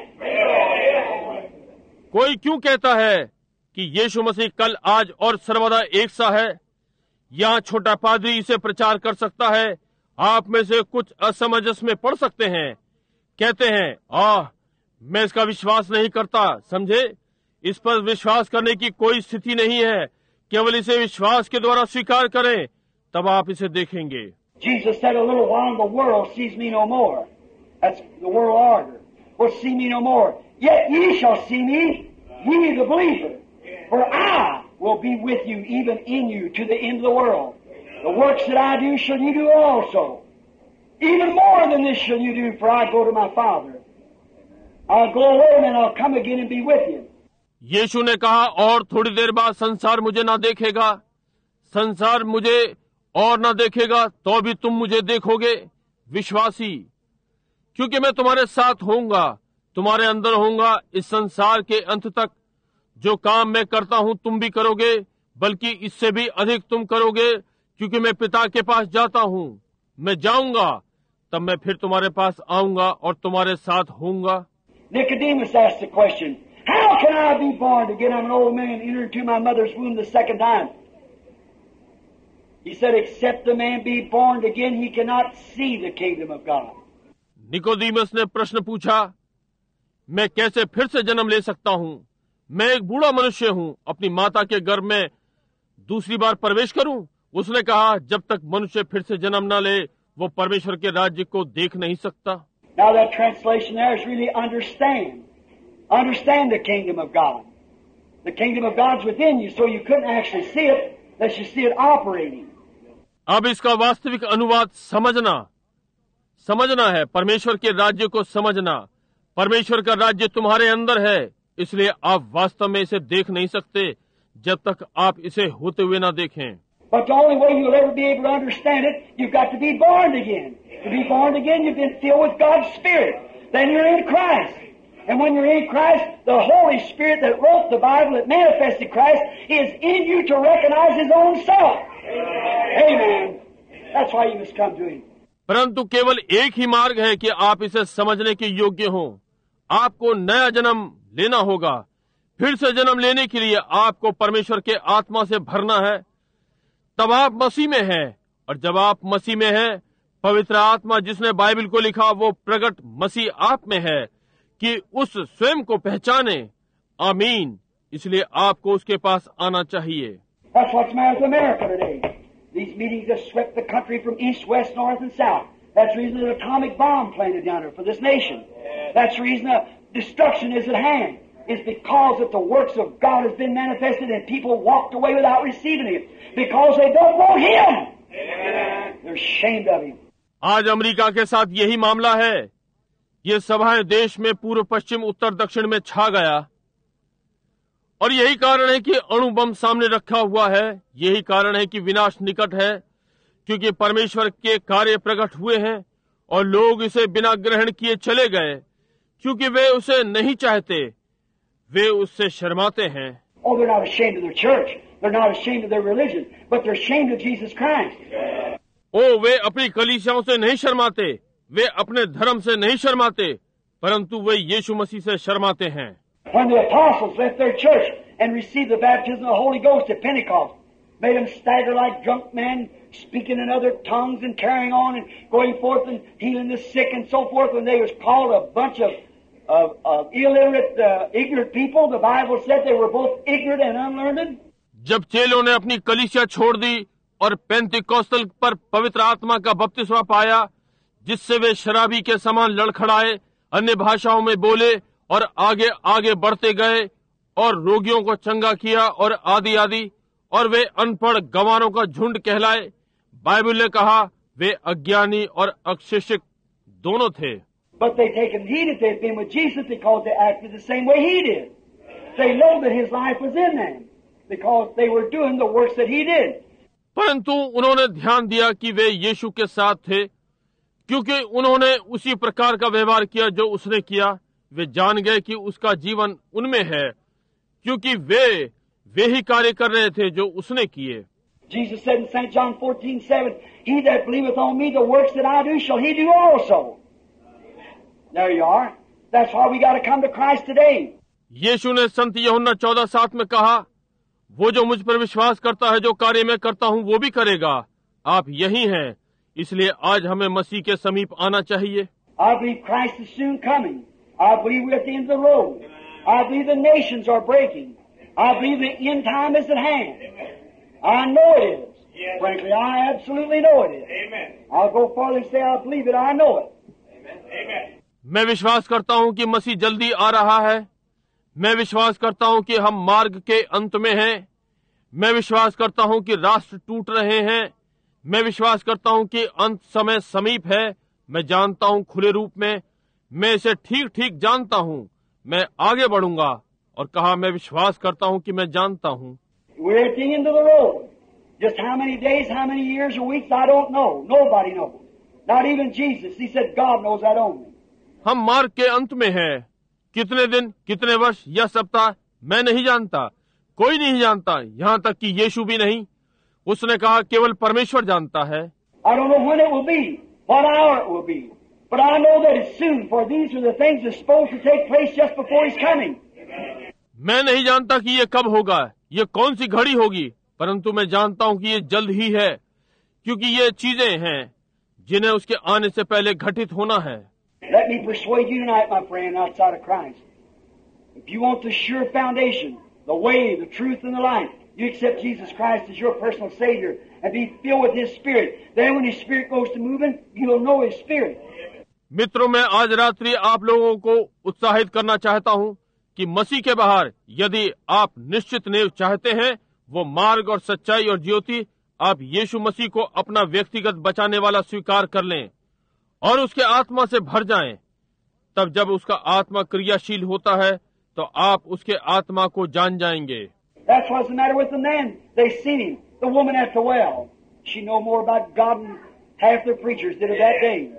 Amen. कोई क्यों कहता है कि यीशु मसीह कल, आज और सर्वदा एक सा है? यहाँ छोटा पादरी इसे प्रचार कर सकता है। आप में से कुछ असमंजस में पड़ सकते हैं, कहते हैं, आह मैं इसका विश्वास नहीं करता। समझे, इस पर विश्वास करने की कोई स्थिति नहीं है, केवल इसे विश्वास के द्वारा स्वीकार करें, तब आप इसे देखेंगे। Jesus said, "A little while the world sees me no more." That's the world order. Will see me no more. Yet ye shall see me, ye the believer. For I will be with you, even in you, to the end of the world. The works that I do shall you do also. Even more than this shall you do, for I go to my Father. I'll go away and then I'll come again and be with you. यीशु ने कहा, और थोड़ी देर बाद संसार मुझे ना देखेगा, संसार मुझे और ना देखेगा, तो भी तुम मुझे देखोगे, विश्वासी, क्योंकि मैं तुम्हारे साथ होऊंगा, तुम्हारे अंदर होऊंगा इस संसार के अंत तक। जो काम मैं करता हूं तुम भी करोगे, बल्कि इससे भी अधिक तुम करोगे, क्योंकि मैं पिता के पास जाता हूं। मैं जाऊंगा, तब मैं फिर तुम्हारे पास आऊंगा और तुम्हारे साथ होऊंगा। Nicodemus asked the question, "How can I be born again? I'm an old man and enter into my mother's womb the second time." He said, "Except the man be born again, he cannot see the kingdom of God." Nicodemus ने प्रश्न पूछा, मैं कैसे फिर से जन्म ले सकता हूं? मैं एक बूढ़ा मनुष्य हूं, अपनी माता के गर्भ में दूसरी बार प्रवेश करूं? उसने कहा, जब तक मनुष्य फिर से जन्म न ले, वो परमेश्वर के राज्य को देख नहीं सकता। Now that translation there is really understand. Understand the kingdom of God. The kingdom of God's within you, so you couldn't actually see it, unless you see it operating. अब इसका वास्तविक अनुवाद समझना, समझना है, परमेश्वर के राज्य को समझना। परमेश्वर का राज्य तुम्हारे अंदर है, इसलिए आप वास्तव में इसे देख नहीं सकते जब तक आप इसे होते हुए ना देखें। But the only way you'll ever be able to understand it, you've got to be born again. To be born again, you've been filled with God's Spirit. Then you're in Christ. And when you're in Christ, the Holy Spirit that wrote the Bible, that manifested Christ, is in you to recognize His own self. Amen. That's why you must come to Him. परंतु केवल एक ही मार्ग है कि आप इसे समझने के योग्य हों। आपको नया जन्म लेना होगा। फिर से जन्म लेने के लिए आपको परमेश्वर के आत्मा से भरना है। तब आप मसीह में हैं, और जब आप मसीह में हैं, पवित्र आत्मा जिसने बाइबल को लिखा वो प्रकट मसीह आप में है कि उस स्वयं को पहचाने। आमीन। इसलिए आपको उसके पास आना चाहिए। That's what's the matter with America today. These meetings have swept the country from east, west, north, and south. That's the reason an atomic bomb planted down there for this nation. That's the reason that destruction is at hand. It's because that the works of God has been manifested and people walked away without receiving it. Because they don't want Him. They're ashamed of Him. आज अमेरिका के साथ यही मामला है। ये सभाएं देश में पूर्व, पश्चिम, उत्तर, दक्षिण में छा गया, और यही कारण है कि अणु बम सामने रखा हुआ है। यही कारण है कि विनाश निकट है, क्योंकि परमेश्वर के कार्य प्रकट हुए हैं और लोग इसे बिना ग्रहण किए चले गए, क्योंकि वे उसे नहीं चाहते, वे उससे शर्माते हैं। Oh, they're not ashamed of their church. They're not ashamed of their religion, but they're ashamed of Jesus Christ. ओ, वे अपनी कलीसियाओं से नहीं शर्माते, वे अपने धर्म से नहीं शर्माते, परंतु वे यीशु मसीह से शर्माते हैं। When the apostles left their church and received the baptism of the Holy Ghost at Pentecost, made them stagger like drunk men, speaking in other tongues and carrying on and going forth and healing the sick and so forth, when they was called a bunch of, of, of illiterate, uh, ignorant people, the Bible said they were both ignorant and unlearned. जब चेलों ने अपनी कलीसिया छोड़ दी और पेंतिकोस्तल पर पवित्र आत्मा का बपतिस्मा पाया, जिससे वे शराबी के समान लड़खड़ाए, अन्य भाषाओं में बोले और आगे आगे बढ़ते गए और रोगियों को चंगा किया और आदि आदि, और वे अनपढ़ गंवारों का झुंड कहलाए। बाइबल ने कहा वे अज्ञानी और अशिक्षित दोनों थे। But they taken heed that they'd been with Jesus because they acted the same way He did. They know that His life was in them because they were doing the works that He did. परंतु उन्होंने ध्यान दिया कि वे यीशु के साथ थे, क्योंकि उन्होंने उसी प्रकार का व्यवहार किया जो उसने किया। वे जान गए कि उसका जीवन उनमें है, क्योंकि वे वे ही कार्य कर रहे थे जो उसने किए। Jesus said in Saint John fourteen seven, He that believeth on me, the works that I do shall he do also. There you are. That's why we got to come to Christ today. यीशु ने संत यूहन्ना चौदह सात में कहा, वो जो मुझ पर विश्वास करता है, जो कार्य मैं करता हूँ वो भी करेगा। आप यही हैं, इसलिए आज हमें मसीह के समीप आना चाहिए। I believe Christ is soon coming. I believe we're at the end of the road. I believe the nations are breaking. I believe the end time is at hand. I know it is. Yes. Frankly, I absolutely know it is. Amen. I'll go farther and say I believe it. I know it. Amen. मैं विश्वास करता हूँ कि मसीह जल्दी आ रहा है। मैं विश्वास करता हूँ कि हम मार्ग के अंत में हैं। मैं विश्वास करता हूँ कि राष्ट्र टूट रहे हैं। मैं विश्वास करता हूँ कि अंत समय समीप है। मैं जानता हूँ खुले रूप में, मैं इसे ठीक ठीक जानता हूँ। मैं आगे बढ़ूंगा और कहा मैं विश्वास करता हूँ कि मैं जानता हूँ। We're at the end of the road. Just how many days, how many years or weeks, I don't know. Nobody knows. Not even Jesus. He said God knows that only. हम मार्ग के अंत में हैं। कितने दिन, कितने वर्ष या सप्ताह, मैं नहीं जानता। कोई नहीं जानता, यहाँ तक कि यीशु भी नहीं। उसने कहा केवल परमेश्वर जानता है। I don't know when it will be, what hour it will be, but I know that it's soon, for these are the things that's supposed to take place just before He's coming. मैं नहीं जानता कि ये कब होगा, ये कौन सी घड़ी होगी, परंतु मैं जानता हूँ कि ये जल्द ही है, क्योंकि ये चीजें हैं जिन्हें उसके आने से पहले घटित होना है। Let me persuade you tonight, my friend, outside of Christ. If you want the sure foundation, the way, the truth, and the life, you accept Jesus Christ as your personal Savior and be filled with His Spirit. Then when His Spirit goes to moving, you'll know His Spirit. मित्रों, मैं आज रात्रि आप लोगों को उत्साहित करना चाहता हूँ कि मसीह के बाहर यदि आप निश्चित नेव चाहते हैं, वो मार्ग और सच्चाई और ज्योति, आप यीशु मसीह को अपना व्यक्तिगत बचाने वाला स्वीकार कर लें और उसके आत्मा से भर जाएं। तब जब उसका आत्मा क्रियाशील होता है तो आप उसके आत्मा को जान जाएंगे। That's what's the matter with the men. They seen Him. The woman at the well, she know more about God than half the preachers did of that day.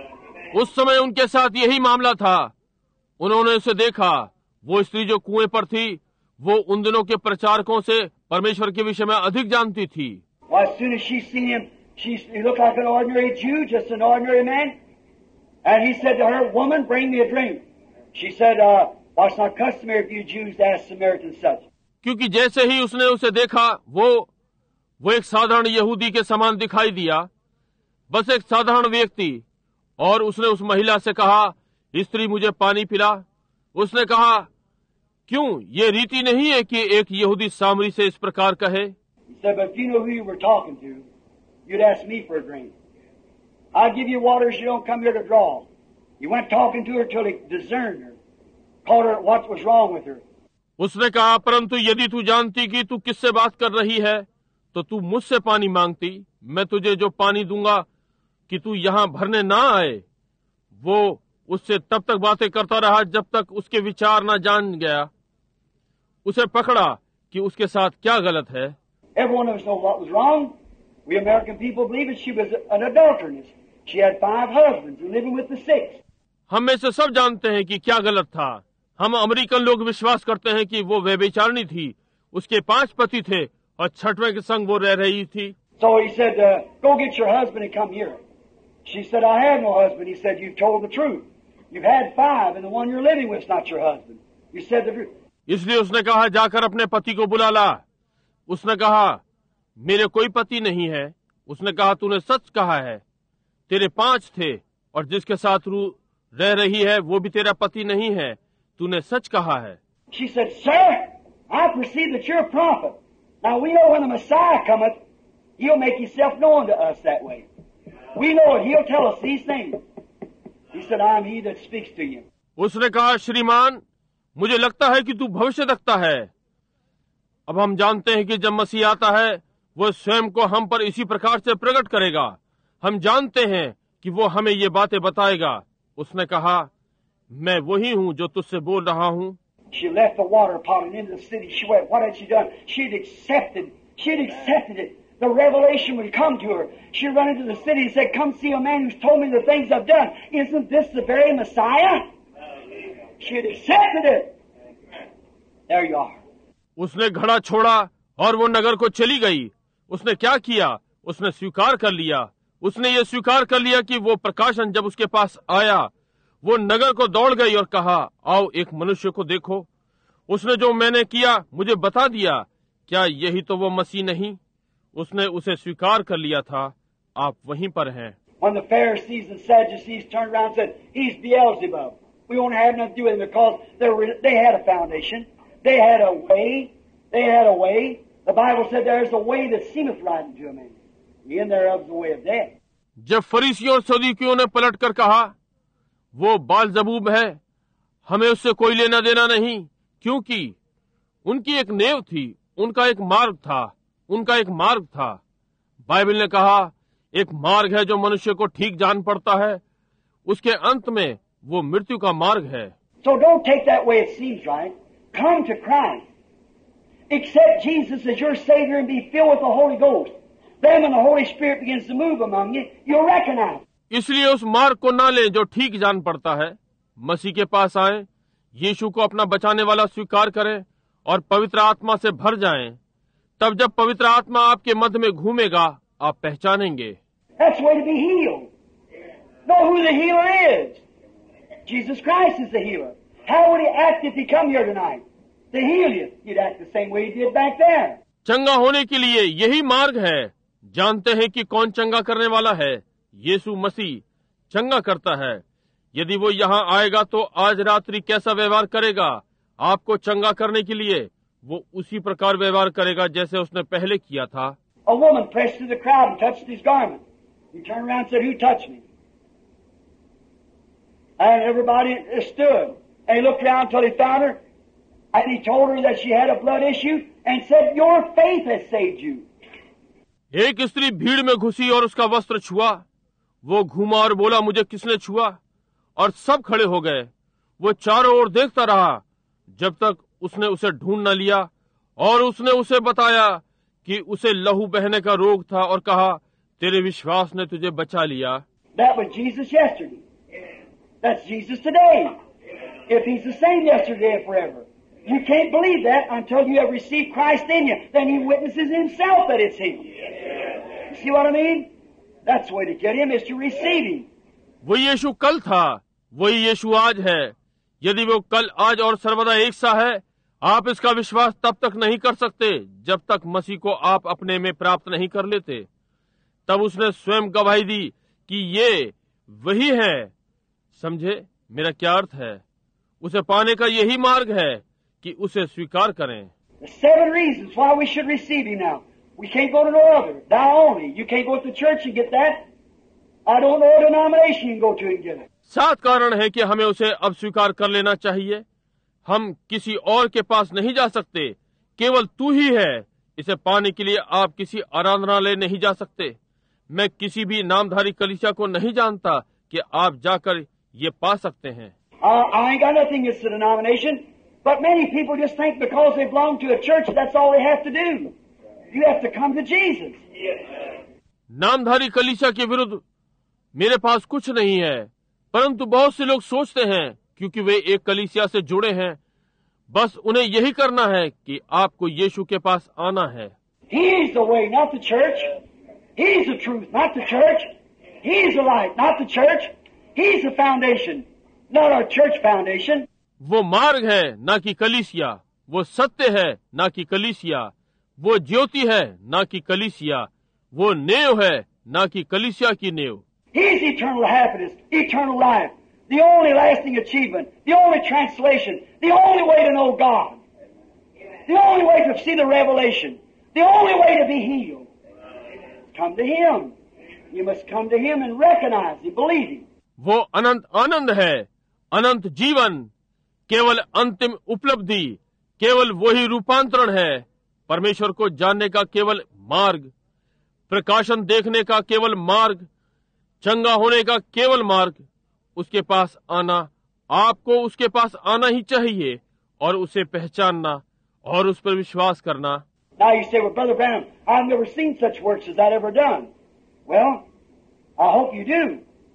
उस समय उनके साथ यही मामला था। उन्होंने उसे देखा। वो स्त्री जो कुएं पर थी, वो उन दिनों के प्रचारकों से परमेश्वर के विषय में अधिक जानती थी। Well, as soon as she seen him, she he looked like an ordinary Jew, just an ordinary man. And he said to her, "Woman, bring me a drink." She said, uh, "Well, it's not customary for you Jews to ask Samaritans such." क्योंकि जैसे ही उसने उसे देखा, वो वो एक साधारण यहूदी के समान दिखाई दिया, बस एक साधारण व्यक्ति। और उसने उस महिला से कहा, स्त्री मुझे पानी पिला। उसने कहा, क्यों, ये रीति नहीं है कि एक यहूदी सामरी से इस प्रकार कहे। He said, "But if you know who you were talking to, you'd ask me for a drink. I'll give you water so you don't come here to draw." He went talking to her till he discerned her, caught her what was wrong with her. उसने कहा, परंतु यदि तू जानती कि तू किससे बात कर रही है, तो तू मुझसे पानी मांगती। मैं तुझे जो पानी दूंगा कि तू यहाँ भरने ना आए। वो उससे तब तक बातें करता रहा जब तक उसके विचार ना जान गया। उसे पकड़ा कि उसके साथ क्या गलत है। Everyone of us know what was wrong. We American people believe that she was an adulteress. She had five husbands and living with the sixth. हम में से सब जानते हैं कि क्या गलत था। हम अमेरिकन लोग विश्वास करते हैं कि वो व्यभिचारिणी थी। उसके पांच पति थे और छठवें के संग वो रह रही थी। So he said, uh, "Go get your husband and come here." She said, "I have no husband." He said, "You've told the truth. You've had five, and the one you're living with is not your husband. You said the truth." इसलिए उसने कहा, जाकर अपने पति को बुला ला। उसने कहा, मेरे कोई पति नहीं है। उसने कहा, तूने सच कहा है। तेरे पांच थे और जिसके साथ रू रह रही है वो भी तेरा पति नहीं है। तूने सच कहा है। She said, "Sir, I perceive that you're a prophet. Now we know when the Messiah cometh, he'll make himself known to us that way. We know it. He'll tell us these things." He said, "I am he that speaks to you." उसने कहा, श्रीमान, मुझे लगता है कि तू भविष्यवक्ता है। अब हम जानते हैं कि जब मसीह आता है, वो स्वयं को हम पर इसी प्रकार से प्रकट करेगा। हम जानते हैं कि वो हमें ये बातें बताएगा। उसने कहा, मैं वही हूँ जो तुझसे बोल रहा हूँ। She left the water pot and into the city she went. What had she done? She'd accepted. She'd accepted it. The revelation would come to her. She'd run into the city and said, "Come see a man who's told me the things I've done. Isn't this the very Messiah?" She'd accepted it. There you are. उसने घड़ा छोड़ा और वो नगर को चली गई। उसने क्या किया? उसने स्वीकार कर लिया। उसने ये स्वीकार कर लिया कि वो प्रकाशन जब उसके पास आया, वो नगर को दौड़ गई और कहा, आओ एक मनुष्य को देखो। उसने जो मैंने किया मुझे बता दिया। क्या यही तो वो मसीह नहीं? उसने उसे स्वीकार कर लिया था। आप वहीं पर हैं। When the Pharisees and Sadducees turned around and said, "He's Beelzebub. We won't have nothing to do with him," because they were, they had a foundation. They had a way. They had a way. The Bible said there's a way that seemeth right unto a man. The end thereof is the way of death. जब फरीसियों और सदूकियों ने पलट कर कहा, वो बालजबूब है, हमें उससे कोई लेना देना नहीं, क्योंकि उनकी एक नेव थी, उनका एक मार्ग था, उनका एक मार्ग था। बाइबल ने कहा, एक मार्ग है जो मनुष्य को ठीक जान पड़ता है, उसके अंत में वो मृत्यु का मार्ग है। So don't take that way it seems right. Come to Christ. Accept Jesus as your Savior and be filled with the Holy Ghost. Then when the Holy Spirit begins to move among you, you'll recognize. इसलिए उस मार्ग को ना लें जो ठीक जान पड़ता है। मसीह के पास आएं, यीशु को अपना बचाने वाला स्वीकार करें और पवित्र आत्मा से भर जाएं। तब जब पवित्र आत्मा आपके मध्य में घूमेगा, आप पहचानेंगे। That's the way to be healed. Know who the healer is. Jesus Christ is the healer. How would he act if he come here tonight? To heal you. He'd act the same way he did back there. चंगा होने के लिए यही मार्ग है। जानते हैं कि कौन चंगा करने वाला है? यीशु मसीह चंगा करता है। यदि वो यहाँ आएगा तो आज रात्रि कैसा व्यवहार करेगा? आपको चंगा करने के लिए वो उसी प्रकार व्यवहार करेगा जैसे उसने पहले किया था। A woman pressed through the crowd and touched his garment. He turned around and said, "Who touched me?" And everybody stood. And he looked around until he found her. And he told her that she had a blood issue and said, "Your faith has saved you." एक स्त्री भीड़ में घुसी और उसका वस्त्र छुआ। वो घूमा और बोला, मुझे किसने छुआ? और सब खड़े हो गए। वो चारों ओर देखता रहा जब तक उसने उसे ढूंढ न लिया, और उसने उसे बताया कि उसे लहू बहने का रोग था और कहा, तेरे विश्वास ने तुझे बचा लिया। That was Jesus yesterday. That's Jesus today. If He's the same yesterday and forever. You can't believe that until you have received Christ in you. Then He witnesses Himself that it's Him. You see what I mean? That's the way to get Him, is to receive Him. वही यीशु कल था, वही यीशु आज है। यदि वो कल, आज और सर्वदा एक सा है, आप इसका विश्वास तब तक नहीं कर सकते जब तक मसीह को आप अपने में प्राप्त नहीं कर लेते। तब उसने स्वयं गवाही दी कि ये वही है। समझे मेरा क्या अर्थ है? उसे पाने का यही मार्ग है कि उसे स्वीकार करें। There's seven reasons why we should receive Him now. We can't go to no other. Thou only. You can't go to the church and get that. I don't know what denomination you can go to and get it. सात कारण है कि हमें उसे अब स्वीकार कर लेना चाहिए। हम किसी और के पास नहीं जा सकते, केवल तू ही है। इसे पाने के लिए आप किसी आराधनालय नहीं जा सकते। मैं किसी भी नामधारी कलीसिया को नहीं जानता कि आप जाकर ये पा सकते हैं। Uh, I ain't got nothing against the denomination, but many people just think because they belong to a church, that's all they have to do. You have to come to Jesus. नामधारी कलीसिया के विरुद्ध मेरे पास कुछ नहीं है, परंतु बहुत से लोग सोचते हैं क्योंकि वे एक कलीसिया से जुड़े हैं, बस उन्हें यही करना है कि आपको यीशु के पास आना है। He's the way, not the church. He's the truth, not the church. He's the light, not the church. He's the foundation, not our church foundation. वो मार्ग है, ना कि कलीसिया। वो सत्य है, ना कि कलीसिया। वो ज्योति है, ना कि कलीसिया। वो नेव है, ना कि कलीसिया की नेव। He's eternal happiness, eternal life, the only lasting achievement, the only translation, the only way to know God, the only way to see the revelation, the only way to be healed. Come to Him. You must come to Him and recognize Him, believe Him. वो अनंत आनंद है, अनंत जीवन, केवल अंतिम उपलब्धि, केवल वही रूपांतरण है, परमेश्वर को जानने का केवल मार्ग, प्रकाशन देखने का केवल मार्ग, चंगा होने का केवल मार्ग। उसके पास आना, आपको उसके पास आना ही चाहिए और उसे पहचानना और उस पर विश्वास करना। Now you say, well, Brother Branham, I've never seen such works as that ever done. Well, I hope you do.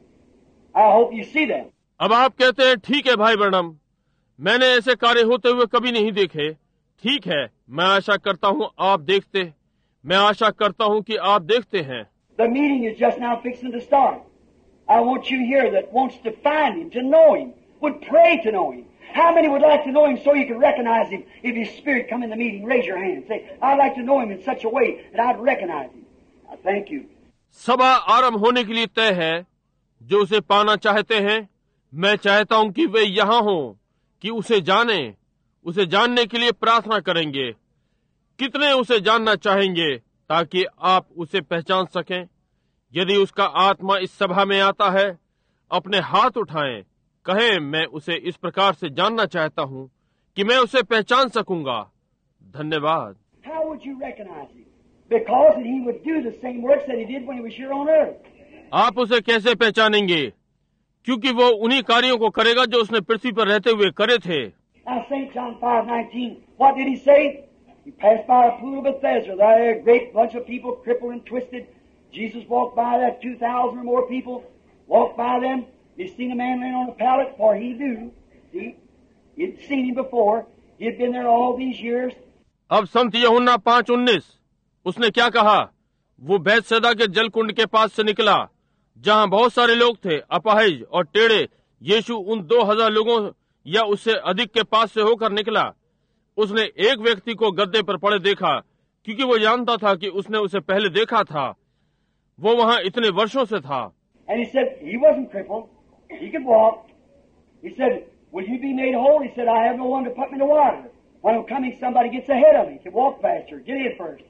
I hope you see them. अब आप कहते हैं, ठीक है भाई ब्रैनम, मैंने ऐसे कार्य होते हुए कभी नहीं देखे। ठीक है, मैं आशा करता हूँ आप देखते मैं आशा करता हूँ कि आप देखते हैं। The meeting is just now fixing to start. I want you here that wants to find Him, to know Him, would pray to know Him. How many would like to know Him so you can recognize Him if His Spirit come in the meeting? Raise your hand. Say, I'd like to know Him in such a way that I'd recognize Him. I thank you. सभा आरंभ होने के लिए तय है। जो उसे पाना चाहते हैं, मैं चाहता हूं कि वे यहाँ हों, कि उसे जाने, उसे जानने के लिए प्रार्थना करेंगे। कितने उसे जानना चाहेंगे ताकि आप उसे पहचान सकें? यदि उसका आत्मा इस सभा में आता है, अपने हाथ उठाएं, कहें, मैं उसे इस प्रकार से जानना चाहता हूं कि मैं उसे पहचान सकूंगा। धन्यवाद। How would you recognize Him? Because He would do the same works that He did when He was here on earth. आप उसे कैसे पहचानेंगे? क्योंकि वो उन्हीं कार्यों को करेगा जो उसने पृथ्वी पर रहते हुए करे थे। Now Saint John five nineteen, what did He say? He passed by a pool of Bethesda. There a great bunch of people, crippled and twisted. Jesus walked by that, two thousand or more people walked by them. He seen a man laying on a pallet, for he knew, see, he'd seen him before. He'd been there all these years. अब संत यूहन्ना पांच उन्नीस, उसने क्या कहा? वो बैतसैदा के जलकुंड के पास से निकला, जहां बहुत सारे लोग थे, अपाहिज और टेढ़े। यीशु उन दो हजार लोगों या उससे अधिक के पास से होकर निकला। उसने एक व्यक्ति को गद्दे पर पड़े देखा, क्योंकि वो जानता था कि उसने उसे पहले देखा था। वो वहां इतने वर्षों से था। And he said, he wasn't crippled. He could walk. He said, will you be made whole? He said, I have no one to put me in the water. When I'm coming, somebody gets ahead of me. He can walk faster. Get in first.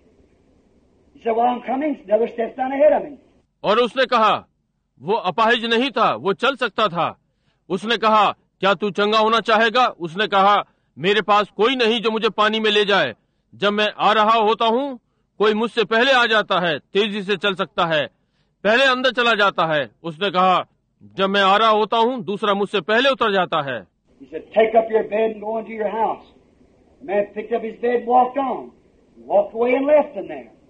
He said, well, I'm coming. Another steps down ahead of me. और उसने कहा, वो अपाहिज नहीं था, वो चल सकता था। उसने कहा, क्या तू चंगा होना चाहेगा? उसने कहा, मेरे पास कोई नहीं जो मुझे पानी में ले जाए। जब मैं आ रहा होता हूँ, कोई मुझसे पहले आ जाता है, तेजी से चल सकता है, पहले अंदर चला जाता है। उसने कहा, जब मैं आ रहा होता हूँ, दूसरा मुझसे पहले उतर जाता है। He said, take up your bed and go into your house. The man picked up his bed and walked on. He walked away and left them there.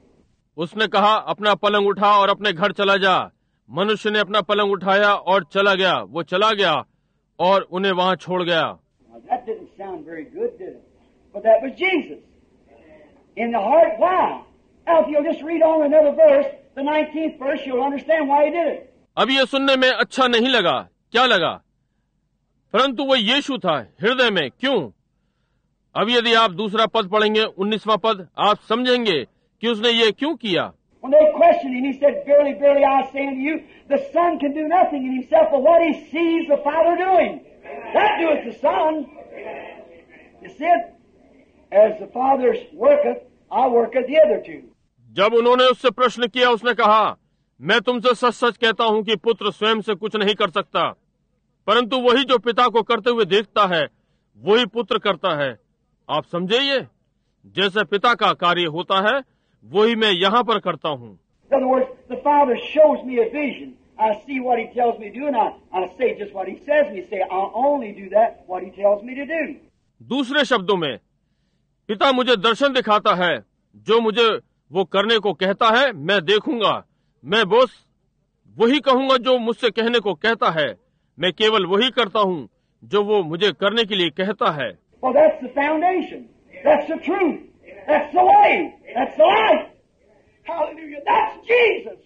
उसने कहा, अपना पलंग उठा और अपने घर चला जा। मनुष्य ने अपना पलंग उठाया और चला गया। वो चला गया और उन्हें वहां छोड़ गया। Now, that didn't sound very good, did it? But that was Jesus. In the heart, why? Now, if you'll just read on another verse, the nineteenth verse, you'll understand why he did it. अब ये सुनने में अच्छा नहीं लगा। क्या लगा? परंतु वो यीशु था हृदय में। क्यों? अब यदि आप दूसरा पद पढ़ेंगे, उन्नीसवां पद, आप समझेंगे कि उसने ये क्यों किया। When they questioned him, he said, Verily, verily, I say unto you, the Son can do nothing in himself but what he sees the Father doing. That doeth the Son. You see it? As the Father worketh, I worketh hitherto. जब उन्होंने उससे प्रश्न किया, उसने कहा, मैं तुमसे सच सच कहता हूं कि पुत्र स्वयं से कुछ नहीं कर सकता, परंतु वही जो पिता को करते हुए देखता है, वही पुत्र करता है। आप समझे? ये जैसे पिता का कार्य होता है, वही मैं यहाँ पर करता हूँ। In other words, the Father shows me a vision. I see what he tells me to do, and I, I say just what he says me to say. I'll only do that what he tells me to do. दूसरे शब्दों में, पिता मुझे दर्शन दिखाता है, जो मुझे वो करने को कहता है मैं देखूंगा। मैं बस वही कहूंगा जो मुझसे कहने को कहता है। मैं केवल वही करता हूँ जो वो मुझे करने के लिए कहता है। Well, that's the foundation. That's the truth. That's the way. That's the life. Hallelujah. That's Jesus.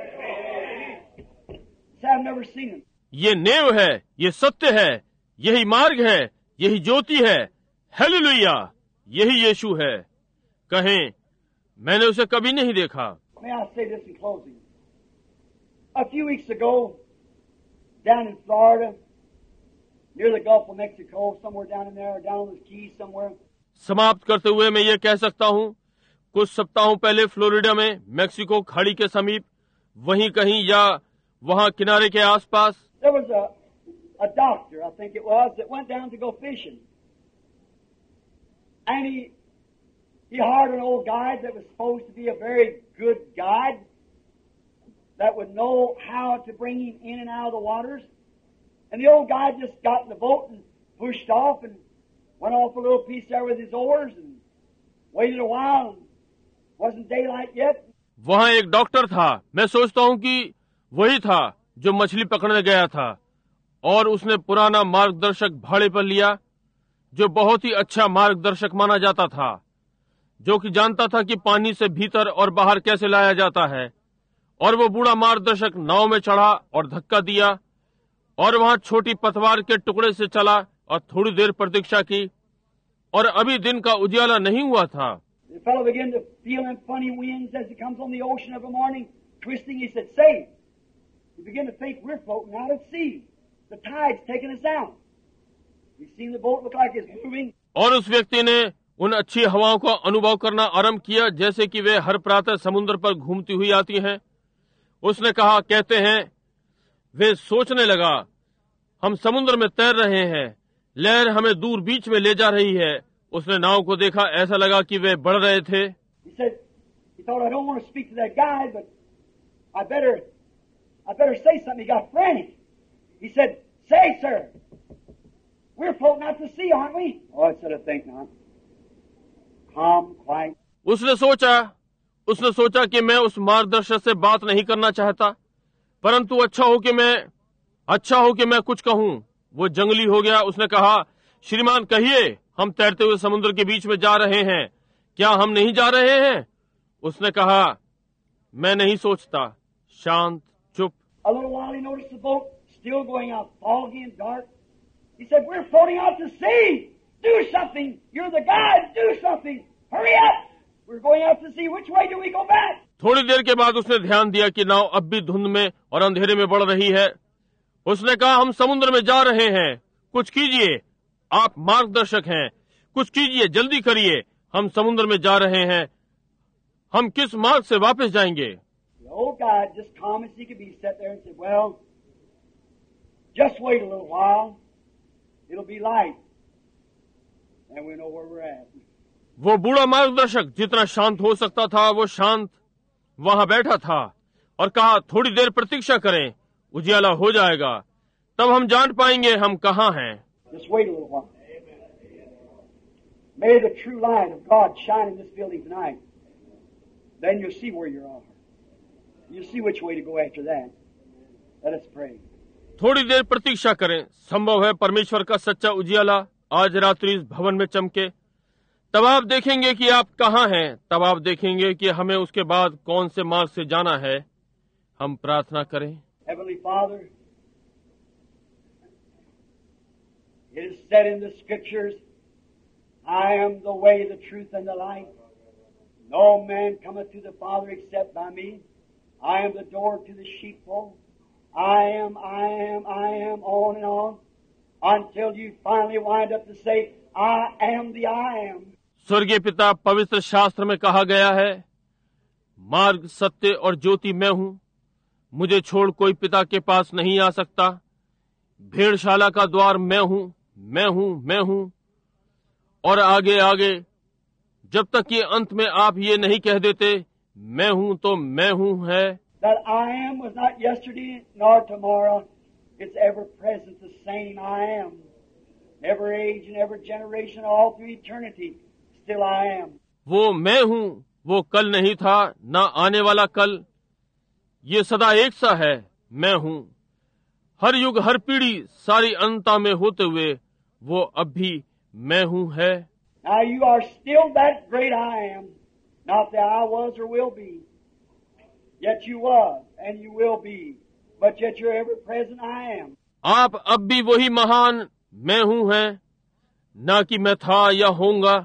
So I've never seen him. ये नेव है, ये सत्य है, यही मार्ग है, यही ज्योति है। हालेलुया, यही यीशु है। कहें, मैंने उसे कभी नहीं देखा। May I say this in closing? A few weeks ago, down in Florida, near the Gulf of Mexico, somewhere down in there, down on the Keys somewhere. समाप्त करते हुए मैं ये कह सकता हूँ, कुछ सप्ताहों पहले फ्लोरिडा में मेक्सिको खाड़ी के समीप, वहीं कहीं या वहाँ किनारे के आसपास, There was a, a doctor, I think it was, that went down to go fishing. And he, he hired an old guide that was supposed to be a very good guide that would know how to bring him in and out of the waters. And the old guy just got in the boat and pushed off and went off a little piece there with his oars and waited a while and wasn't daylight yet. वहाँ एक डॉक्टर था। मैं सोचता हूँ कि वही था जो मछली पकड़ने गया था, और उसने पुराना मार्गदर्शक भाड़े पर लिया, जो बहुत ही अच्छा मार्गदर्शक माना जाता था, जो कि जानता था कि पानी से भीतर और बाहर कैसे लाया जाता है। और वो बूढ़ा मार्गदर्शक नाव में चढ़ा और धक्का दिया और वहां छोटी पतवार के टुकड़े से चला और थोड़ी देर प्रतीक्षा की, और अभी दिन का उजियाला नहीं हुआ था। The fellow began to feel them funny winds as he comes on the ocean of a morning, twisting. He said, "Say," he began to think, "We're floating out at sea. The tide's taking us out." He seen the boat look like it's moving. और उस व्यक्ति ने उन अच्छी हवाओं का अनुभव करना आरंभ किया, जैसे कि वे हर प्रातः समुद्र पर घूमती हुई आती हैं। उसने कहा, कहते हैं, वे सोचने लगा, हम समुद्र में तैर रहे हैं, लहर हमें दूर बीच में ले जा रही है। उसने नाव को देखा, ऐसा लगा कि वे बढ़ रहे थे। He said, he thought, I don't want to speak to that guy, but I better, I better say something. He got frantic. He said, "Say, sir, we're floating out to sea, aren't we?" Oh, I said, I think not. Calm, quiet. उसने सोचा, उसने सोचा कि मैं उस मार्गदर्शक से बात नहीं करना चाहता, परंतु अच्छा हो कि मैं, अच्छा हो कि मैं कुछ कहूं। वो जंगली हो गया। उसने कहा, श्रीमान कहिए, हम तैरते हुए समुद्र के बीच में जा रहे हैं, क्या हम नहीं जा रहे हैं? उसने कहा, मैं नहीं सोचता। शांत, चुप। A little while he noticed the boat still going out, foggy and dark. He said, "We're floating out to sea. Do something. You're the guide. Do something. Hurry up. We're going out to sea. Which way do we go back?" थोड़ी देर के बाद उसने ध्यान दिया कि नाव अब भी धुंध में और अंधेरे में बढ़ रही है। उसने कहा, हम समुद्र में जा रहे हैं, कुछ कीजिए, आप मार्गदर्शक हैं, कुछ कीजिए, जल्दी करिए, हम समुद्र में जा रहे हैं, हम किस मार्ग से वापस जाएंगे? The old guy, just calm as he could be, sat there and said, "Well, just wait a little while. It'll be light. And we know where we're at." वो बूढ़ा मार्गदर्शक जितना शांत हो सकता था, वो शांत वहां बैठा था और कहा, थोड़ी देर प्रतीक्षा करें, उजियाला हो जाएगा, तब हम जान पाएंगे हम कहाँ हैं। Just wait a little while. May the true light of God shine in this building tonight. then you'll see where you are. You'll see which way to go after that. Let us pray. थोड़ी देर प्रतीक्षा करें, संभव है परमेश्वर का सच्चा उजियाला आज रात्रि इस भवन में चमके। तब आप देखेंगे कि आप कहाँ हैं, तब आप देखेंगे कि हमें उसके बाद कौन से मार्ग से जाना है। हम प्रार्थना करें। Heavenly Father, it is said in the Scriptures, I am the way, the truth, and the life. No man cometh to the Father except by me. I am the door to the sheepfold. I am, I am, I am, on and on, until you finally wind up to say, I am the I am. स्वर्गीय पिता, पवित्र शास्त्र में कहा गया है, मार्ग, सत्य और ज्योति मैं हूँ। मुझे छोड़ कोई पिता के पास नहीं आ सकता। भेड़शाला का द्वार मैं हूँ, मैं हूँ, मैं हूँ। और आगे आगे, जब तक कि अंत में आप ये नहीं कह देते, मैं हूँ तो मैं हूँ है। That I am was not yesterday nor tomorrow. It's ever present, the same I am. Every age and every generation, all through eternity, still I am. वो मैं हूँ, वो कल नहीं था, ना आने वाला कल। ये सदा एक सा है, मैं हूँ। हर युग, हर पीढ़ी, सारी अनंतता में होते हुए, वो अब भी मैं हूँ है। Now you are still that great I am, not that I was or will be. Yet you was and you will be, but yet you're ever present I am. आप अब भी वही महान मैं हूँ है, ना कि मैं था या होऊंगा।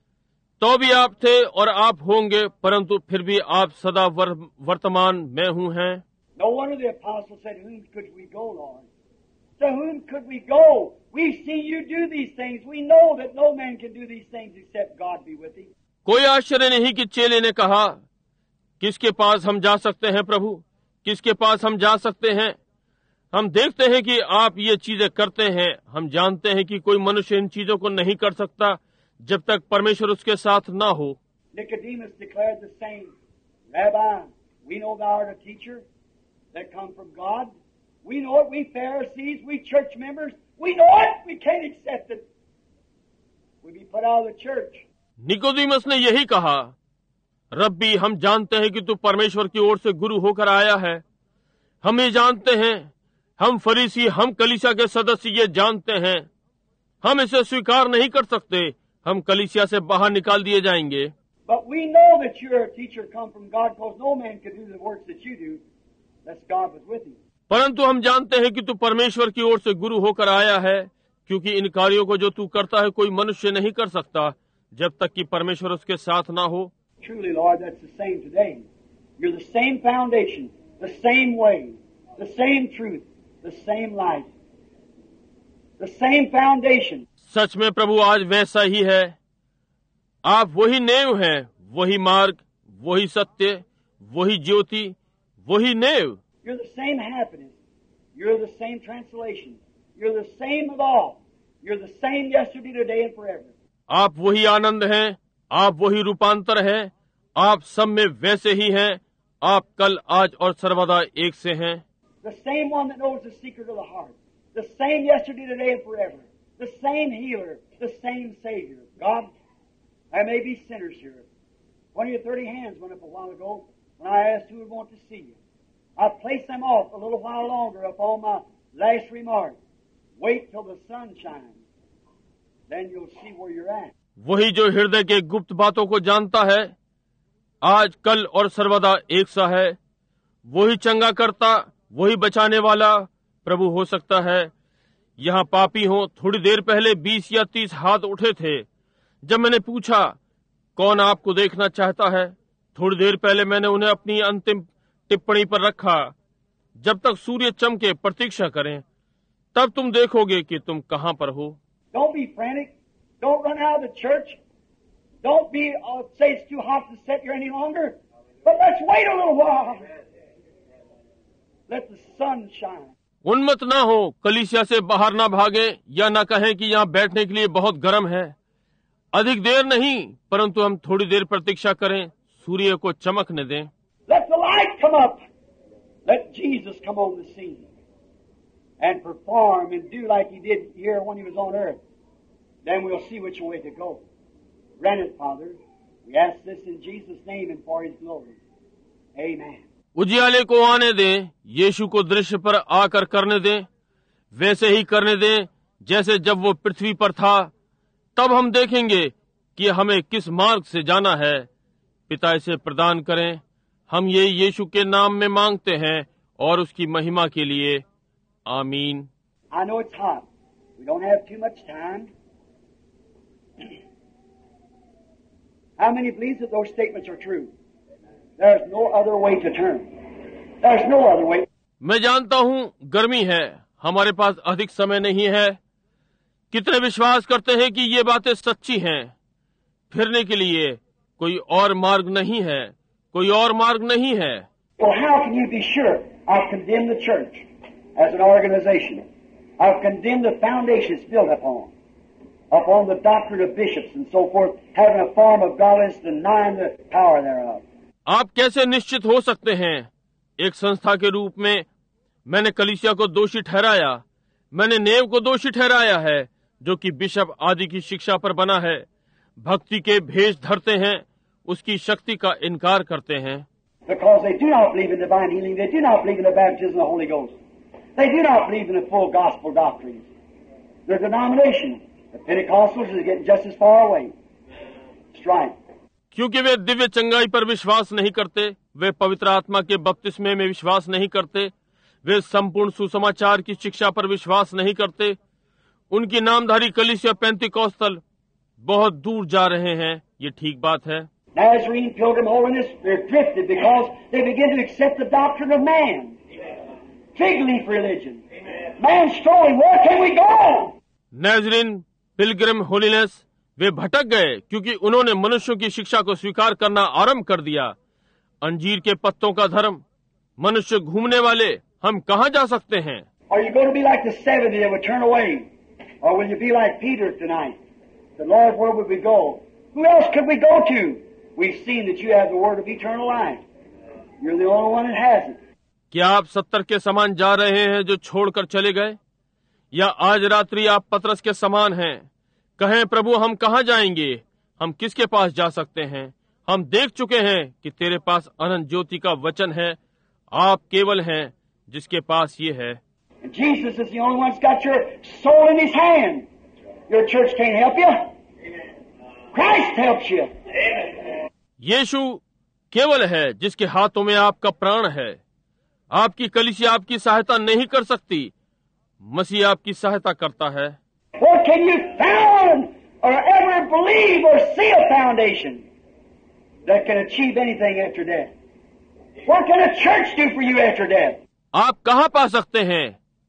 तो भी आप थे और आप होंगे, परंतु फिर भी आप सदा वर, वर्तमान मैं हूँ हैं। No wonder the apostle said, whom could we go, Lord? To whom could we go? We've seen you do these things. We know that no man can do these things except God be with him. कोई आश्चर्य नहीं कि चेले ने कहा, किसके पास हम जा सकते हैं प्रभु, किसके पास हम जा सकते हैं? हम देखते हैं कि आप ये चीजें करते हैं। हम जानते हैं कि कोई मनुष्य इन चीजों को नहीं कर सकता जब तक परमेश्वर उसके साथ ना हो। Nicodemus declared the same. Rabbi, we know thou art a teacher that come from God. We know it, we Pharisees, we church members, we know it, we can't accept it. We'll be put out of the church. Nicodemus ने यही कहा, रब्बी, हम जानते हैं कि तू परमेश्वर की ओर से गुरु होकर आया है। हम ये जानते हैं, हम फरीसी, हम कलीसिया के सदस्य ये जानते हैं, हम इसे स्वीकार नहीं कर सकते। हम कलीसिया से बाहर निकाल दिए जाएंगे। But we know that you're a teacher come from God, because no man can do the works that you do, unless God was with you. परंतु हम जानते हैं कि तू परमेश्वर की ओर से गुरु होकर आया है, क्योंकि इन कार्यों को जो तू करता है कोई मनुष्य नहीं कर सकता जब तक कि परमेश्वर उसके साथ ना हो। Truly, Lord, that's the same today. You're the same foundation, the same way, the same truth, the same life, the same foundation. सच में प्रभु आज वैसा ही है। आप वही नेव हैं, वही मार्ग, वही सत्य, वही ज्योति, वही नेव। You're the same happiness. You're the same translation. You're the same of all. You're the same yesterday, today, and forever. आप वही आनंद हैं, आप वही रूपांतर हैं, आप सब में वैसे ही हैं। आप कल, आज और सर्वदा एक से हैं। The same one that knows the secret of the heart. The same yesterday, today, and forever. The same healer, the same Savior. God, there may be sinners here. Twenty or thirty hands went up a while ago when I asked who would want to see you. I placed them off a little while longer upon my last remark. Wait till the sun shines. Then you'll see where you're at. वही जो हृदय के गुप्त बातों को जानता है, आज, कल और सर्वदा एक सा है। वही चंगा करता, वही बचाने वाला प्रभु हो सकता है। यहाँ पापी हो, थोड़ी देर पहले बीस या तीस हाथ उठे थे। जब मैंने पूछा कौन आपको देखना चाहता है, थोड़ी देर पहले मैंने उन्हें अपनी अंतिम टिप्पणी पर रखा। जब तक सूर्य चमके प्रतीक्षा करें, तब तुम देखोगे कि तुम कहाँ पर हो। Don't be frantic. Don't run out of the church. Don't be uh, say it's too hot to sit here any longer. But let's wait a little while. Let the sun shine. उन्मत्त ना हो, कलीसिया से बाहर ना भागे या ना कहें कि यहाँ बैठने के लिए बहुत गर्म है। अधिक देर नहीं, परंतु हम थोड़ी देर प्रतीक्षा करें, सूर्य को चमकने दें। Let the light come up. Let Jesus come on the scene and perform and do like he did here when he was on earth. Then we'll see which way to go. Grant it, Father. We ask this in Jesus' name and for His glory. Amen. उजियाले को आने दें, यीशु को दृश्य पर आकर करने दें, वैसे ही करने दें जैसे जब वो पृथ्वी पर था। तब हम देखेंगे कि हमें किस मार्ग से जाना है। पिता इसे प्रदान करें। हम ये यीशु के नाम में मांगते हैं और उसकी महिमा के लिए। आमीन। I know it's hot. We don't have too much time. How many believe that those statements are true? There's no other way to turn. There's no other way. मैं जानता हूँ गर्मी है, हमारे पास अधिक समय नहीं है। कितने विश्वास करते हैं कि ये बातें सच्ची हैं? फिरने के लिए कोई और मार्ग नहीं है, कोई और मार्ग नहीं है। Well, how can you be sure? I've condemned the church as an organization. I've condemned the foundations built upon, upon the doctrine of bishops and so forth, having a form of godliness, denying the power thereof. आप कैसे निश्चित हो सकते हैं? एक संस्था के रूप में मैंने कलीसिया को दोषी ठहराया, मैंने नेव को दोषी ठहराया है, जो कि बिशप आदि की शिक्षा पर बना है, भक्ति के भेष धरते हैं, उसकी शक्ति का इनकार करते हैं। Because they do not believe in divine healing, they do not believe in the baptism of the Holy Ghost, they do not believe in the full gospel doctrines. Their denomination, the Pentecostals, is getting just as far away. That's right. क्योंकि वे दिव्य चंगाई पर विश्वास नहीं करते, वे पवित्र आत्मा के बपतिस्मे में विश्वास नहीं करते, वे संपूर्ण सुसमाचार की शिक्षा पर विश्वास नहीं करते। उनकी नामधारी कलीसिया पेंतिकोस्तल बहुत दूर जा रहे हैं। ये ठीक बात है। Nazarene, Pilgrim holiness, they're drifted because they begin to accept the doctrine of man. Fig leaf religion. Man strolling, where can we go? Nazarene, pilgrim holiness, वे भटक गए क्योंकि उन्होंने मनुष्यों की शिक्षा को स्वीकार करना आरंभ कर दिया। अंजीर के पत्तों का धर्म, मनुष्य घूमने वाले, हम कहाँ जा सकते हैं? Are you going to be like the seventy that would turn away? Or will you be like Peter tonight? The Lord, where would we go? Who else could we go to? We've seen that you have the word of eternal life. You're the only one that has it. क्या आप सत्तर के समान जा रहे हैं जो छोड़कर चले गए, या आज रात्रि आप पतरस के समान हैं? कहें, प्रभु हम कहाँ जाएंगे? हम किसके पास जा सकते हैं? हम देख चुके हैं कि तेरे पास अनंत ज्योति का वचन है। आप केवल हैं जिसके पास ये है। And Jesus is the only one that's got your soul in His hand. Your church can't help you. Christ helps you. यीशु केवल है जिसके हाथों में आपका प्राण है। आपकी कलीसिया आपकी सहायता नहीं कर सकती, मसीह आपकी सहायता करता है। What can you found or ever believe or see a foundation that can achieve anything after death? What can a church do for you after death? आप कहाँ पा सकते हैं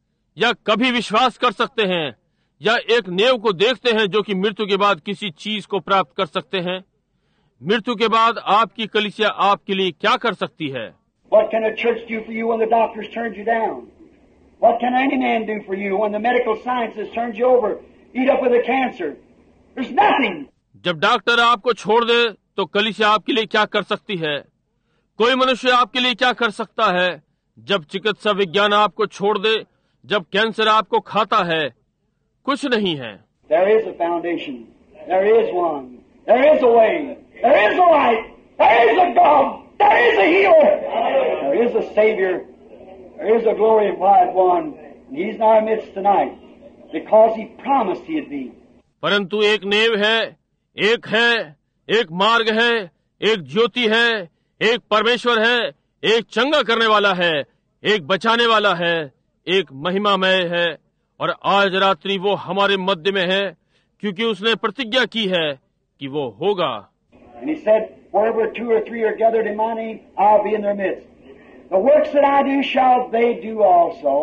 या कभी विश्वास कर सकते हैं या एक नेव को देखते हैं जो कि मृत्यु के बाद किसी चीज को प्राप्त कर सकते हैं? मृत्यु के बाद आपकी कलीसिया आपके लिए क्या कर सकती है? What can a church do for you when the doctors turned you down? What can any man do for you when the medical sciences turned you over, eat up with a cancer? There's nothing. जब डॉक्टर आपको छोड़ दे तो कलीसिया आपके लिए क्या कर सकती है? कोई मनुष्य आपके लिए क्या कर सकता है? जब चिकित्सा विज्ञान आपको छोड़ दे, जब कैंसर आपको खाता है, कुछ नहीं है। There is a foundation. There is one. There is a way. There is a light. There is a God. There is a healer. There is a Savior. There is a glorified one. And He's in our midst tonight because He promised He'd be. परंतु एक नेव है, एक है, एक मार्ग है, एक ज्योति है, एक परमेश्वर है, एक चंगा करने वाला है, एक बचाने वाला है, एक महिमामय है, और आज रात्रि वो हमारे मध्य में है क्योंकि उसने प्रतिज्ञा की है कि वो होगा। And He said, wherever two or three are gathered in my name, I'll be in their midst. The works that I do shall they do also.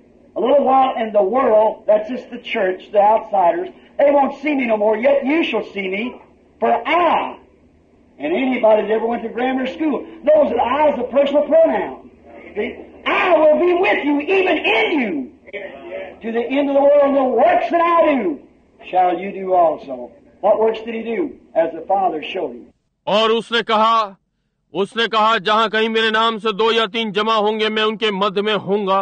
A little while in the world, that's just the church, the outsiders, they won't see me no more, yet you shall see me, for I, and anybody that ever went to grammar school knows that I is a personal pronoun. See? I will be with you, even in you, to the end of the world. The works that I do shall you do also. What works did He do? As the Father showed Him. और उसने कहा, उसने कहा जहाँ कहीं मेरे नाम से दो या तीन जमा होंगे, मैं उनके मध्य में होऊंगा।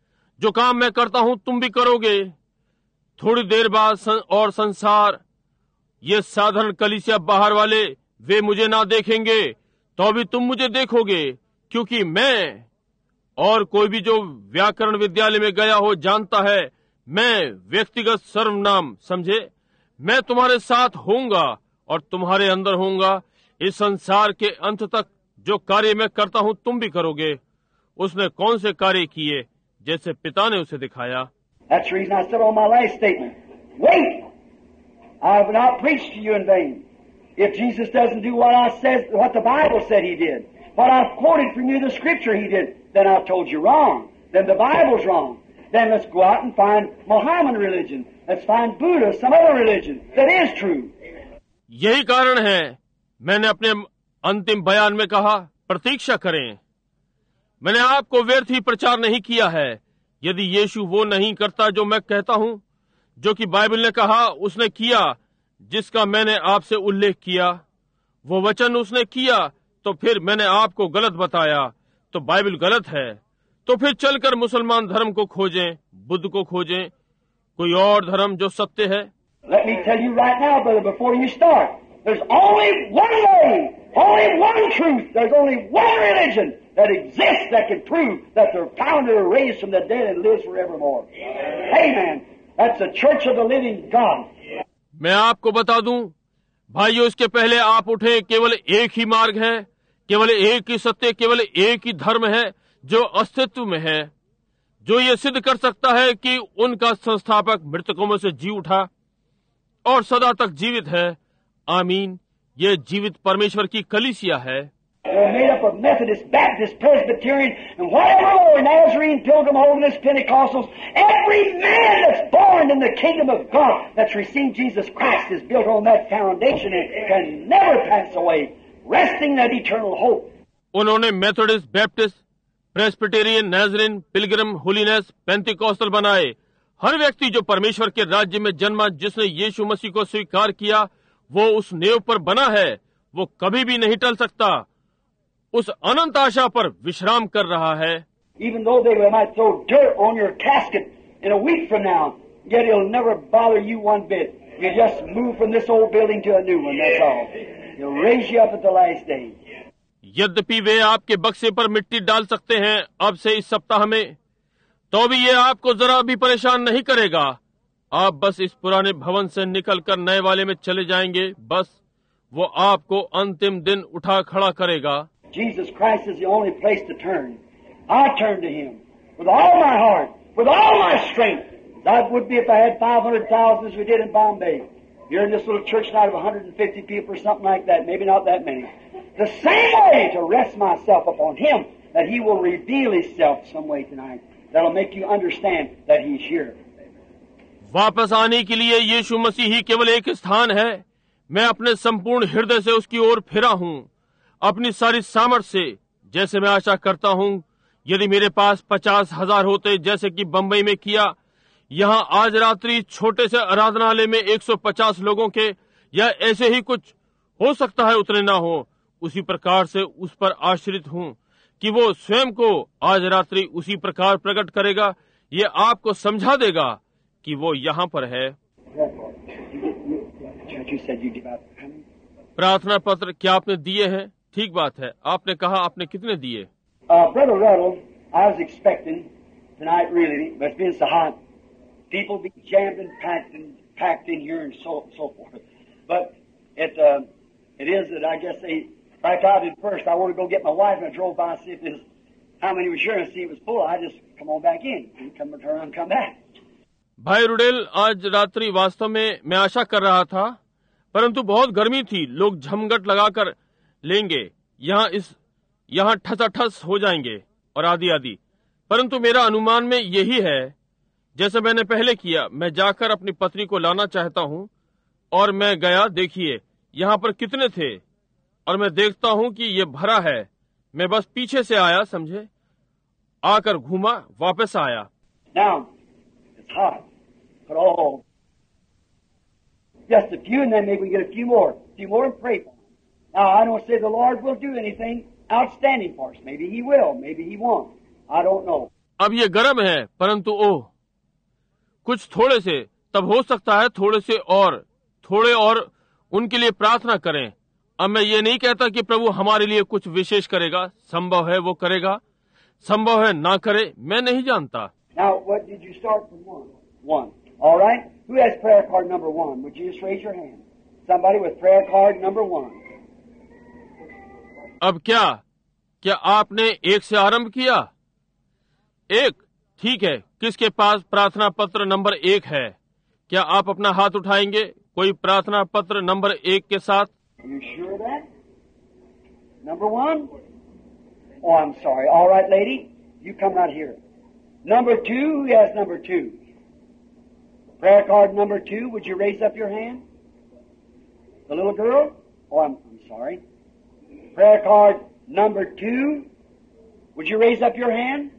जो काम मैं करता हूँ तुम भी करोगे। थोड़ी देर बाद सं, और संसार, ये साधारण कलीसिया बाहर वाले वे मुझे ना देखेंगे तो भी तुम मुझे देखोगे, क्योंकि मैं, और कोई भी जो व्याकरण विद्यालय में गया हो जानता है, मैं व्यक्तिगत सर्वनाम समझे, मैं तुम्हारे साथ होऊंगा और तुम्हारे अंदर होऊंगा। इस संसार के अंत तक जो कार्य मैं करता हूं तुम भी करोगे। उसने कौन से कार्य किए? जैसे पिता ने उसे दिखाया। That's the reason I said on my last statement, wait! I have not preached to you in vain. If Jesus doesn't do what I said, what the Bible said He did, what I've quoted from you the Scripture He did, then I've told you wrong. Then the Bible's wrong. Then let's go out and find Mohammedan religion. Let's find Buddha, some other religion that is true. यही कारण है मैंने अपने अंतिम बयान में कहा, प्रतीक्षा करें। मैंने आपको व्यर्थ ही प्रचार नहीं किया है। यदि यीशु वो नहीं करता जो मैं कहता हूं, जो कि बाइबल ने कहा उसने किया, जिसका मैंने आपसे उल्लेख किया, वो वचन उसने किया, तो फिर मैंने आपको गलत बताया, तो बाइबल गलत है। तो फिर चलकर मुसलमान धर्म को खोजें, बुद्ध को खोजें, कोई और धर्म जो सत्य है। Let me tell you right now, brother, before you start, there's only one way, only one truth, there's only one religion that exists that can prove that the founder raised from the dead and lives forevermore. Amen. That's the Church of the Living God. मैं आपको बता दूं, भाइयों, इसके पहले आप उठे, केवल एक ही मार्ग है, केवल एक ही सत्य, केवल एक ही धर्म है जो अस्तित्व में है, जो ये सिद्ध कर सकता है कि उनका संस्थापक मृतकों में से जी उठा और सदा तक जीवित है। आमीन। ये जीवित परमेश्वर की कलीसिया है। They're made up of Methodist, Baptist, Presbyterian, and whatever more, Nazarene, Pilgrim Holiness, Pentecostals. Every man that's born in the kingdom of God, that's received Jesus Christ, is built on that foundation and can never pass away, resting that eternal hope. उन्होंने Methodist, Baptist, Presbyterian, Nazarene, pilgrim, holiness, Pentecostal बनाए। हर व्यक्ति जो परमेश्वर के राज्य में जन्मा, जिसने यीशु मसीह को स्वीकार किया, वो उस नेव पर बना है, वो कभी भी नहीं टल सकता, उस अनंत आशा पर विश्राम कर रहा है। Even though they might throw dirt on your casket in a week from now, yet it'll never bother you one bit. You just move from this old building to a new one, that's all. He'll raise you up at the last day. यद्यपि वे आपके बक्से पर मिट्टी डाल सकते हैं अब से इस सप्ताह में, तो भी ये आपको जरा भी परेशान नहीं करेगा। आप बस इस पुराने भवन से निकलकर नए वाले में चले जाएंगे, बस वो आपको अंतिम दिन उठा खड़ा करेगा। Jesus Christ is the only place to turn. I turn to Him with all my heart, with all my strength. That would be if I had five hundred thousand as we did in Bombay. Here in this little church tonight of one hundred fifty people or something like that, maybe not that many. The same way to rest myself upon Him, that He will reveal Himself some way tonight. That'll make you understand that He's here. वापस आने के लिए यीशु मसीह ही केवल एक स्थान है। मैं अपने संपूर्ण हृदय से उसकी ओर फिरा हूँ, अपनी सारी सामर्थ से, जैसे मैं आशा करता हूँ यदि मेरे पास पचास हजार होते, जैसे कि बंबई में किया, यहाँ आज रात्रि छोटे से आराधनालय में एक सौ पचास लोगों के, या ऐसे ही कुछ हो सकता है उतने ना हो, उसी प्रकार से उस पर आश्रित हूँ कि वो स्वयं को आज रात्रि उसी प्रकार प्रकट करेगा। ये आपको समझा देगा कि वो यहाँ पर है। प्रार्थना पत्र क्या आपने दिए हैं? ठीक बात है, आपने कहा आपने कितने दिए? Uh, Brother Ruddle, I was expecting tonight really, but it's been so hot, people be jammed and packed and packed in here and so so forth. But it uh, it is that I guess they, like I did first, I wanted to go get my wife and I drove by and see if this, how many was here and see it was full. I just come on back in and come return and come back. भाई रुडेल, आज रात्रि वास्तव में मैं आशा कर रहा था, परंतु बहुत गर्मी थी, लोग झमघट लगाकर लेंगे, यहाँ इस यहाँ ठसाठस हो जाएंगे और आदि आदि। परंतु मेरा अनुमान में यही है, जैसे मैंने पहले किया, मैं जाकर अपनी पत्नी को लाना चाहता हूँ, और मैं गया, देखिए यहाँ पर कितने थे, और मैं देखता हूँ कि ये भरा है। मैं बस पीछे से आया, समझे, आकर घूमा, वापस आया। Now, it's hot, but oh, just a few, and then maybe we get a few more, a few more and pray for them. Now, I don't say the Lord will do anything outstanding for us. Maybe He will, maybe He won't. I don't know. अब ये गर्म है, परंतु ओह, कुछ थोड़े से, तब हो सकता है थोड़े से और, थोड़े और उनके लिए प्रार्थना करें। अब मैं ये नहीं कहता कि प्रभु हमारे लिए कुछ विशेष करेगा, संभव है वो करेगा, संभव है ना करे, मैं नहीं जानता। Now, what did you start from one? One. All right. Who has prayer card number one? Would you just raise your hand? Somebody with prayer card number one. अब क्या क्या आपने एक से आरंभ किया? एक, ठीक है। किसके पास प्रार्थना पत्र नंबर एक है? क्या आप अपना हाथ उठाएंगे कोई प्रार्थना पत्र नंबर एक के साथ? Are you sure of that? Number one? Oh, I'm sorry. All right, lady, you come right here. Number two, who has number two? Prayer card number two, would you raise up your hand? The little girl? Oh, I'm, I'm sorry. Prayer card number two, would you raise up your hand?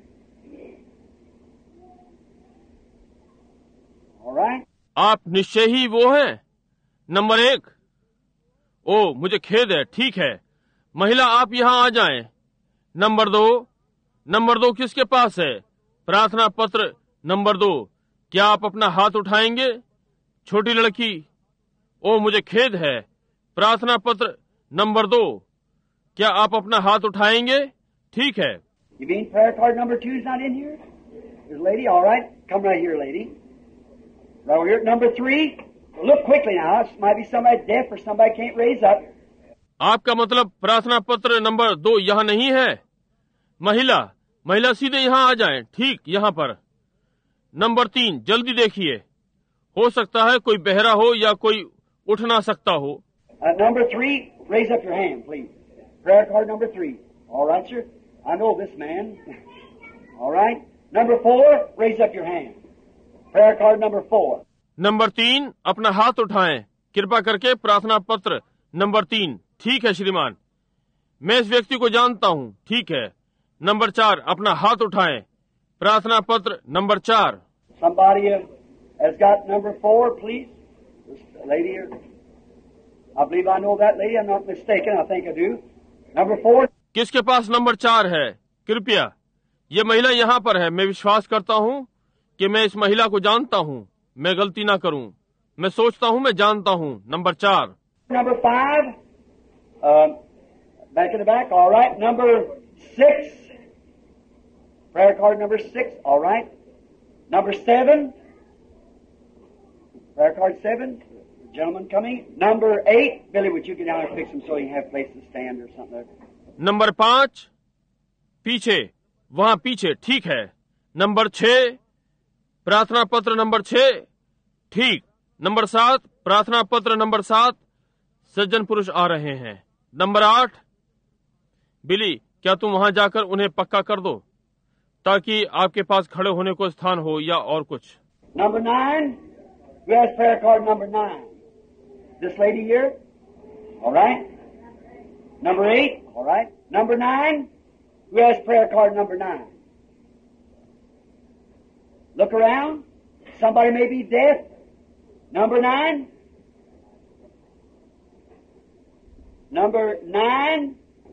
All right. आप निश्चय ही वो हैं? नंबर एक। ओ, मुझे खेद है, ठीक है। महिला आप यहाँ आ जाएं। नंबर दो, नंबर दो किसके पास है? प्रार्थना पत्र नंबर दो, क्या आप अपना हाथ उठाएंगे? छोटी लड़की, ओ मुझे खेद है। प्रार्थना पत्र नंबर दो, क्या आप अपना हाथ उठाएंगे? ठीक है। You mean prayer card number two is not in here? There's a lady, all right. Come right here, lady. Right over here. Number three, look quickly now. It might be somebody deaf or somebody can't raise up. आपका मतलब प्रार्थना पत्र नंबर दो यहाँ नहीं है? महिला, महिला सीधे यहाँ आ जाएं। ठीक, यहाँ पर। नंबर तीन, जल्दी देखिए। हो सकता है कोई बहरा हो या कोई उठ ना सकता हो। Uh, number three, raise up your hand, please. Prayer card number three. All right, sir. I know this man. All right. Number four, raise up your hand. Prayer card number four. Number तीन, अपना हाथ उठाएं। कृपा करके प्रार्थना पत्र नंबर तीन। ठीक है श्रीमान, मैं इस व्यक्ति को जानता हूँ। ठीक है। नंबर चार, अपना हाथ उठाएं। प्रार्थना पत्र नंबर चार। Somebody has got number four, please. This lady here. I believe I know that lady. I'm not mistaken. I think I do. Number four. किसके पास नंबर चार है? कृपया, ये महिला यहाँ पर है। मैं विश्वास करता हूँ कि मैं इस महिला को जानता हूँ। मैं गलती ना करूँ। मैं सोचता हूँ मैं जानता हूँ। नंबर चार। Number five. Uh, back in the back. All right. Number six. Prayer card number six. All right. Number seven. Prayer card seven. Gentleman coming. Number eight. Billy, would you get down and fix them so you can have place to stand or something? Number पाँच, पीछे, वहाँ पीछे। ठीक है। नंबर छह, प्रार्थना पत्र नंबर छह। ठीक। नंबर सात, प्रार्थना पत्र नंबर सात। सज्जन पुरुष आ रहे हैं। नंबर आठ, बिली, क्या तुम वहां जाकर उन्हें पक्का कर दो ताकि आपके पास खड़े होने को स्थान हो या और कुछ। Number nine. Who has prayer card number nine? This lady here. All right. Number eight. All right. Number nine. Who has prayer card number nine? Look around. Somebody may be deaf. Number nine. Number nine.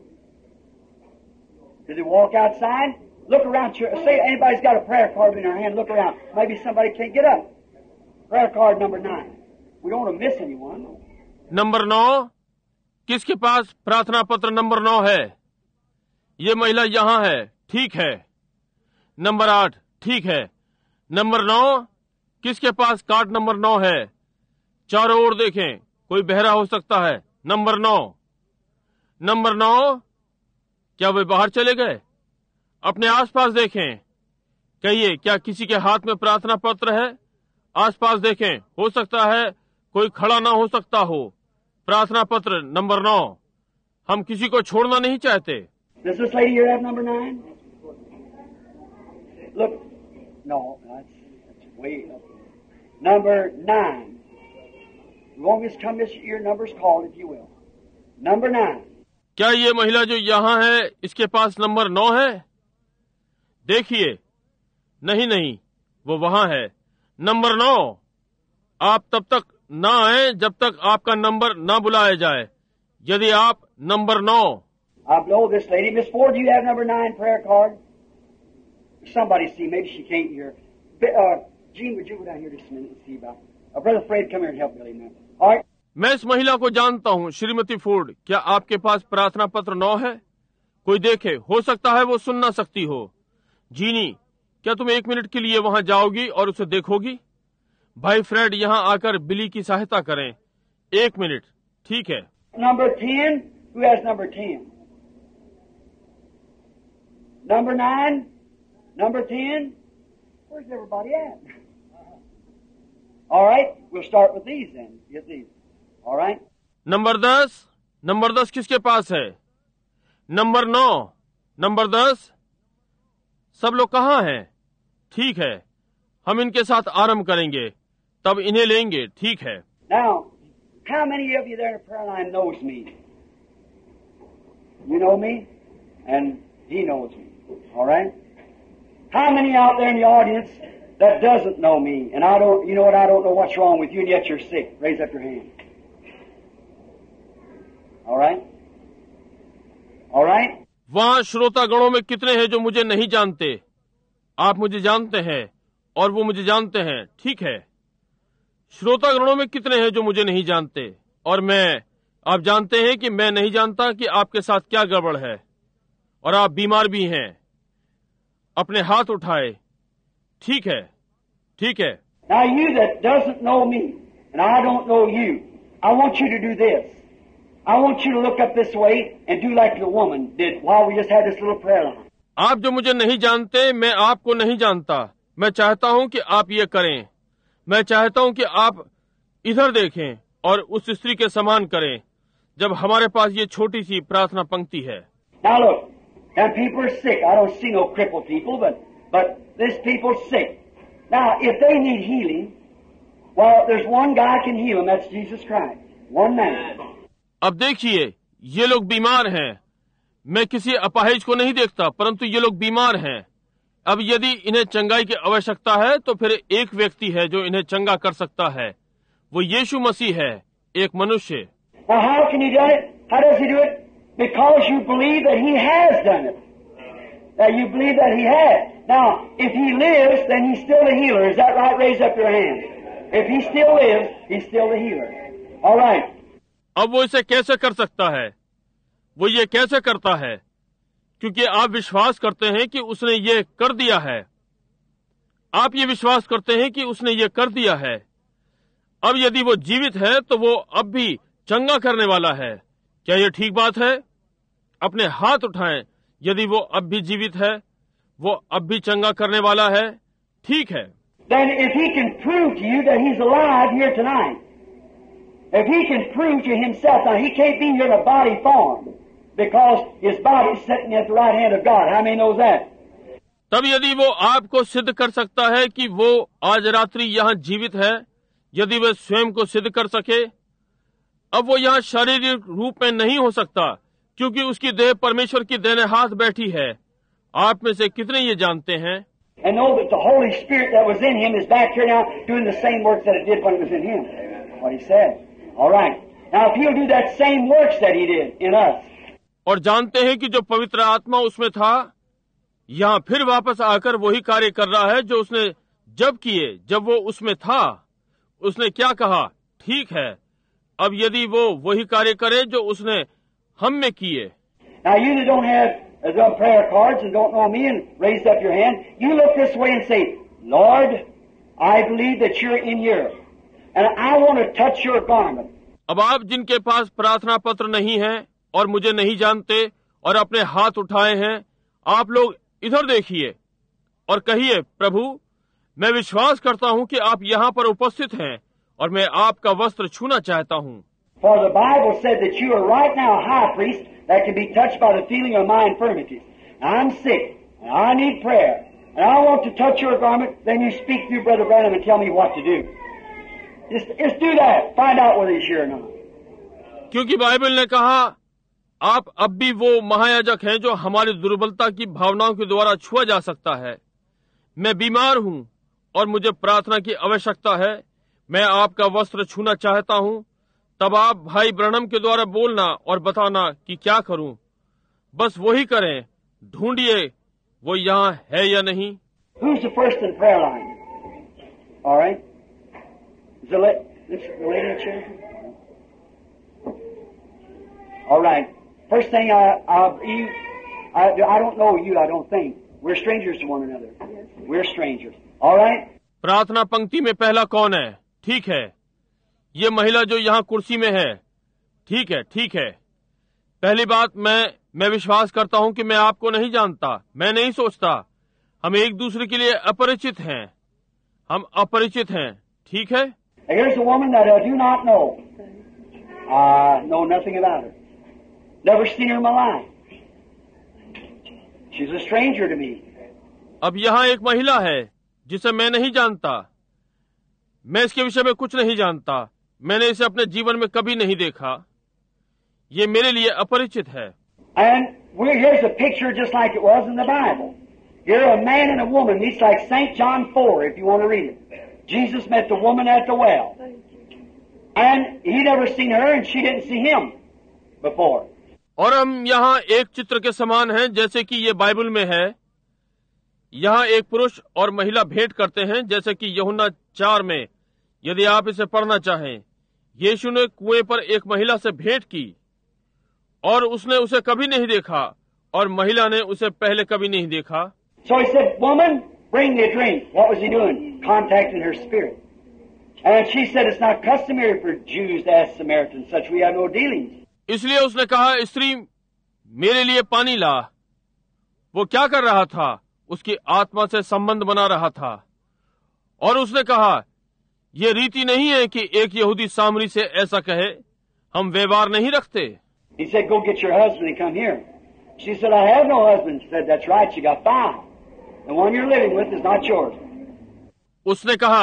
Did they walk outside? Look around. Say anybody's got a prayer card in their hand. Look around. Maybe somebody can't get up. Prayer card number nine. We don't want to miss anyone. Number नौ, किसके पास प्रार्थना पत्र नंबर नौ है? ये महिला यहाँ है। ठीक है। नंबर आठ। ठीक है। नंबर नौ, किसके पास कार्ड नंबर नौ है? चारों ओर देखें, कोई बहरा हो सकता है। नंबर नौ। नंबर नौ, क्या वे बाहर चले गए? अपने आसपास देखें। कहिए, क्या किसी के हाथ में प्रार्थना पत्र है? आसपास देखें, हो सकता है कोई खड़ा ना हो सकता हो। प्रार्थना पत्र नंबर नौ। हम किसी को छोड़ना नहीं चाहते। Does this lady here have number nine? Look, no, that's, that's way up. Number nine. You won't just come this your number's called, if you will. Number nine. क्या ये महिला जो यहाँ है इसके पास नंबर नौ है? देखिए, नहीं नहीं, वो वहां है। नंबर नौ। आप तब तक ना आए जब तक आपका नंबर ना बुलाया जाए। यदि आप नंबर नौ। I blow this lady. Miss Ford, do you have number nine prayer card? Somebody see. Maybe she can't hear. Uh, Gene, would you go down here just a minute and see about? Uh, Brother Fred, come here and help Billy, man. All right. मैं इस महिला को जानता हूं, श्रीमती फोर्ड। क्या आपके पास प्रार्थना पत्र नौ है? कोई देखे, हो सकता है वो सुन ना सकती हो। जीनी, क्या तुम एक मिनट के लिए वहां जाओगी और उसे देखोगी? भाई फ्रेड यहां आकर बिली की सहायता करें। एक मिनट, ठीक है। Number ten, who has number ten? Number nine, number ten. Where's everybody at? All right, we'll start with these then. Get these. All right. Number दस, नंबर दस किसके पास है? नंबर नौ, नंबर दस, सब लोग कहाँ हैं? ठीक है, हम इनके साथ आरंभ करेंगे, तब इन्हें लेंगे। ठीक है। Now, how many of you there in the prayer line knows me? You know me, and he knows me. All right. How many out there in the audience that doesn't know me, and I don't, you know what? I don't know what's wrong with you, and yet you're sick. Raise up your hand. All right. All right. वहाँ श्रोतागणों में कितने हैं जो मुझे नहीं जानते? आप मुझे जानते हैं और वो मुझे जानते हैं। ठीक है। श्रोतागणों में कितने हैं जो मुझे नहीं जानते और मैं, आप जानते हैं कि मैं नहीं जानता कि आपके साथ क्या गड़बड़ है और आप बीमार भी हैं। अपने हाथ उठाए। ठीक है, ठीक है। Now you that doesn't know me and I don't know you, I want you to do this. I want you to look up this way and do like the woman did while we just had this little prayer line. आप जो मुझे नहीं जानते, मैं आपको नहीं जानता। मैं चाहता हूं कि आप ये करें। मैं चाहता हूं कि आप इधर देखें और उस स्त्री के समान करें जब हमारे पास ये छोटी सी प्रार्थना पंक्ति है। Now look, and people are sick. I don't see no crippled people, but but this people's sick. Now, if they need healing, well, there's one guy can heal them. That's Jesus Christ. One man. अब देखिए, ये लोग बीमार हैं। मैं किसी अपाहिज को नहीं देखता, परंतु ये लोग बीमार हैं। अब यदि इन्हें चंगाई की आवश्यकता है तो फिर एक व्यक्ति है जो इन्हें चंगा कर सकता है। वो यीशु मसीह है, एक मनुष्य। Now, how can he do it? How does he do it? Because you believe that he has done it. That you believe that he has. Now, if he lives, then he's still the healer. Is that right? Raise up your hand. If he still lives, he's still the healer. All right. अब वो इसे कैसे कर सकता है? वो ये कैसे करता है? क्योंकि आप विश्वास करते हैं कि उसने ये कर दिया है। आप ये विश्वास करते हैं कि उसने ये कर दिया है। अब यदि वो जीवित है तो वो अब भी चंगा करने वाला है। क्या ये ठीक बात है? अपने हाथ उठाएं यदि वो अब भी जीवित है, वो अब भी चंगा करने वाला है। ठीक है। Then if he can prove to you that he's alive here tonight, if he can prove to himself, now he can't be here in a body form because his body's sitting at the right hand of God. How many knows that? तब यदि वो आपको सिद्ध कर सकता है कि वो आज रात्रि यहाँ जीवित है, यदि वह स्वयं को सिद्ध कर सके, अब वो यहाँ शारीरिक रूप में नहीं हो सकता क्योंकि उसकी देह परमेश्वर की दाहिने हाथ बैठी है। आप में से कितने ये जानते हैं? And know that the Holy Spirit that was in him is back here now doing the same works that it did when it was in him. What he said. All right. Now if he'll do that same works that he did in us. और जानते हैं कि जो पवित्र आत्मा उसमें था, यहाँ फिर वापस आकर वही कार्य कर रहा है जो उसने जब किए, जब वो उसमें था। उसने क्या कहा? ठीक है। अब यदि वो वही कार्य करे जो उसने हम में किए। Now you that don't have uh, the prayer cards and don't know me and raise up your hand, you look this way and say, Lord, I believe that you're in here and I want to touch your garment. अब आप जिनके पास प्रार्थना पत्र नहीं है और मुझे नहीं जानते और अपने हाथ उठाए हैं, आप लोग इधर देखिए और कहिए, प्रभु, मैं विश्वास करता हूं कि आप यहाँ पर उपस्थित हैं और मैं आपका वस्त्र छूना चाहता हूं। For the Bible said that you are right now a high priest that can be touched by the feeling of my infirmities. Now, I'm sick, and I need prayer, and I want to touch your garment. Then you speak through Brother Branham and tell me what to do. Just, just do that. Find out whether he's here or not. क्योंकि बाइबल ने कहा, आप अब भी वो महायाजक हैं जो हमारी दुर्बलता की भावनाओं के द्वारा छुआ जा सकता है। मैं बीमार हूं और मुझे प्रार्थना की आवश्यकता है। मैं आपका वस्त्र छूना चाहता हूं। तब आप भाई ब्रनम के द्वारा बोलना और बताना कि क्या करूं। बस वही करें। ढूंढिए वो यहाँ है या नहीं। Who's the first in prayer line? All right. Is the, la- this, the lady in the chair? All right. First thing, I, I, you, I, I don't know you, I don't think. We're strangers to one another. We're strangers. All right? प्रार्थना पंक्ति में पहला कौन है? ठीक है, ये महिला जो यहाँ कुर्सी में है। ठीक है, ठीक है। पहली बात, मैं मैं विश्वास करता हूँ कि मैं आपको नहीं जानता, मैं नहीं सोचता। हम एक दूसरे के लिए अपरिचित हैं, हम अपरिचित हैं। ठीक है। Here's a woman that I do not know. I know nothing about her. Never seen her in my life. She's a stranger to me. अब यहाँ एक महिला है जिसे मैं नहीं जानता, मैं इसके विषय में कुछ नहीं जानता, मैंने इसे अपने जीवन में कभी नहीं देखा, ये मेरे लिए अपरिचित है। And we're, here's a picture just like it was in the Bible. Here a man and a woman meets like Saint John four, if you want to read it. Jesus met the woman at the well. And he never seen her and she didn't see him before. और हम यहाँ एक चित्र के समान हैं, जैसे कि ये बाइबल में है। यहाँ एक पुरुष और महिला भेंट करते हैं, जैसे कि यूहन्ना चार में, यदि आप इसे पढ़ना चाहें। यीशु ने कुएं पर एक महिला से भेंट की और उसने उसे कभी नहीं देखा और महिला ने उसे पहले कभी नहीं देखा। So he said, "Woman, bring me a drink." What was he doing? Contacting her spirit. And she said, "It's not customary for Jews to ask Samaritans such. We have no dealings." इसलिए उसने कहा, स्त्री, मेरे लिए पानी ला। वो क्या कर रहा था? उसकी आत्मा से संबंध बना रहा था। और उसने कहा, ये रीति नहीं है कि एक यहूदी सामरी से ऐसा कहे, हम व्यवहार नहीं रखते। He said, "Go get your husband and come here." She said, "I have no husband." She said, "That's right, you got five. The one you're living with is not yours." उसने कहा,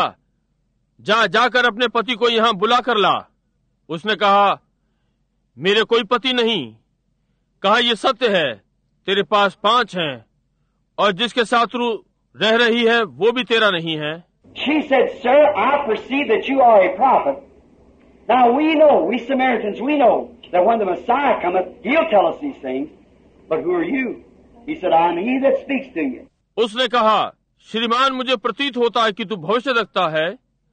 जा जाकर अपने पति को यहाँ बुला कर ला। उसने कहा, मेरे कोई पति नहीं। कहा, ये सत्य है, तेरे पास पांच हैं और जिसके साथ तू रह रही है वो भी तेरा नहीं है। She said, "Sir, I perceive that you are a prophet. Now we know, we Samaritans, we know that when the Messiah cometh, he'll tell us these things. But who are you?" He said, "I'm he that speaks to you." उसने कहा, श्रीमान, मुझे प्रतीत होता है कि तू भविष्यद्वक्ता है।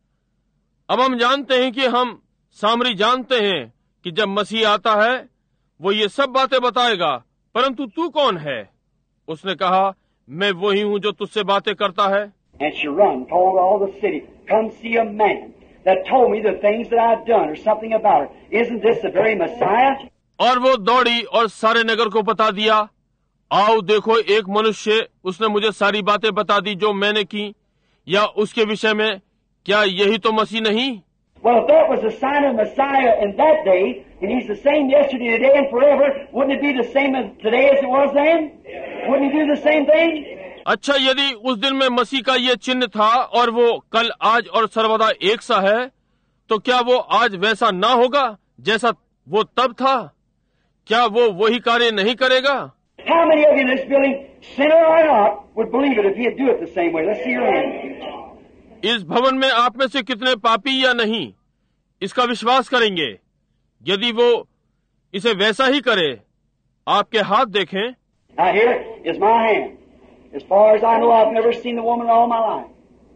अब हम जानते हैं कि हम सामरी जानते हैं कि जब मसीह आता है वो ये सब बातें बताएगा, परंतु तू कौन है? उसने कहा, मैं वही हूँ जो तुझसे बातें करता है। And she run, told all the city, "Come see a man that told me the things that I've done," or something about her. "Isn't this the very Messiah?" और वो दौड़ी और सारे नगर को बता दिया, आओ देखो, एक मनुष्य, उसने मुझे सारी बातें बता दी जो मैंने की, या उसके विषय में, क्या यही तो मसीह नहीं? Well, if that was the sign of Messiah in that day, and he's the same yesterday, today, and forever, wouldn't it be the same as today as it was then? Wouldn't he do the same thing? अच्छा, यदि उस दिन में मसीह का ये चिन्ह था और वो कल, आज और सर्वदा एक सा है, तो क्या वो आज वैसा ना होगा जैसा वो तब था? क्या वो वही कार्य नहीं करेगा? How many of you in this building, sinner or not, would believe it if he'd do it the same way? Let's see your hand. इस भवन में आप में से कितने पापी या नहीं इसका विश्वास करेंगे यदि वो इसे वैसा ही करे? आपके हाथ देखें। Now here is my hand. As far as I know, I've never seen the woman all my life.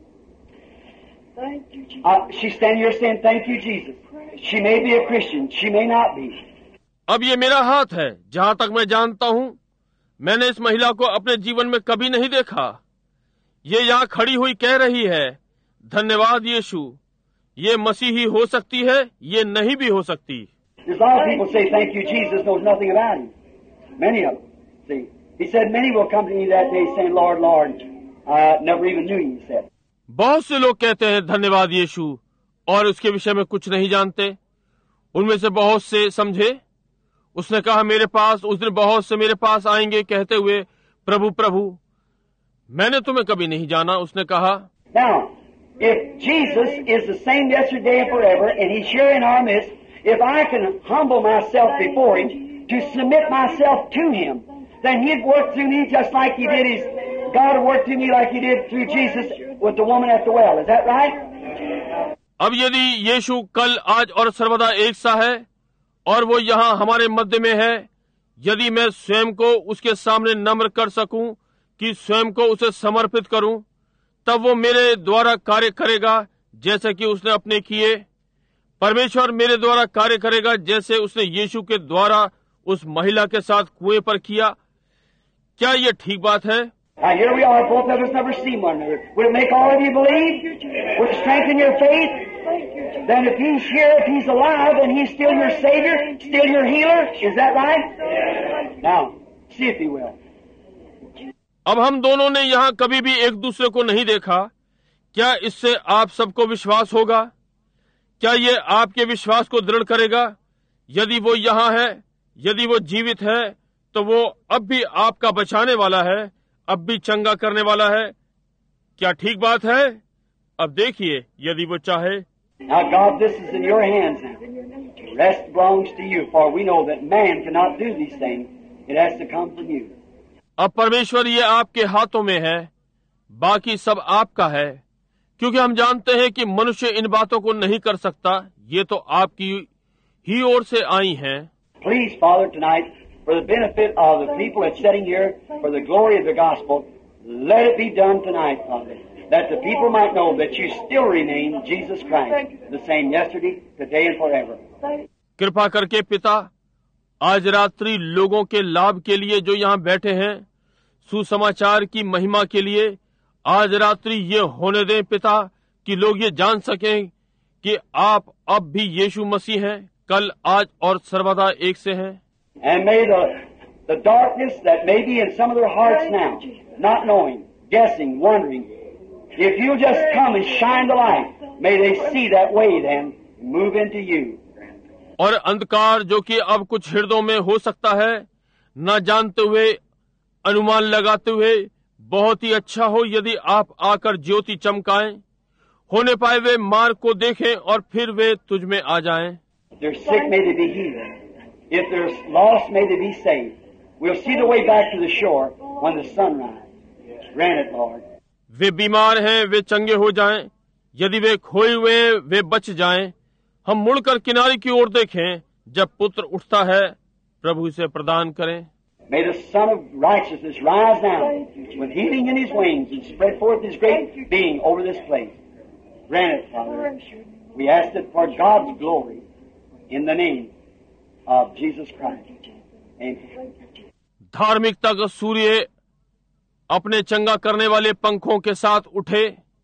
Thank you, Jesus. Uh, she's standing here saying, "Thank you, Jesus." She may be a Christian. She may not be. अब ये मेरा हाथ है। जहाँ तक मैं जानता हूँ, मैंने इस महिला को अपने जीवन में कभी नहीं देखा। ये यहाँ खड़ी हुई कह रही है, धन्यवाद यीशु। ये मसीही हो सकती है, ये नहीं भी हो सकती। There's a lot of people say, "Thank you, Jesus," knows nothing about him. Many of them. See, he said, "Many will come to me that day saying, Lord, Lord, I never even knew you," he said. बहुत से लोग कहते हैं धन्यवाद यीशु और उसके विषय में कुछ नहीं जानते। उनमें से बहुत से समझे। उसने कहा, मेरे पास उस दिन बहुत से मेरे पास आएंगे कहते हुए, प्रभु प्रभु, मैंने तुम्हें कभी नहीं जाना। उसने कहा, Now, if Jesus is the same yesterday and forever, and he's here in our midst, if I can humble myself before him to submit myself to him, then he'd work through me just like he did his, God would work through me like he did through Jesus with the woman at the well. Is that right? अब यदि यीशु कल, आज और सर्वदा एक सा है और वो यहाँ हमारे मध्य में है, यदि मैं स्वयं को उसके सामने नम्र कर सकूं कि स्वयं को उसे समर्पित करूं, तब वो मेरे द्वारा कार्य करेगा जैसे कि उसने अपने किए। परमेश्वर मेरे द्वारा कार्य करेगा जैसे उसने यीशु के द्वारा उस महिला के साथ कुएं पर किया, क्या ये ठीक बात है? Now here we are, both of us never seen one another. Would it make all of you believe? Would it strengthen your faith? Then if he's here, if he's alive, and he's still your Savior, still your healer, is that right? Now, see if he will. अब हम दोनों ने यहाँ कभी भी एक दूसरे को नहीं देखा, क्या इससे आप सबको विश्वास होगा? क्या ये आपके विश्वास को दृढ़ करेगा? यदि वो यहाँ है, यदि वो जीवित है, तो वो अब भी आपका बचाने वाला है, अब भी चंगा करने वाला है। क्या ठीक बात है? अब देखिए, यदि वो चाहे। Now God, this is in your hands now. The rest belongs to you, for we know that man cannot do these things. It has to come from you. अब परमेश्वर ये आपके हाथों में है, बाकी सब आपका है, क्योंकि हम जानते हैं कि मनुष्य इन बातों को नहीं कर सकता, ये तो आपकी ही ओर से आई हैं। Please, Father, tonight, for the benefit of the people that's sitting here, for the glory of the gospel, let it be done tonight, Father, that the people might know that you still remain Jesus Christ, the same yesterday, today, and forever. कृपा करके पिता, आज रात्रि लोगों के लाभ के लिए जो यहाँ बैठे हैं, सुसमाचार की महिमा के लिए, आज रात्रि ये होने दें पिता कि लोग ये जान सकें कि आप अब भी यीशु मसीह हैं, कल, आज और सर्वदा एक से हैं। And may the, the darkness that may be in some of their hearts now, not knowing, guessing, wondering, if you just come and shine the light, may they see that way then, move into you. और अंधकार जो कि अब कुछ हृदयों में हो सकता है, न जानते हुए, अनुमान लगाते हुए, बहुत ही अच्छा हो यदि आप आकर ज्योति चमकाएं, होने पाए वे मार्ग को देखें और फिर वे तुझ में आ जाएं। If they're sick, may they be healed. If they're lost, may they be saved. We'll see the way back to the shore when the sun rises. Grant it, Lord. वे बीमार हैं, वे चंगे हो जाएं, यदि वे खोए हुए वे बच जाएं, हम मुड़कर किनारे की ओर देखें, जब पुत्र उठता है, प्रभु इसे प्रदान करें। May the Son of Righteousness rise now with healing in His wings and spread forth His great being over this place. Grant it, Father. We ask it for God's glory in the name of Jesus Christ. Amen. धार्मिकता का सूर्य अपने चंगा करने वाले पंखों के साथ उठे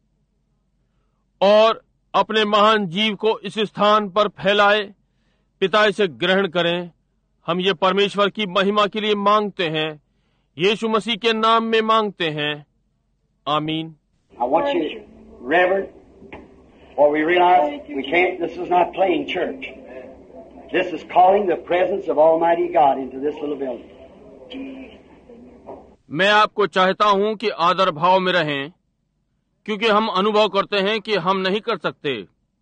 और अपने महान जीव को इस स्थान पर फैलाए। पिता इसे ग्रहण करें। हम ये परमेश्वर की महिमा के लिए मांगते हैं, यीशु मसीह के नाम में मांगते हैं। आमीन। I want you, Reverend, for we realize we can't, this is not playing church. This is calling the presence of Almighty God into this little building. मैं आपको चाहता हूं कि आदर भाव में रहें, क्योंकि हम अनुभव करते हैं कि हम नहीं कर सकते।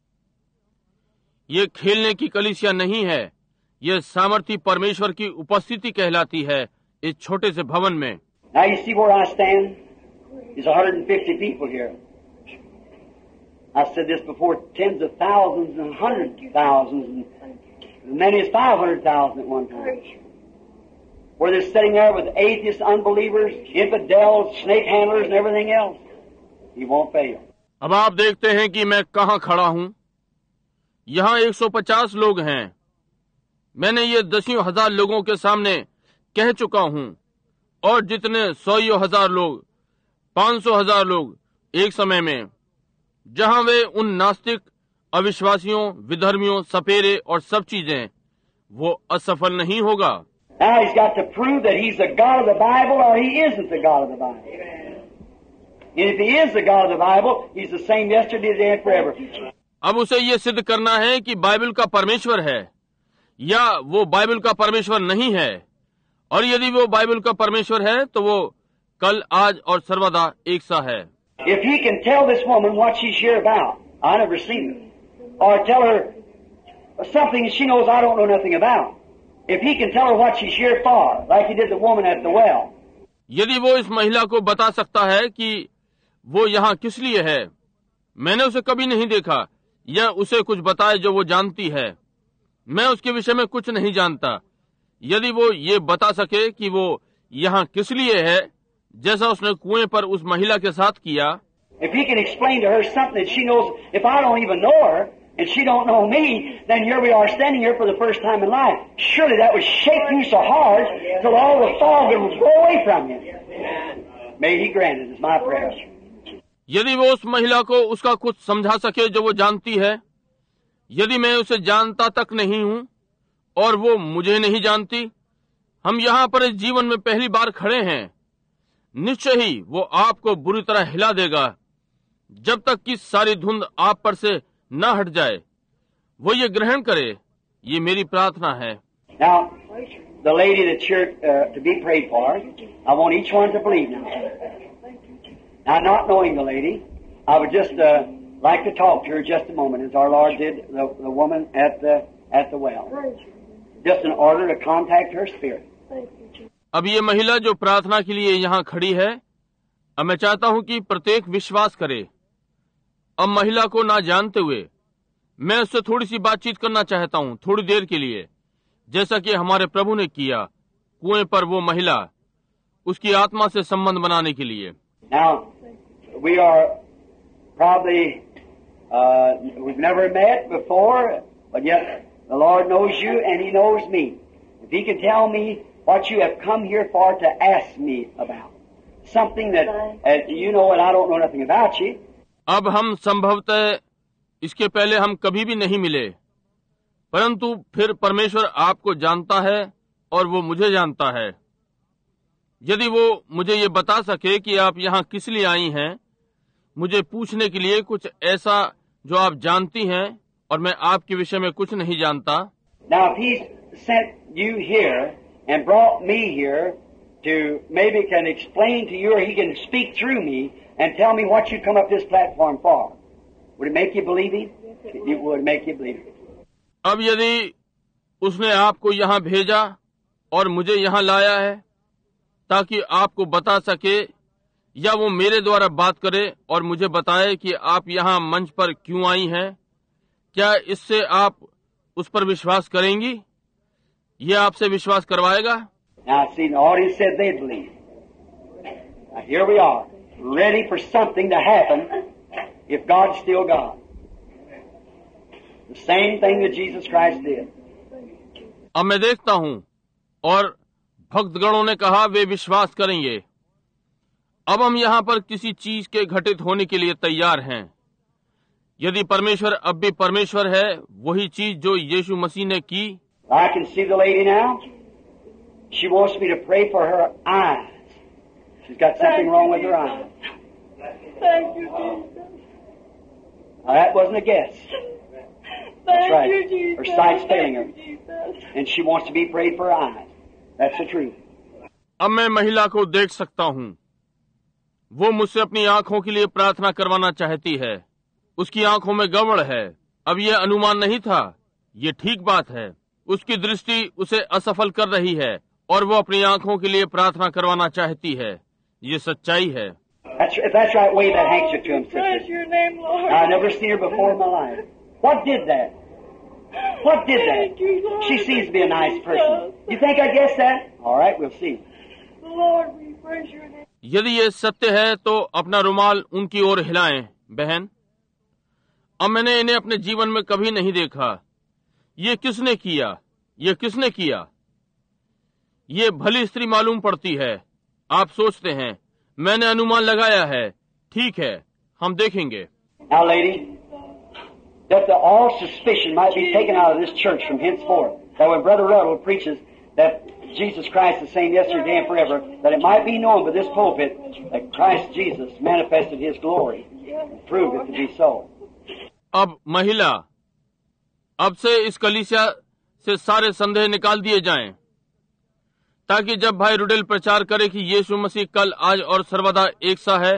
ये खेलने की कलीसिया नहीं है, यह सामर्थी परमेश्वर की उपस्थिति कहलाती है इस छोटे से भवन में। Now you see where I stand? There's one hundred fifty people here. I've said this before, tens of thousands and hundreds of thousands, and as many as five hundred thousand at one time. Where they're sitting there with atheists, unbelievers, infidels, snake handlers, and everything else. He won't fail. अब आप देखते हैं कि मैं कहाँ खड़ा हूँ। यहाँ एक सौ पचास लोग हैं। मैंने ये दसियों हजार लोगों के सामने कह चुका हूँ, और जितने सौ हजार लोग, पांच सौ हजार लोग एक समय में, जहाँ वे उन नास्तिक, अविश्वासियों, विधर्मियों, सपेरे और सब चीजें, वो असफल नहीं होगा। Now he's got to prove that he's the God of the Bible or he isn't the God of the Bible. And if he is the God of the Bible, he's the same yesterday, today, and forever. अब उसे ये सिद्ध करना है कि बाइबल का परमेश्वर है या वो बाइबल का परमेश्वर नहीं है, और यदि वो बाइबल का परमेश्वर है तो वो कल, आज और सर्वदा एक सा है। If he can tell this woman what she's here about, I never seen it, or tell her something she knows I don't know nothing about. If he can tell her what she's here for, like he did the woman at the well. यदि वो इस महिला को बता सकता है कि वो यहाँ किस लिए है, मैंने उसे कभी नहीं देखा, या उसे कुछ बताए जो वो जानती है, मैं उसके विषय में कुछ नहीं जानता। यदि वो ये बता सके कि वो यहाँ किस लिए है, जैसा उसने कुएं पर उस महिला के साथ किया। If he can explain to her something that she knows, if I don't even know her, and she don't know me, then here we are standing here for the first time in life. Surely that would shake you so hard till all the fog would blow away from you. May He grant it is my prayer. यदि वो उस महिला को उसका कुछ समझा सके जो वो जानती है, यदि मैं उसे जानता तक नहीं हूँ और वो मुझे नहीं जानती, हम यहाँ पर इस जीवन में पहली बार खड़े हैं, निश्चय ही वो आपको बुरी तरह हिला देगा जब तक कि सारी धुंध आप पर से न हट जाए। वो ये ग्रहण करे, ये मेरी प्रार्थना है। Now, the lady that's here uh, to be prayed for, I want each one to believe now. Now, not knowing the lady, I would just uh, like to talk to her just a moment, as our Lord did the, the woman at the at the well, just in order to contact her spirit. अब ये महिला जो प्रार्थना के लिए यहाँ खड़ी है, अब मैं चाहता हूँ कि प्रत्येक विश्वास करे। अब महिला को ना जानते हुए मैं उससे थोड़ी सी बातचीत करना चाहता हूँ, थोड़ी देर के लिए, जैसा कि हमारे प्रभु ने किया कुएं पर वो महिला, उसकी आत्मा से संबंध बनाने के लिए। Now, we are probably uh, we've never met before, but yet the Lord knows you and He knows me. If He can tell me what you have come here for to ask me about, something that uh, you know and I don't know nothing about you. अब हम संभवतः इसके पहले हम कभी भी नहीं मिले, परंतु फिर परमेश्वर आपको जानता है और वो मुझे जानता है। यदि वो मुझे ये बता सके कि आप यहाँ किस लिए आई हैं, मुझे पूछने के लिए कुछ ऐसा जो आप जानती हैं और मैं आपके विषय में कुछ नहीं जानता। Now, if He's sent you here and brought me here to maybe can explain to you, or He can speak through me and tell me what you come up this platform for, would it make you believe Him? It would make you believe Him. अब यदि उसने आपको यहाँ भेजा और मुझे यहाँ लाया है ताकि आपको बता सके, या वो मेरे द्वारा बात करे और मुझे बताए कि आप यहाँ मंच पर क्यों आई हैं, क्या इससे आप उस पर विश्वास करेंगी? ये आपसे विश्वास करवाएगा? Now, see, the audience said they believe. Now, here we are, ready for something to happen if God's still God. The same thing that Jesus Christ did. अब मैं देखता हूँ और भक्तगणों ने कहा वे विश्वास करेंगे। अब हम यहाँ पर किसी चीज के घटित होने के लिए तैयार हैं। यदि परमेश्वर अब भी परमेश्वर है, वही चीज जो यीशु मसीह ने की। I can see the lady now. She wants me to pray for her eyes. She's got something wrong with her eyes. Thank you, Jesus. Now, that wasn't a guess. That's Thank right. you, Jesus. Her sight's failing her, Thank you, Jesus. and she wants to be prayed for her eyes. That's the truth. अब मैं महिला को देख सकता हूँ, वो मुझसे अपनी आंखों के लिए प्रार्थना करवाना चाहती है। उसकी आंखों में गड़बड़ है। अब ये अनुमान नहीं था, ये ठीक बात है। उसकी दृष्टि उसे असफल कर रही है और वो अपनी आंखों के लिए प्रार्थना करवाना चाहती है। ये सच्चाई है। That's, if that's right, wave that handkerchief to him, Praise sister. your name, Lord. I've never seen her before in my life. What did that? What did Thank that? you, Lord. She seems to be a nice Thank you, person. Jesus. You think I guessed that? All right, we'll see. Lord, we praise your name. यदि ये सत्य है तो अपना रुमाल उनकी ओर हिलाएं, बहन। अब मैंने इन्हें अपने जीवन में कभी नहीं देखा। ये किसने किया? ये किसने किया? ये भली स्त्री मालूम पड़ती है। आप सोचते हैं मैंने अनुमान लगाया है। ठीक है, हम देखेंगे। Now, lady, that the, all suspicion might be taken out of this church from henceforth. That when Brother Ruddle preaches that Jesus Christ is the same yesterday and forever, that it might be known by this pulpit that Christ Jesus manifested His glory and proved it to be so. अब महिला, अब से इस कलीसिया से सारे संदेह निकाल दिए जाएं, ताकि जब भाई रुडेल प्रचार करे कि यीशु मसीह कल, आज और सर्वदा एक सा है,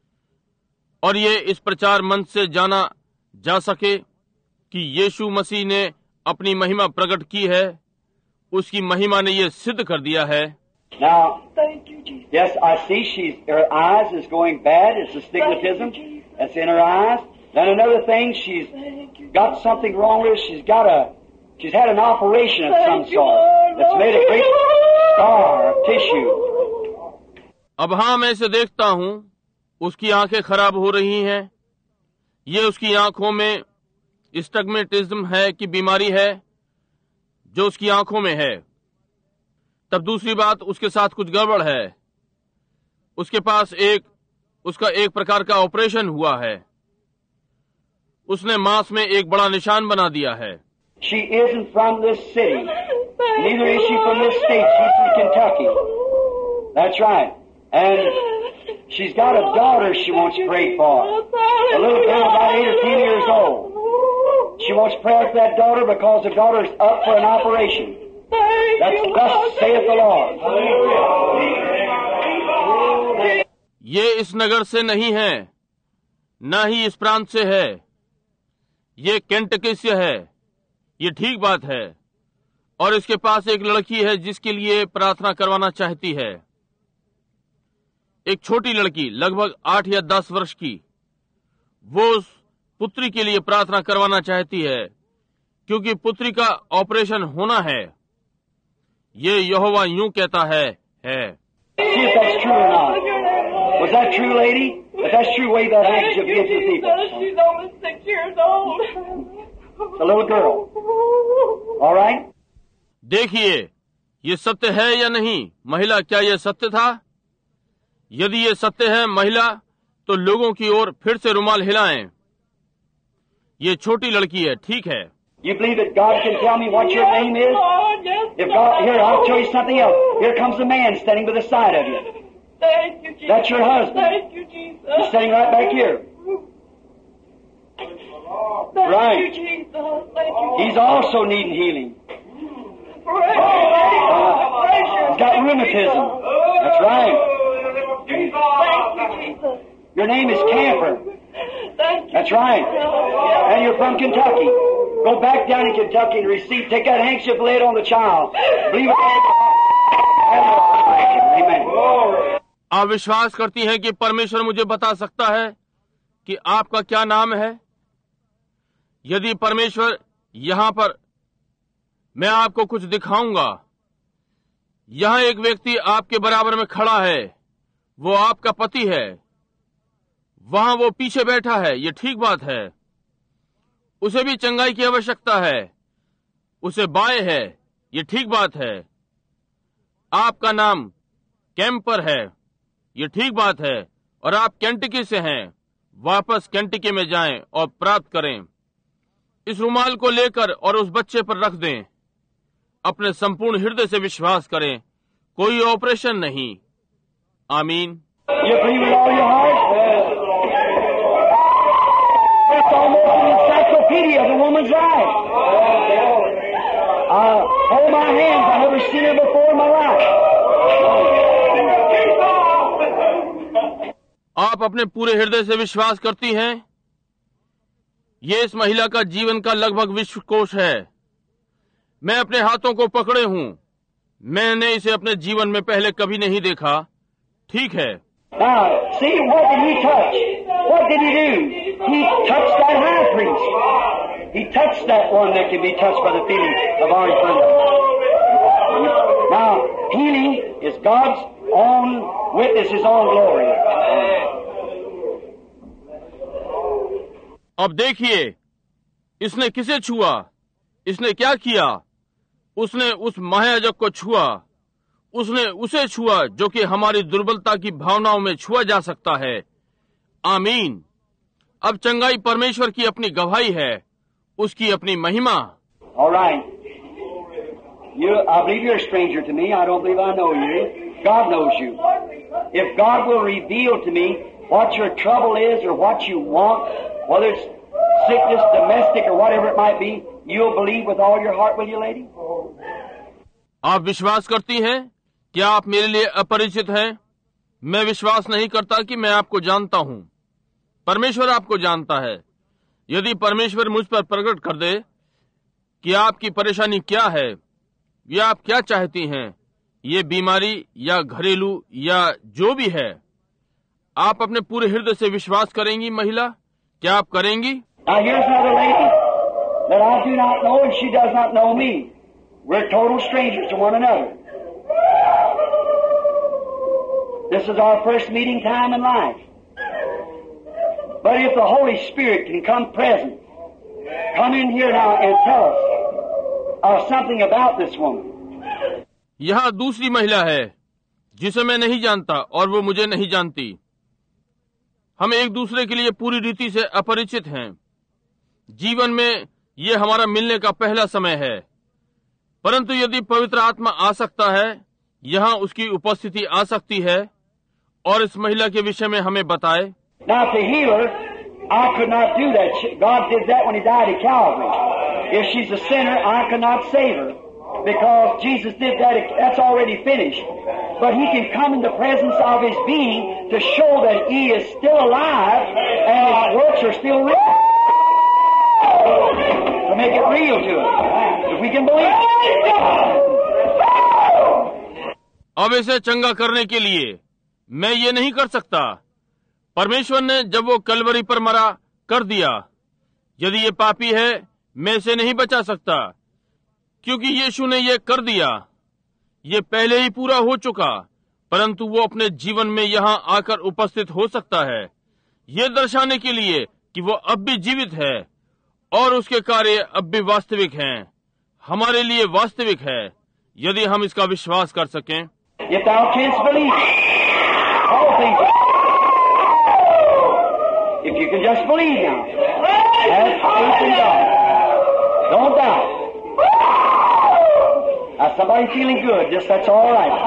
और ये इस प्रचार मंच से जाना जा सके कि यीशु मसीह ने अपनी महिमा प्रकट की है, उसकी महिमा ने ये सिद्ध कर दिया है। Now, Thank you, Jesus. yes, I see she's, her eyes is going bad. It's astigmatism that's in her eyes. Then another thing, she's Thank you. got something wrong with her. She's got a, she's had an operation of some Thank you, sort Lord. that's made a great scar of tissue. अब हाँ, मैं इसे देखता हूँ, उसकी आंखें खराब हो रही हैं। ये उसकी आंखों में स्टिग्मेटिज्म है कि बीमारी है जो उसकी आंखों में है। तब दूसरी बात, उसके साथ कुछ गड़बड़ है। उसके पास एक उसका एक प्रकार का ऑपरेशन हुआ है। उसने मांस में एक बड़ा निशान बना दिया है। She isn't from this city. Neither is she from this state. She's from Kentucky. That's right. And she's got a daughter she wants prayed for. A little girl about eight or ten years old. She wants prayer for that daughter because the daughter's up for an operation. That's thus saith the Lord. ये इस नगर से नहीं है, न ही इस प्रांत से है। ये केंटकी से है। ये ठीक बात है। और इसके पास एक लड़की है जिसके लिए प्रार्थना करवाना चाहती है। एक छोटी लड़की, लगभग आठ या दस वर्ष की। वो उस पुत्री के लिए प्रार्थना करवाना चाहती है क्योंकि पुत्री का ऑपरेशन होना है। ये यहोवा यूं कहता है है See if that's true or not. Was that true, lady? If that's true, wave that handkerchief against the people. She's only six years old. It's a little girl. All right? देखिए, ये सत्य है या नहीं? महिला, क्या यह सत्य था? यदि ये सत्य है महिला, तो लोगों की ओर फिर से रुमाल हिलाएं। ये छोटी लड़की है, ठीक है। You believe that God can tell me what your name is? If God, here, I'll tell you something else. Here comes a man standing by the side of you. Thank you, Jesus. That's your husband. Thank you, Jesus. He's standing right back here. Thank Right. you, Jesus. Thank you. He's also needing healing. Praise you. He's got rheumatism. That's right. Thank you, Jesus. Your name is Camper. Thank you. That's right. And you're from Kentucky. Go back down to Kentucky and receive. Take that handkerchief, lay it on the child. Believe it. Amen. आप विश्वास करती हैं कि परमेश्वर मुझे बता सकता है कि आपका क्या नाम है? यदि परमेश्वर यहाँ पर, मैं आपको कुछ दिखाऊंगा। यहाँ एक व्यक्ति आपके बराबर में खड़ा है। वो आपका पति है। वहां वो पीछे बैठा है। ये ठीक बात है। उसे भी चंगाई की आवश्यकता है। उसे बाएं है। ये ठीक बात है। आपका नाम कैंपर है। ये ठीक बात है। और आप केंटकी से हैं। वापस केंटकी में जाएं और प्राप्त करें। इस रुमाल को लेकर और उस बच्चे पर रख दें। अपने संपूर्ण हृदय से विश्वास करें। कोई ऑपरेशन नहीं। आमीन। You believe with all your heart? It's almost an encyclopedia of a woman's life. Uh, hold my hands. I've never seen her before in my life. आप अपने पूरे हृदय से विश्वास करती हैं? ये इस महिला का जीवन का लगभग विश्वकोश है। मैं अपने हाथों को पकड़े हूं। मैंने इसे अपने जीवन में पहले कभी नहीं देखा। ठीक है। Now, see, what did he touch? What did he do? He touched that high priest. He touched that one that can be touched by the feeling of our infirmity. Now, healing is God's own witness, His own glory. अब देखिए, इसने किसे छुआ? इसने क्या किया? उसने उस महायाजक को छुआ। उसने उसे छुआ जो कि हमारी दुर्बलता की भावनाओं में छुआ जा सकता है। आमीन। अब चंगाई परमेश्वर की अपनी गवाही है, उसकी अपनी महिमा। All right. You, I believe you're a stranger to me. I don't believe I know you. God knows you. If God will reveal to me what your trouble is or what you want, whether it's sickness, domestic, or whatever it might be, you'll believe with all your heart, will you, lady? आप विश्वास करती हैं? क्या आप मेरे लिए अपरिचित हैं? मैं विश्वास नहीं करता कि मैं आपको जानता हूं। परमेश्वर आपको जानता है। यदि परमेश्वर मुझ पर प्रकट कर दे कि आपकी परेशानी क्या है या आप क्या चाहती हैं, ये बीमारी या घरेलू या जो भी है, आप अपने पूरे हृदय से विश्वास करेंगी महिला? क्या आप करेंगी? Now here's another lady that I do not know and she does not know me. We're total strangers to one another. This is our first meeting time in life. But if the Holy Spirit can come present come in here now and tell us uh, something about this woman. यहाँ दूसरी महिला है जिसे मैं नहीं जानता और वो मुझे नहीं जानती। हम एक दूसरे के लिए पूरी रीति से अपरिचित हैं। जीवन में ये हमारा मिलने का पहला समय है, परंतु यदि पवित्र आत्मा आ सकता है, यहाँ उसकी उपस्थिति आ सकती है और इस महिला के विषय में हमें बताए। Now to heal her, I could not do that. God did that when He died at Calvary. If she's a sinner, I could not save her because Jesus did that. That's already finished. But He can come in the presence of His being to show that He is still alive and His works are still real. To make it real to us. If we can believe it. अब इसे चंगा करने के लिए मैं ये नहीं कर सकता। परमेश्वर ने जब वो कलवरी पर मरा कर दिया। यदि ये पापी है, मैं इसे नहीं बचा सकता, क्योंकि यीशु ने ये कर दिया। ये पहले ही पूरा हो चुका, परंतु वो अपने जीवन में यहाँ आकर उपस्थित हो सकता है, ये दर्शाने के लिए कि वो अब भी जीवित है और उसके कार्य अब भी वास्तविक हैं, हमारे लिए वास्तविक है, यदि हम इसका विश्वास कर सकें। If thou canst believe, all things. If you can just believe now, have faith in God. Don't doubt. Now somebody feeling good, just that's all right.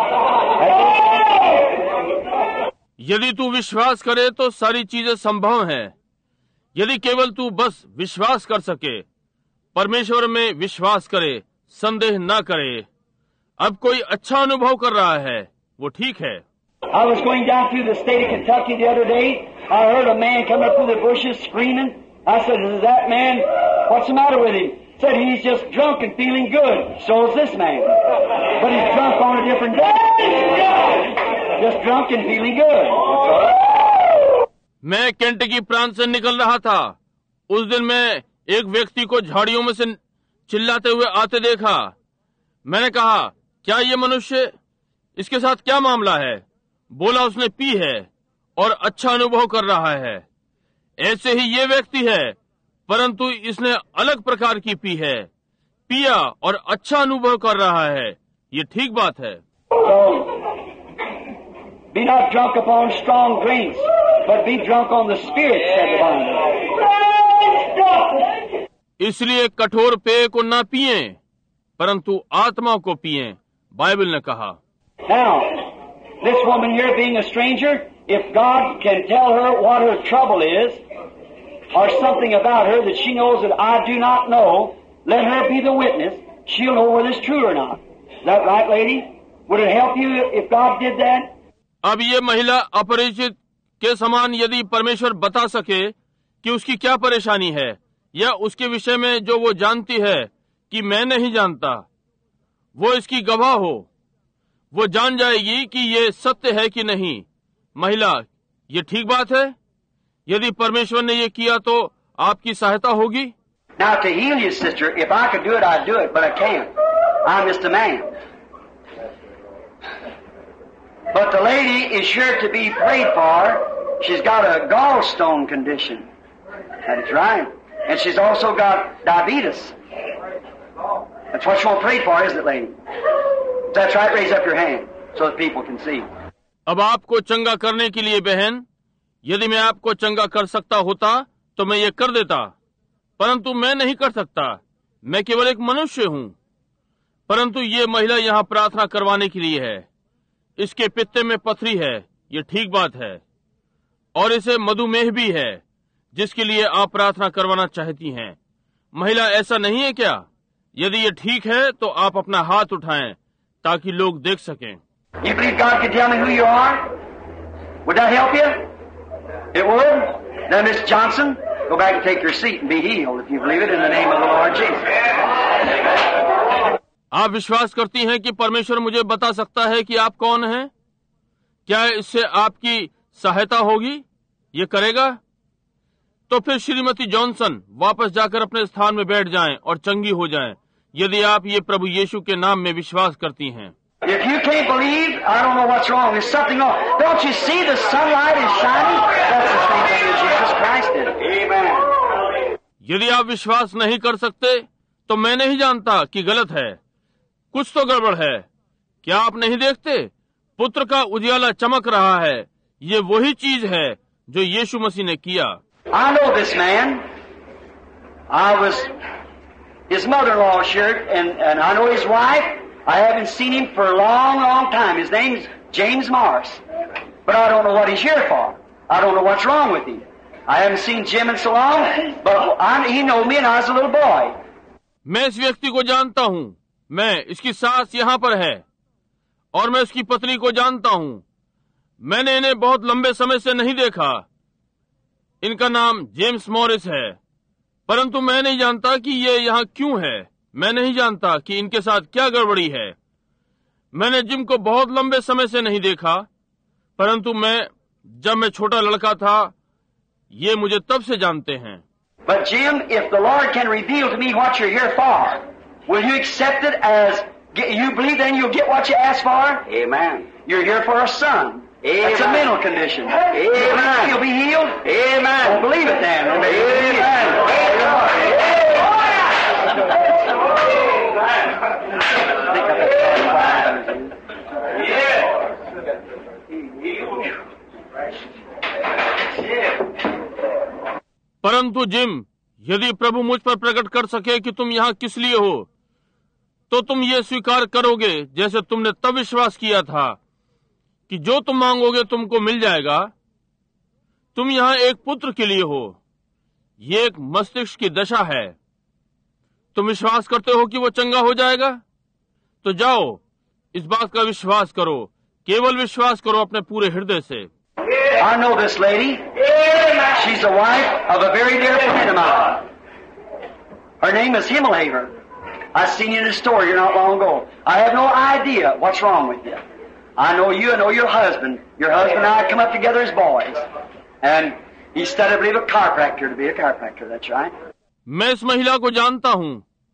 यदि तू विश्वास करे तो सारी चीजें संभव हैं। यदि केवल तू बस विश्वास कर सके, परमेश्वर में विश्वास करे, संदेह न करे। अब कोई अच्छा अनुभव कर रहा है, वो ठीक है। I was going down through the state of Kentucky the other day. I heard a man come up through the bushes screaming. I said, "Is that man? What's the matter with him?" Said, "He's just drunk and feeling good. So is this man, but he's drunk on a different day. Just drunk and feeling good." मैं केंटकी प्रांत से निकल रहा था। उस दिन मैं एक व्यक्ति को झाड़ियों में से चिल्लाते हुए आते देखा। मैंने कहा, क्या ये मनुष्य, इसके साथ क्या मामला है? बोला, उसने पी है और अच्छा अनुभव कर रहा है। ऐसे ही ये व्यक्ति है, परंतु इसने अलग प्रकार की पी है, पिया और अच्छा अनुभव कर रहा है। ये ठीक बात है। So, be not drunk upon strong drinks, but be drunk on the Spirit, said the Bible. इसलिए कठोर पेय को न पिए, परंतु आत्मा को पिए, बाइबल ने कहा। Now, this woman here being a stranger, if God can tell her what her trouble is, or something about her that she knows that I do not know, let her be the witness. She'll know whether it's true or not. Is that right, lady? Would it help you if God did that? अब ये महिला अपरिचित के समान यदि परमेश्वर बता सके कि उसकी क्या परेशानी है, या उसके विषय में जो वो जानती है कि मैं नहीं जानता, वो इसकी गवाह हो, वो जान जाएगी कि ये सत्य है कि नहीं। महिला, ये ठीक बात है? यदि परमेश्वर ने ये किया तो आपकी सहायता होगी। Now to heal you, sister, if I could do it, I'd do it, but I can't. I'm just a man. But the lady is sure to be prayed for. She's got a gallstone condition. That's right. And she's also got diabetes. That's what she'll pray for, isn't it, lady? That's right. Raise up your hand so that people can see. अब आपको चंगा करने के लिए बहन, यदि मैं आपको चंगा कर सकता होता तो मैं ये कर देता, परंतु मैं नहीं कर सकता। मैं केवल एक मनुष्य हूँ। परंतु ये महिला यहाँ प्रार्थना करवाने के लिए है। इसके पित्ते में पथरी है, ये ठीक बात है, और इसे मधुमेह भी है, जिसके लिए आप प्रार्थना करवाना चाहती हैं। महिला, ऐसा नहीं है क्या? यदि ये ठीक है तो आप अपना हाथ उठाएं ताकि लोग देख सकें। You believe God can tell me who you are? Would that help you? It would? Then Miss Johnson, go back and take your seat and be healed if you believe it in the name of the Lord Jesus. आप विश्वास करती हैं कि परमेश्वर मुझे बता सकता है कि आप कौन हैं? क्या इससे आपकी सहायता होगी? ये करेगा? तो फिर श्रीमती जॉनसन वापस जाकर अपने स्थान में बैठ जाएं और चंगी हो जाएं, यदि आप ये प्रभु यीशु के नाम में विश्वास करती हैं। If you can't believe, I don't know what's wrong. There's something wrong. Don't you see the sunlight is shining? That's the same thing that Jesus Christ did. Amen. यदि आप विश्वास नहीं कर सकते तो मैं नहीं जानता कि गलत है, कुछ तो गड़बड़ है। क्या आप नहीं देखते पुत्र का उजियाला चमक रहा है? ये वही चीज है जो यीशु मसीह ने किया। I know this man. I was his mother-in-law shirt, and, and I know his wife. I haven't seen him for a long, long time. His name's James Morris. But I don't know what he's here for. I don't know what's wrong with him. I haven't seen Jim in so long, but I, he knew me and I was a little boy. मैं इस व्यक्ति को जानता हूँ। मैं इसकी सास यहाँ पर है और मैं उसकी पत्नी को जानता हूँ। मैंने इन्हें बहुत लंबे समय से नहीं देखा। इनका नाम जेम्स मॉरिस है, परंतु मैं नहीं जानता कि ये यहाँ क्यों है। मैं नहीं जानता कि इनके साथ क्या गड़बड़ी है। मैंने जिम को बहुत लंबे समय से नहीं देखा, परंतु मैं जब मैं छोटा लड़का था, ये मुझे तब से जानते हैं। But Jim, if the Lord can reveal to me what you're here for, will you accept it as, you believe then you'll get what you ask for? Amen. You're here for a son. Amen. That's a mental condition. Amen. You'll be healed? Amen. Well, believe it then. परंतु जिम, यदि प्रभु मुझ पर प्रकट कर सके कि तुम यहाँ किस लिए हो, तो तुम ये स्वीकार करोगे जैसे तुमने तब विश्वास किया था कि जो तुम मांगोगे तुमको मिल जाएगा। तुम यहाँ एक पुत्र के लिए हो। ये एक मस्तिष्क की दशा है। तुम विश्वास करते हो कि वो चंगा हो जाएगा? तो जाओ, इस बात का विश्वास करो। केवल विश्वास करो अपने पूरे हृदय से। I know this lady. She's the wife of a very dear friend of mine. Her name is Himmelhaver. I seen you in the store here not long ago. I have no idea what's wrong with you. I know you, I know your husband. Your husband and I come up together as boys. And he studied, I believe, a chiropractor to be a chiropractor. That's right. मैं इस महिला को जानता हूँ।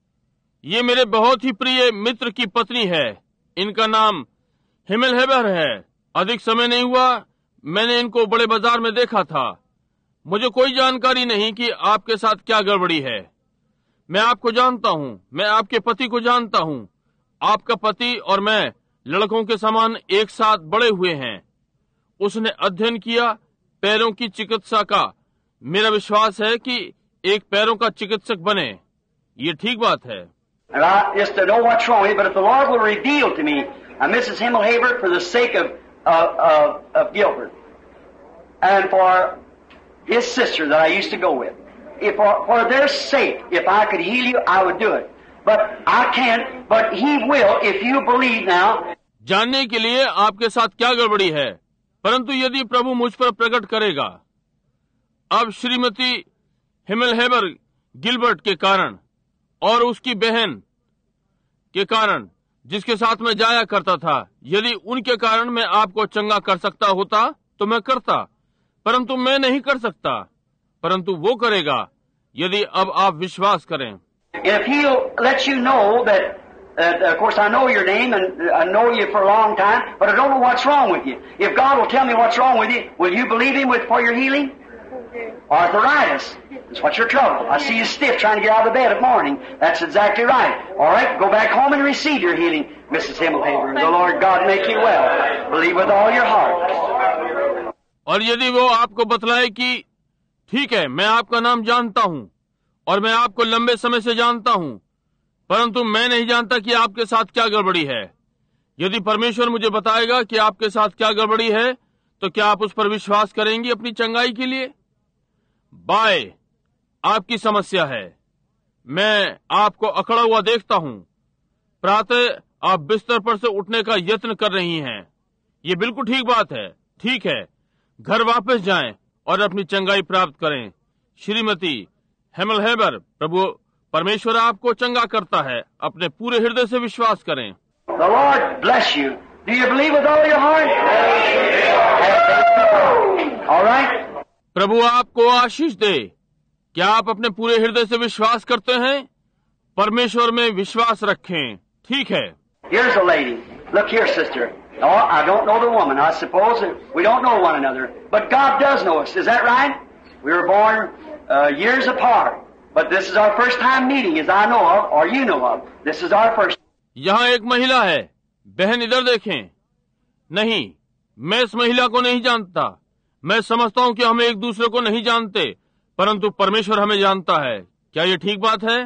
ये मेरे बहुत ही प्रिय मित्र की पत्नी है। इनका नाम हिमेलहेबर है। अधिक समय नहीं हुआ, मैंने इनको बड़े बाजार में देखा था। मुझे कोई जानकारी नहीं कि आपके साथ क्या गड़बड़ी है। मैं आपको जानता हूँ, मैं आपके पति को जानता हूँ। आपका पति और मैं लड़कों के समान एक साथ बड़े हुए हैं। उसने अध्ययन किया पैरों की चिकित्सा का। मेरा विश्वास है कि एक पैरों का चिकित्सक बने। ये ठीक बात है। And I just to know what's wrong with you, but if the Lord will reveal to me, uh, Missus Himmelhaber, for the sake of, uh, uh, of Gilbert, and for his sister that I used to go with, if for, for their sake, if I could heal you, I would do it. But I can't, but He will if you believe now. जानने के लिए आपके साथ क्या गड़बड़ी है, परंतु यदि प्रभु मुझ पर प्रकट करेगा। अब श्रीमती हिमेलहेबर गिलबर्ट के कारण और उसकी बहन के कारण, जिसके साथ मैं जाया करता था, यदि उनके कारण मैं आपको चंगा कर सकता होता तो मैं करता, परंतु मैं नहीं कर सकता, परंतु वो करेगा यदि अब आप विश्वास करें। If He'll let you know that, uh, of course I know your name and I know you for a long time, but I don't know what's wrong with you. If God will tell me what's wrong with you, will you believe Him with for your healing? Arthritis. That's what's your trouble. I see you stiff trying to get out of bed at morning. That's exactly right. All right, go back home and receive your healing, Missus Himmelhaber. The Lord God make you well. Believe with all your heart. और यदि वो आपको बतलाए कि ठीक है, मैं आपका नाम जानता हूँ और मैं आपको लंबे समय से जानता हूँ, परंतु मैं नहीं जानता कि आपके साथ क्या गड़बड़ी है। यदि परमेश्वर मुझे बताएगा कि आपके साथ क्या गड़बड़ी है, तो क्या आप उस पर विश्वास करेंगी अपनी चंगाई के लिए? बाय, आपकी समस्या है। मैं आपको अकड़ा हुआ देखता हूँ। प्रातः आप बिस्तर पर से उठने का यत्न कर रही हैं। ये बिल्कुल ठीक बात है। ठीक है, घर वापस जाएं और अपनी चंगाई प्राप्त करें। श्रीमती हेमलहेबर, प्रभु परमेश्वर आपको चंगा करता है। अपने पूरे हृदय से विश्वास करें। The Lord bless you. Do you believe with all your heart? All right. प्रभु आपको आशीष दे। क्या आप अपने पूरे हृदय से विश्वास करते हैं? परमेश्वर में विश्वास रखें। ठीक है। Here's a lady. Look here, sister. No, I don't know the woman. I suppose we don't know one another, but God does know us. Is that right? We were born uh, years apart. But this is our first time meeting, as I know of, or you know of. This is our first. यहाँ एक महिला है, बहन इधर देखें। नहीं, मैं इस महिला को नहीं जानता। मैं समझता हूँ कि हम एक दूसरे को नहीं जानते, परंतु परमेश्वर हमें जानता है। क्या ये ठीक बात है?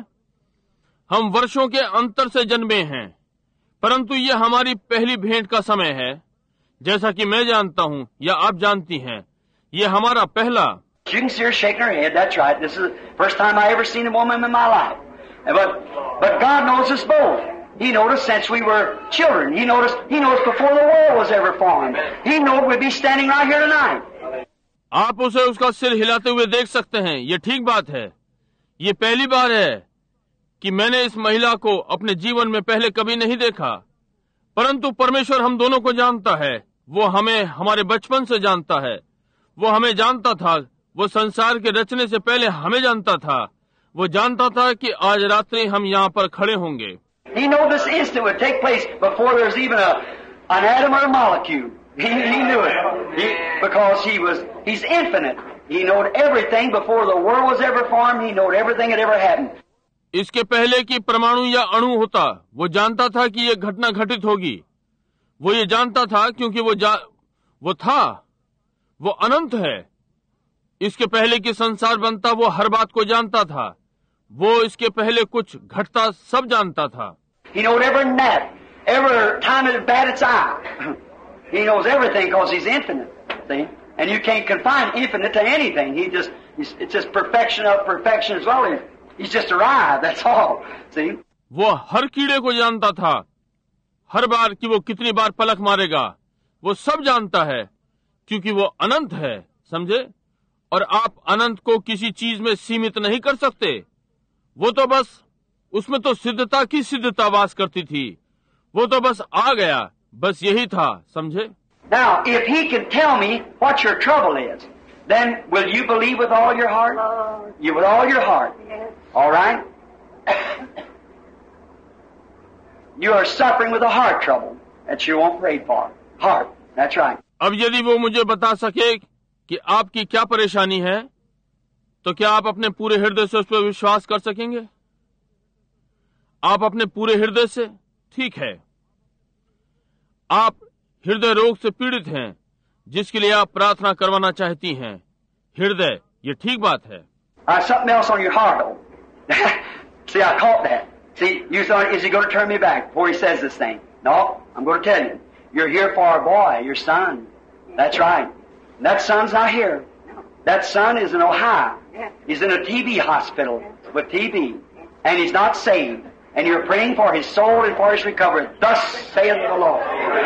हम वर्षों के अंतर से जन्मे हैं, परंतु ये हमारी पहली भेंट का समय है। जैसा कि मैं जानता हूँ या आप जानती हैं, ये हमारा पहला। You can see her shaking her head. That's right. This is the first time I ever seen a woman in my life. But but God knows us both. He knows us since we were children. He knows He knows before the world was ever formed. He knows we'd be standing right here tonight. आप उसे उसका सिर हिलाते हुए देख सकते हैं। ये ठीक बात है। ये पहली बार है कि मैंने इस महिला को अपने जीवन में पहले कभी नहीं देखा, परंतु परमेश्वर हम दोनों को जानता है। वो हमें हमारे बचपन से जानता है। वो हमें जानता था। वो संसार के रचने से पहले हमें जानता था। वो जानता था कि आज रात्रि हम यहाँ पर खड़े होंगे। He knew this instant would take place before there was even a, an atom or a molecule. He, he knew it he, because he was he's infinite. He knew everything before the world was ever formed. He knew everything that ever happened. इसके पहले कि परमाणु या अणु होता, वो जानता था कि ये घटना घटित होगी। वो ये जानता था क्योंकि वो जा, वो था, वो अनंत है। इसके पहले कि संसार बनता, वो हर बात को जानता था। वो इसके पहले कुछ घटता सब जानता था। He knows every gnat, every time it bat its eye. He knows everything because he's infinite. See, and you can't confine infinite to anything. He just, he's, it's just perfection of perfection as well. He's just arrived. That's all. See. वो हर कीड़े को जानता था, हर बार कि वो कितनी बार पलक मारेगा। वो सब जानता है क्योंकि वो अनंत है, समझे? और आप अनंत को किसी चीज में सीमित नहीं कर सकते। वो तो बस, उसमें तो सिद्धता की सिद्धता वास करती थी। वो तो बस आ गया, बस यही था, समझे? Now, if he can tell me what your trouble is, then will you believe with all your heart? You with all your heart. All right? You are suffering with a heart trouble that you won't pray for. Heart. That's right. अब यदि वो मुझे बता सके कि आपकी क्या परेशानी है, तो क्या आप अपने पूरे हृदय से उस पर विश्वास कर सकेंगे? आप अपने पूरे हृदय से? ठीक है। आप हृदय रोग से पीड़ित हैं, जिसके लिए आप प्रार्थना करवाना चाहती हैं। हृदय, ये ठीक बात है। Uh, something else on your heart, though. See, I caught that. See, you thought, is he going to turn me back before he says this thing? No, I'm going to tell you. You're here for a boy, your son. That's right. That son's not here. That son is in Ohio. He's in a T B hospital with T B. And he's not saved. And you're praying for his soul and for his recovery. Thus saith the Lord.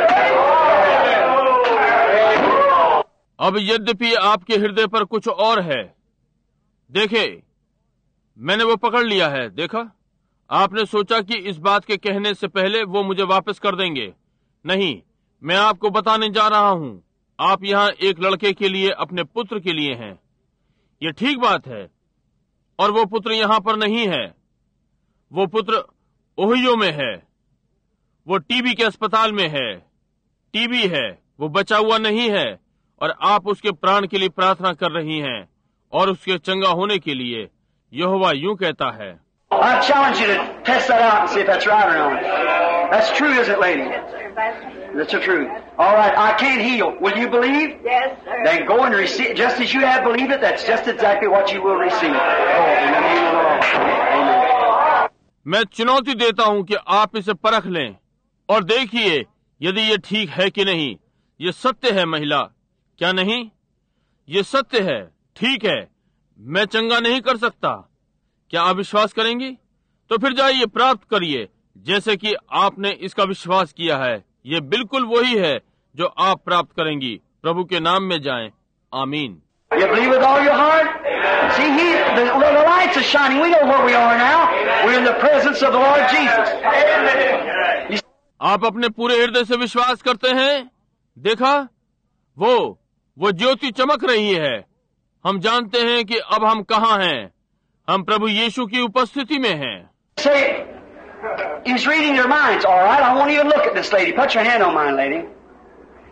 अब यद्यपि आपके हृदय पर कुछ और है, देखे, मैंने वो पकड़ लिया है। देखा, आपने सोचा कि इस बात के कहने से पहले वो मुझे वापस कर देंगे। नहीं, मैं आपको बताने जा रहा हूं। आप यहाँ एक लड़के के लिए, अपने पुत्र के लिए हैं। ये ठीक बात है। और वो पुत्र यहाँ पर नहीं है। वो पुत्र ओहियो में है। वो टीबी के अस्पताल में है। टीबी है, वो बचा हुआ नहीं है। और आप उसके प्राण के लिए प्रार्थना कर रही हैं और उसके चंगा होने के लिए। यहोवा यूं कहता है। I challenge you to test that out and see if that's right or not. That's true, isn't it, lady? That's the truth. All right, I can't heal. Will you believe? Yes, sir. Then go and receive. Just as you have believed it, that's just exactly what you will receive. Oh, in the name of the Lord. Amen. मैं चुनौती देता हूं कि आप इसे परख लें और देखिए यदि ये ठीक है कि नहीं। ये सत्य है महिला, क्या नहीं? ये सत्य है, ठीक है। मैं चंगा नहीं कर सकता। क्या आप विश्वास करेंगी? तो फिर जाइए, प्राप्त करिए, जैसे कि आपने इसका विश्वास किया है। ये बिल्कुल वही है जो आप प्राप्त करेंगी। प्रभु के नाम में जाएं। आमीन। You believe with all your heart? See, he, the, the lights are shining. We know where we are now. We're in the presence of the Lord Jesus. आप अपने पूरे हृदय से विश्वास करते हैं? देखा, वो वो ज्योति चमक रही है। हम जानते हैं कि अब हम कहाँ हैं। हम प्रभु यीशु की उपस्थिति में हैं। Say, he's reading your minds. All right, I want you to look at this lady. Put your hand on mine, lady.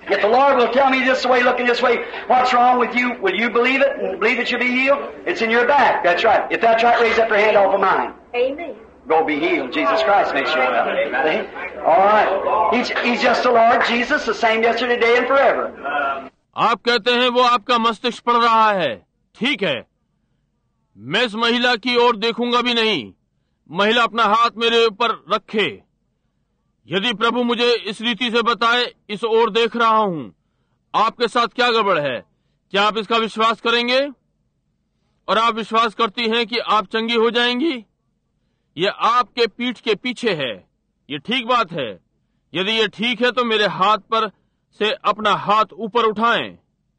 If the Lord will tell me this way, looking this way, what's wrong with you, will you believe it and believe that you'll be healed? It's in your back. That's right. If that's right, raise up your hand off of mine. Amen. Go be healed. Jesus Christ makes you well. See? All right. He's, he's just the Lord Jesus, the same yesterday, today, and forever. आप कहते हैं वो आपका मस्तिष्क पढ़ रहा है। ठीक है, मैं इस महिला की ओर देखूंगा भी नहीं। महिला अपना हाथ मेरे ऊपर रखे। यदि प्रभु मुझे इस रीति से बताए, इस ओर देख रहा हूं, आपके साथ क्या गड़बड़ है? क्या आप इसका विश्वास करेंगे? और आप विश्वास करती हैं कि आप चंगी हो जाएंगी? ये आपके पीठ के पीछे है। ये ठीक बात है। यदि ये ठीक है तो मेरे हाथ पर से अपना हाथ ऊपर उठाएं।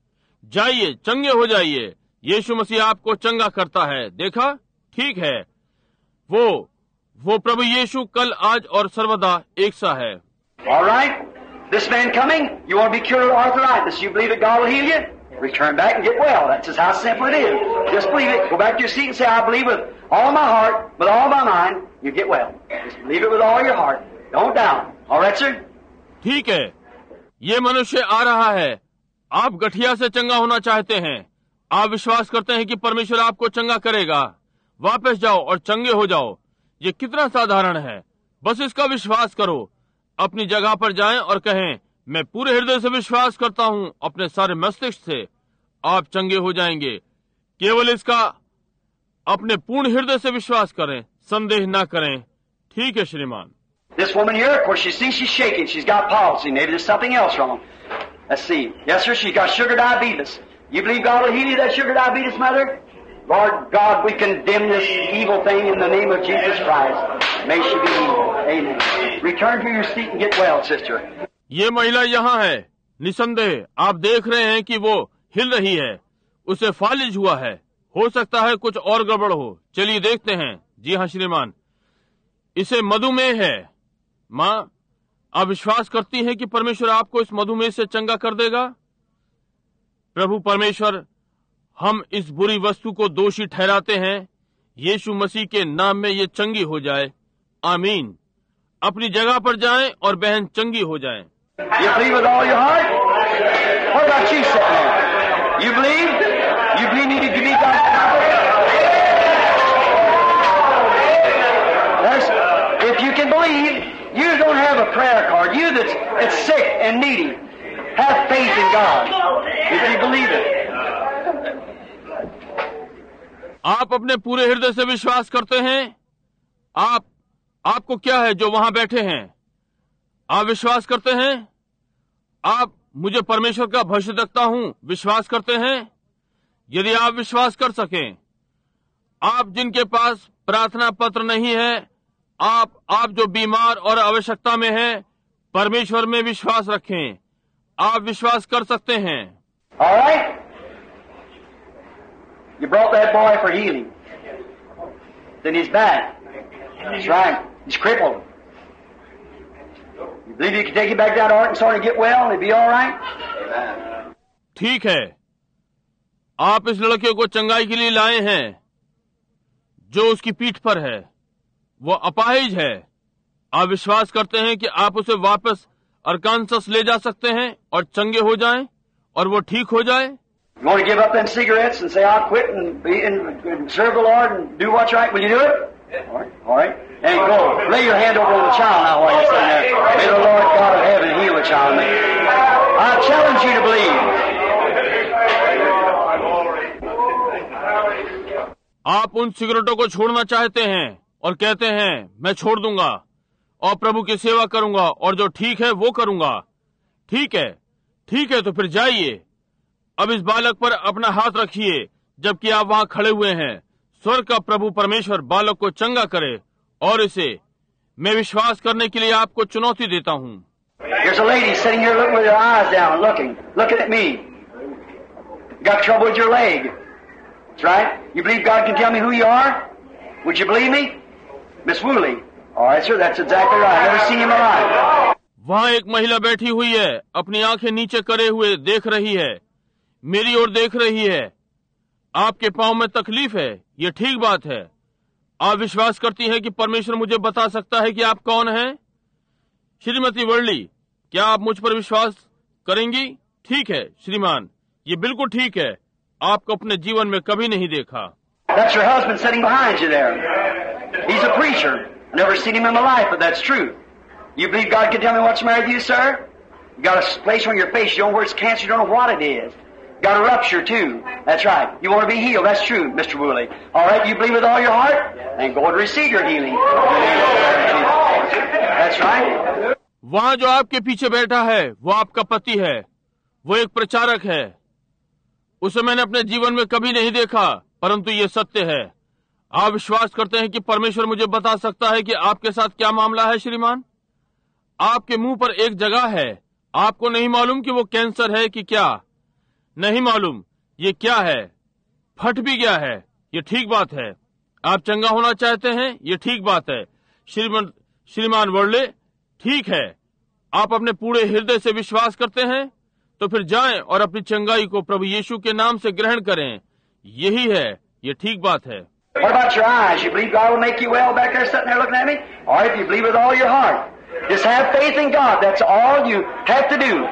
जाइए, चंगे हो जाइए। यीशु मसीह आपको चंगा करता है। देखा, ठीक है। वो वो प्रभु यीशु कल, आज और सर्वदा एक सा है। All right. This man coming, you want to be cured of arthritis. You believe that God will heal you? Return back and get well. That's just how simple it is. Just believe it. Go back to your seat and say, I believe with all my heart, with all my mind, you get well. Just believe it with all your heart. Don't doubt. All right, sir? ठीक है। ये मनुष्य आ रहा है। आप गठिया से चंगा होना चाहते हैं। आप विश्वास करते हैं कि परमेश्वर आपको चंगा करेगा। वापस जाओ और चंगे हो जाओ। ये कितना साधारण है। बस इसका विश्वास करो। अपनी जगह पर जाएं और कहें, मैं पूरे हृदय से विश्वास करता हूं, अपने सारे मस्तिष्क से। आप चंगे हो जाएंगे। केवल इसका अपने पूर्ण हृदय से विश्वास करें, संदेह ना करें। ठीक है श्रीमान। This woman here, of course, you see she's shaking. She's got palsy. Maybe there's something else wrong. Let's see. Yes, sir, she's got sugar diabetes. You believe God will heal you that sugar diabetes, mother? Lord God, we condemn this evil thing in the name of Jesus Christ. May she be healed. Amen. Return to your seat and get well, sister. ये महिला यहाँ है। निसंदेह आप देख रहे हैं कि वो हिल रही है। उसे फालिज हुआ है। हो सकता है कुछ और गड़बड़ हो। चलिए देखते हैं। जी हाँ श्रीमान, इसे मधुमेह है। माँ, आप विश्वास करती हैं कि परमेश्वर आपको इस मधुमेह से चंगा कर देगा? प्रभु परमेश्वर, हम इस बुरी वस्तु को दोषी ठहराते हैं। यीशु मसीह के नाम में ये चंगी हो जाए। आमीन। अपनी जगह पर जाएं और बहन चंगी हो जाएं। You believe with all your heart? What about you sitting there? You believe? You believe need to be God's prophet? That's, if you can believe, you don't have a prayer card. You that's, that's sick and needy, have faith in God. If you believe it. आप अपने पूरे हृदय से विश्वास करते हैं? आप आपको क्या है जो वहां बैठे हैं? आप विश्वास करते हैं? आप मुझे परमेश्वर का भविष्य देखता हूं विश्वास करते हैं? यदि आप विश्वास कर सकें, आप जिनके पास प्रार्थना पत्र नहीं है, आप आप जो बीमार और आवश्यकता में हैं, परमेश्वर में विश्वास रखें। आप विश्वास कर सकते हैं। All right? You brought that boy for healing. Then he's back. That's right. He's crippled. You believe you can take him back down to Arkansas and get well and he'll be all right? ठीक है। आप इस लड़के को चंगाई के लिए लाए हैं जो उसकी पीठ पर है। वो अपाहिज है। आप विश्वास करते हैं कि आप उसे वापस अरकानसस ले जा सकते हैं और चंगे हो जाएं और वो ठीक हो जाए? You want to give up them cigarettes and say, I'll quit and, be in, and serve the Lord and do what's right? Will you do it? All right. All right. And go. Lay your hand over on the child now while you're sitting there. May the Lord God of heaven heal the child. I challenge you to believe. आप उन सिगरेटों को छोड़ना चाहते हैं और कहते हैं, मैं छोड़ दूंगा और प्रभु की सेवा करूंगा और जो ठीक है वो करूंगा। ठीक है, ठीक है, तो फिर जाइए। अब इस बालक पर अपना हाथ रखिए जबकि आप वहां खड़े हुए हैं। स्वर्ग का प्रभु परमेश्वर बालक को चंगा करे और इसे मैं विश्वास करने के लिए आपको चुनौती देता हूं। There's a lady sitting here looking with her eyes down, looking, looking at me. Got trouble with your leg. That's right. You believe God can tell me who you are? Would you believe me? Miss Woolley. All right, sir, that's exactly right. I've never seen you in my life. वहाँ एक महिला बैठी हुई है, अपनी आंखें नीचे करे हुए देख रही है, मेरी ओर देख रही है। आपके पांव में तकलीफ है, ये ठीक बात है। आप विश्वास करती हैं कि परमेश्वर मुझे बता सकता है कि आप कौन हैं? श्रीमती वर्ली, क्या आप मुझ पर विश्वास करेंगी? ठीक है श्रीमान, ये बिल्कुल ठीक है। आपको अपने जीवन में कभी नहीं देखा। That's your husband sitting behind you there. He's a preacher. Never seen him in my life, but that's true. You believe God can tell me what's the matter with you, sir? You got a place on your face. You don't know where it's cancer. You don't know what it is. You got a rupture too. That's right. You want to be healed. That's true, Mister Woolley. All right. You believe with all your heart, then go and receive your healing. That's right. वहाँ जो आपके पीछे बैठा है वो आपका पति है। वो एक प्रचारक है। उसे मैंने अपने जीवन में कभी नहीं देखा, परंतु ये सत्य है। आप विश्वास करते हैं कि परमेश्वर मुझे बता सकता है कि आपके साथ क्या मामला है श्रीमान? आपके मुंह पर एक जगह है। आपको नहीं मालूम कि वो कैंसर है कि क्या? नहीं मालूम। ये क्या है? फट भी गया है। ये ठीक बात है। आप चंगा होना चाहते हैं? ये ठीक बात है। श्रीमान श्रीमान वर्ले, ठीक है। आप अपने पूरे हृदय से विश्वास करते हैं तो फिर जाएं और अपनी चंगाई को प्रभु यीशु के नाम से ग्रहण करें। यही है, ये ठीक बात है। What about your eyes? You believe God will make you well back there sitting there looking at me? Or if you believe with all your heart. Just have faith in God. That's all you have to do.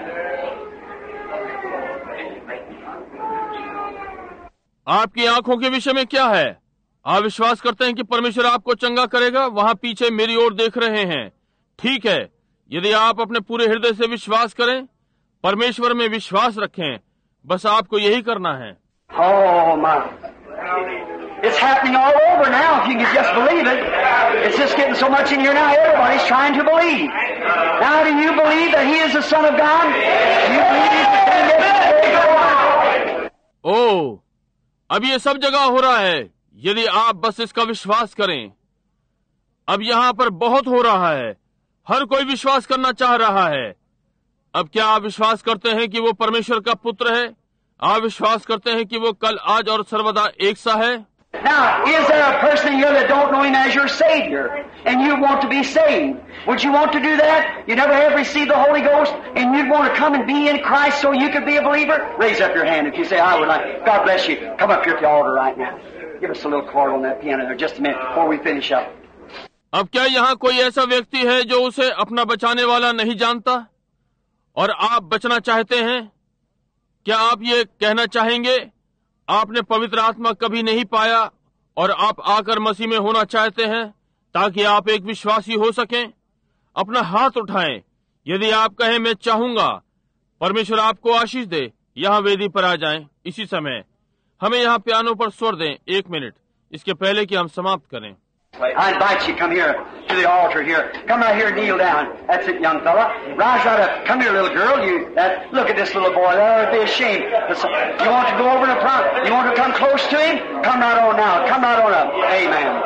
आपकी आंखों के विषय में क्या है? आप विश्वास करते हैं कि परमेश्वर आपको चंगा करेगा? वहां पीछे मेरी ओर देख रहे हैं। ठीक है। यदि आप अपने पूरे हृदय से विश्वास करें, परमेश्वर में विश्वास रखें, बस आपको यही करना है। Oh my. It's happening all over now if you can just believe it. It's just getting so much in here now, everybody's trying to believe. Now do you believe that He is the Son of God? Do you believe He's the same yesterday? ओह, अब ये सब जगह हो रहा है। यदि आप बस इसका विश्वास करें। अब यहाँ पर बहुत हो रहा है। हर कोई विश्वास करना चाह रहा है। अब क्या आप विश्वास करते हैं कि वो परमेश्वर का पुत्र है? आप विश्वास करते हैं कि वो कल, आज और सर्वदा एक सा है? Now, is there a person here that don't know Him as your Savior, and you want to be saved? Would you want to do that? You never have received the Holy Ghost, and you'd want to come and be in Christ so you could be a believer? Raise up your hand if you say, I would like. God bless you. Come up here at the altar right now. Give us a little chord on that piano there just a minute before we finish up. अब क्या यहाँ कोई ऐसा व्यक्ति है जो उसे अपना बचाने वाला नहीं जानता और आप बचना चाहते हैं? क्या आप ये कहना चाहेंगे, आपने पवित्र आत्मा कभी नहीं पाया और आप आकर मसीह में होना चाहते हैं ताकि आप एक विश्वासी हो सकें? अपना हाथ उठाएं यदि आप कहें मैं चाहूंगा। परमेश्वर आपको आशीष दे। यहाँ वेदी पर आ जाएं इसी समय। हमें यहाँ पियानो पर स्वर दें एक मिनट, इसके पहले कि हम समाप्त करें। I invite you, come here to the altar here. Come right here, kneel down. That's it, young fella. Rise right up. Come here, little girl. You that, look at this little boy. That would be a shame. You want to go over to front? You want to come close to him? Come right on now. Come right on up. Amen.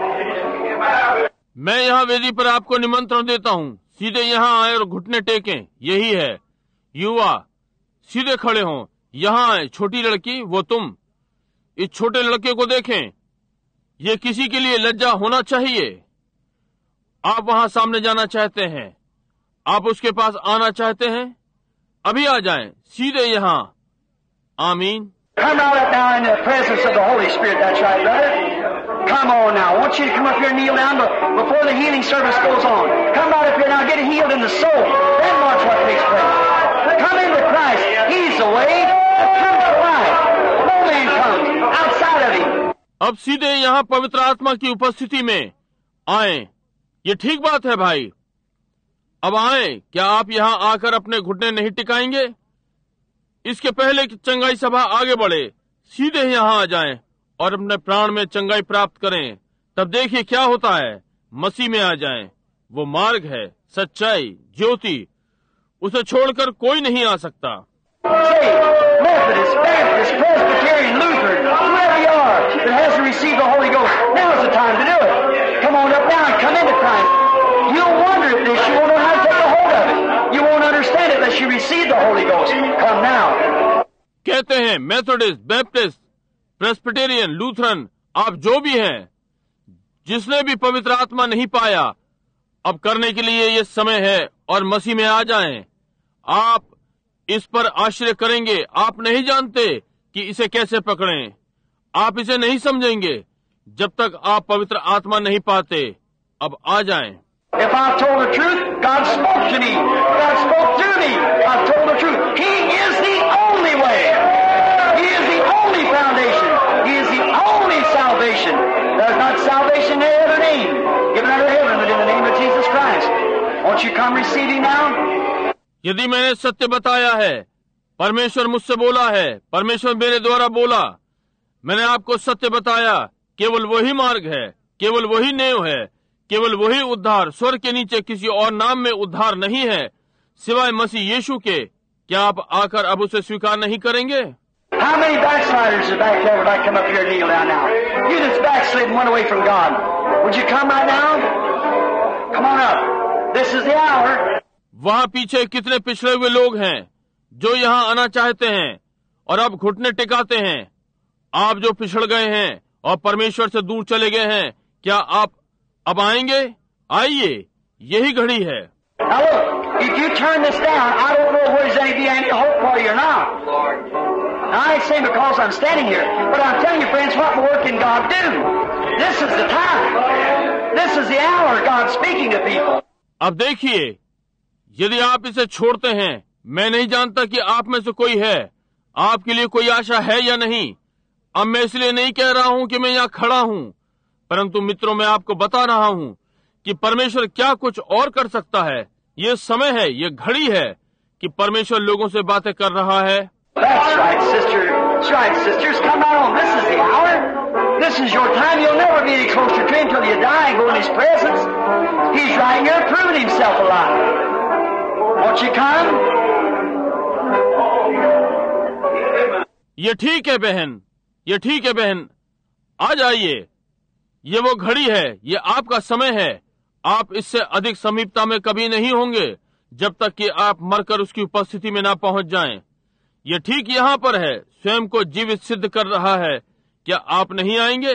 मैं यहाँ वेदी पर आपको निमंत्रण देता हूँ। सीधे यहाँ आए और घुटने टेकें। यही है। युवा सीधे खड़े हों। यहाँ आए। छोटी लड़की, वो तुम। इस छोटे लड़के को देखें। ये किसी के लिए लज्जा होना चाहिए। आप वहां सामने जाना चाहते हैं? आप उसके पास आना चाहते हैं? अभी आ जाएं, सीधे यहाँ। आमीन। Come right up now in the presence of the Holy Spirit. That's right, brother. Come on now. I want you to come up here and kneel down before the healing service goes on. Come right up here now. Get healed in the soul. Then watch what takes place. Come into Christ. He's the way. Come to life. No man comes outside of Him. अब सीधे यहाँ पवित्र आत्मा की उपस्थिति में आए। ये ठीक बात है भाई। अब आए। क्या आप यहाँ आकर अपने घुटने नहीं टिकाएंगे? इसके पहले कि चंगाई सभा आगे बढ़े, सीधे यहाँ आ जाएं और अपने प्राण में चंगाई प्राप्त करें। तब देखिए क्या होता है। मसीह में आ जाएं। वो मार्ग है, सच्चाई, ज्योति। उसे छोड़कर कोई नहीं आ सकता। Methodist, Baptist, Presbyterian, Lutheran, whoever you are that hasn't received the Holy Ghost, now's the time to do it. Come on up now and come into Christ. You'll wonder at this. You won't know how to take a hold of it. You won't understand it unless you receive the Holy Ghost. Come now. कहते हैं मेथोडिस्ट, बैप्टिस्ट, प्रेस्बिटेरियन, लूथरन, आप जो भी हैं, जिसने भी पवित्र आत्मा नहीं पाया, अब करने के लिए ये समय है और मसीह में आ जाएं। आप इस पर आश्चर्य करेंगे। आप नहीं जानते कि इसे कैसे पकड़ें। आप इसे नहीं समझेंगे जब तक आप पवित्र आत्मा नहीं पाते। अब आ जाएं। If I've told the truth, God spoke to me. God spoke through me. I've told the truth. He is the only way. He is the only foundation. He is the only salvation. There's not salvation in any other name given under heaven but in the name of Jesus Christ. Won't you come receive Him now? यदि मैंने सत्य बताया है, परमेश्वर मुझसे बोला है, परमेश्वर मेरे द्वारा बोला, मैंने आपको सत्य बताया, केवल वही मार्ग है, केवल वही नेव है, केवल वही उद्धार, स्वर्ग के नीचे किसी और नाम में उद्धार नहीं है सिवाय मसीह यीशु के। क्या आप आकर अब उसे स्वीकार नहीं करेंगे? How many backsliders are back there would like to come up here and kneel down now? You that's backslid and went away from God, would you come right now? Come on up. This is the hour. वहाँ पीछे कितने पिछड़े हुए लोग हैं जो यहाँ आना चाहते हैं और अब घुटने टिकाते हैं? आप जो पिछड़ गए हैं और परमेश्वर से दूर चले गए हैं, क्या आप अब आएंगे? आइए, यही घड़ी है। Now look, if you turn this down, I don't know whether there's any, any hope for you or not. Now I ain't saying because I'm standing here, but I'm telling you, friends, what more can God do? This is the time. This is the hour God's speaking to people. अब देखिए, यदि आप इसे छोड़ते हैं, मैं नहीं जानता कि आप में से कोई है, आपके लिए कोई आशा है या नहीं। अब मैं इसलिए नहीं कह रहा हूं कि मैं यहाँ खड़ा हूं, परंतु मित्रों, मैं आपको बता रहा हूं कि परमेश्वर क्या कुछ और कर सकता है। ये समय है, ये घड़ी है कि परमेश्वर लोगों से बातें कर रहा है। That's right, sister. That's right, sisters. Come right on. This is the hour. This is your time. You'll never be any closer to Him till you die and go in His presence. He's right here proving Himself alive. Won't you come? ये ठीक है बहन, ये ठीक है बहन, आ जाइए। ये वो घड़ी है, ये आपका समय है। आप इससे अधिक समीपता में कभी नहीं होंगे जब तक कि आप मरकर उसकी उपस्थिति में ना पहुंच जाएं। ये ठीक यहाँ पर है, स्वयं को जीवित सिद्ध कर रहा है। क्या आप नहीं आएंगे?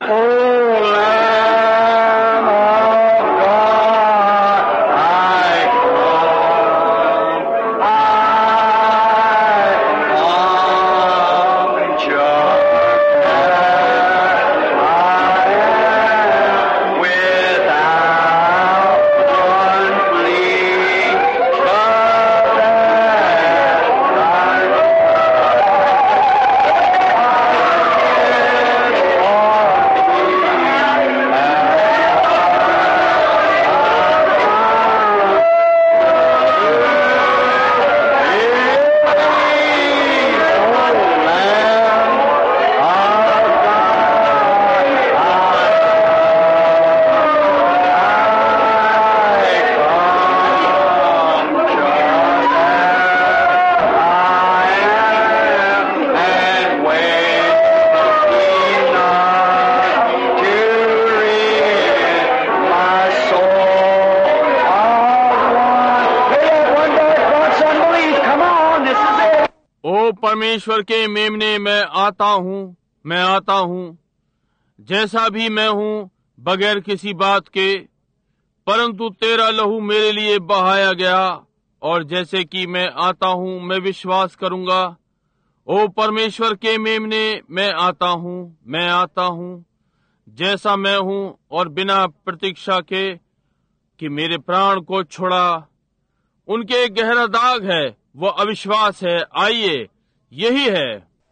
परमेश्वर के मेमने, मैं आता हूँ, मैं आता हूँ, जैसा भी मैं हूँ, बगैर किसी बात के, परंतु तेरा लहू मेरे लिए बहाया गया, और जैसे कि मैं आता हूँ, मैं विश्वास करूंगा। ओ परमेश्वर के मेमने, मैं आता हूँ, मैं आता हूँ, जैसा मैं हूँ, और बिना प्रतीक्षा के कि मेरे प्राण को छोड़ा। उनके एक गहरा दाग है, वो अविश्वास है। आइए, यही है।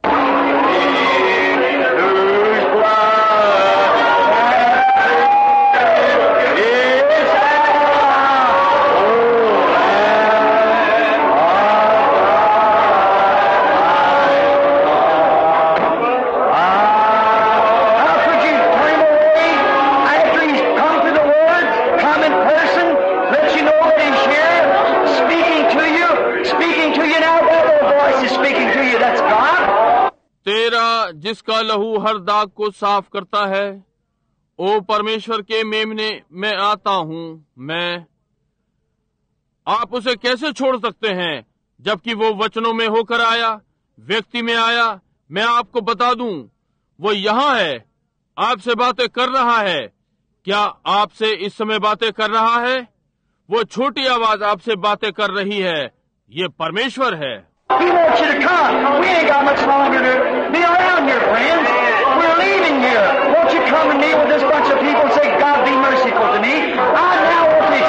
जिसका लहू हर दाग को साफ करता है, ओ परमेश्वर के मेमने, मैं आता हूँ, मैं। आप उसे कैसे छोड़ सकते हैं जबकि वो वचनों में होकर आया, व्यक्ति में आया। मैं आपको बता दूं, वो यहाँ है, आपसे बातें कर रहा है। क्या आपसे इस समय बातें कर रहा है? वो छोटी आवाज आपसे बातें कर रही है। ये परमेश्वर है। He wants you to come. We ain't got much longer to be around here, friends. We're leaving here. Won't you come and kneel with this bunch of people and say, God, be merciful to me. I now want to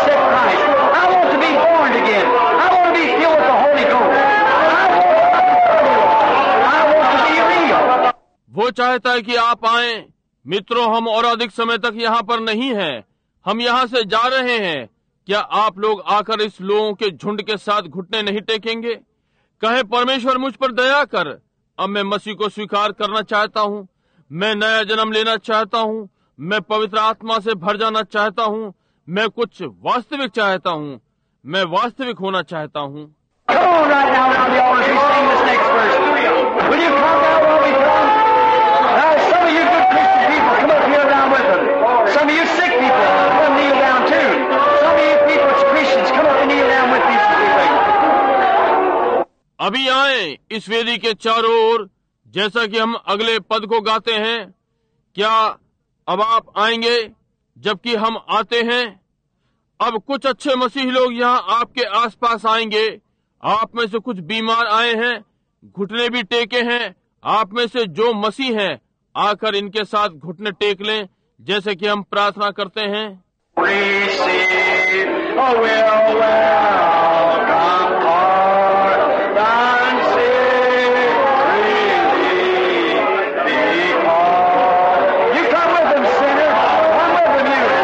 चाहता है कि आप आएं। मित्रों, हम और अधिक समय तक यहाँ पर नहीं हैं, हम यहाँ से जा रहे हैं। क्या आप लोग आकर इस लोगों के झुंड के साथ घुटने नहीं टेकेंगे? कहे, परमेश्वर मुझ पर दया कर, अब मैं मसीह को स्वीकार करना चाहता हूँ, मैं नया जन्म लेना चाहता हूँ, मैं पवित्र आत्मा से भर जाना चाहता हूँ, मैं कुछ वास्तविक चाहता हूँ, मैं वास्तविक होना चाहता हूँ। Come on right now around the altar as we sing this next verse. Will you come now while we come? Now, some of you good Christian people, come up here around with them. Some of you sick people, come kneel down too. Some of you people, it's Christians, come up and kneel down with these people. अभी आए इस वेदी के चारों ओर, जैसा कि हम अगले पद को गाते हैं। क्या अब आप आएंगे जबकि हम आते हैं? अब कुछ अच्छे मसीही लोग यहाँ आपके आसपास आएंगे। आप में से कुछ बीमार आए हैं, घुटने भी टेके हैं। आप में से जो मसीह हैं आकर इनके साथ घुटने टेक लें, जैसे कि हम प्रार्थना करते हैं। Receive a will welcome pardon freely because you come with them, sinner. Come with them, you.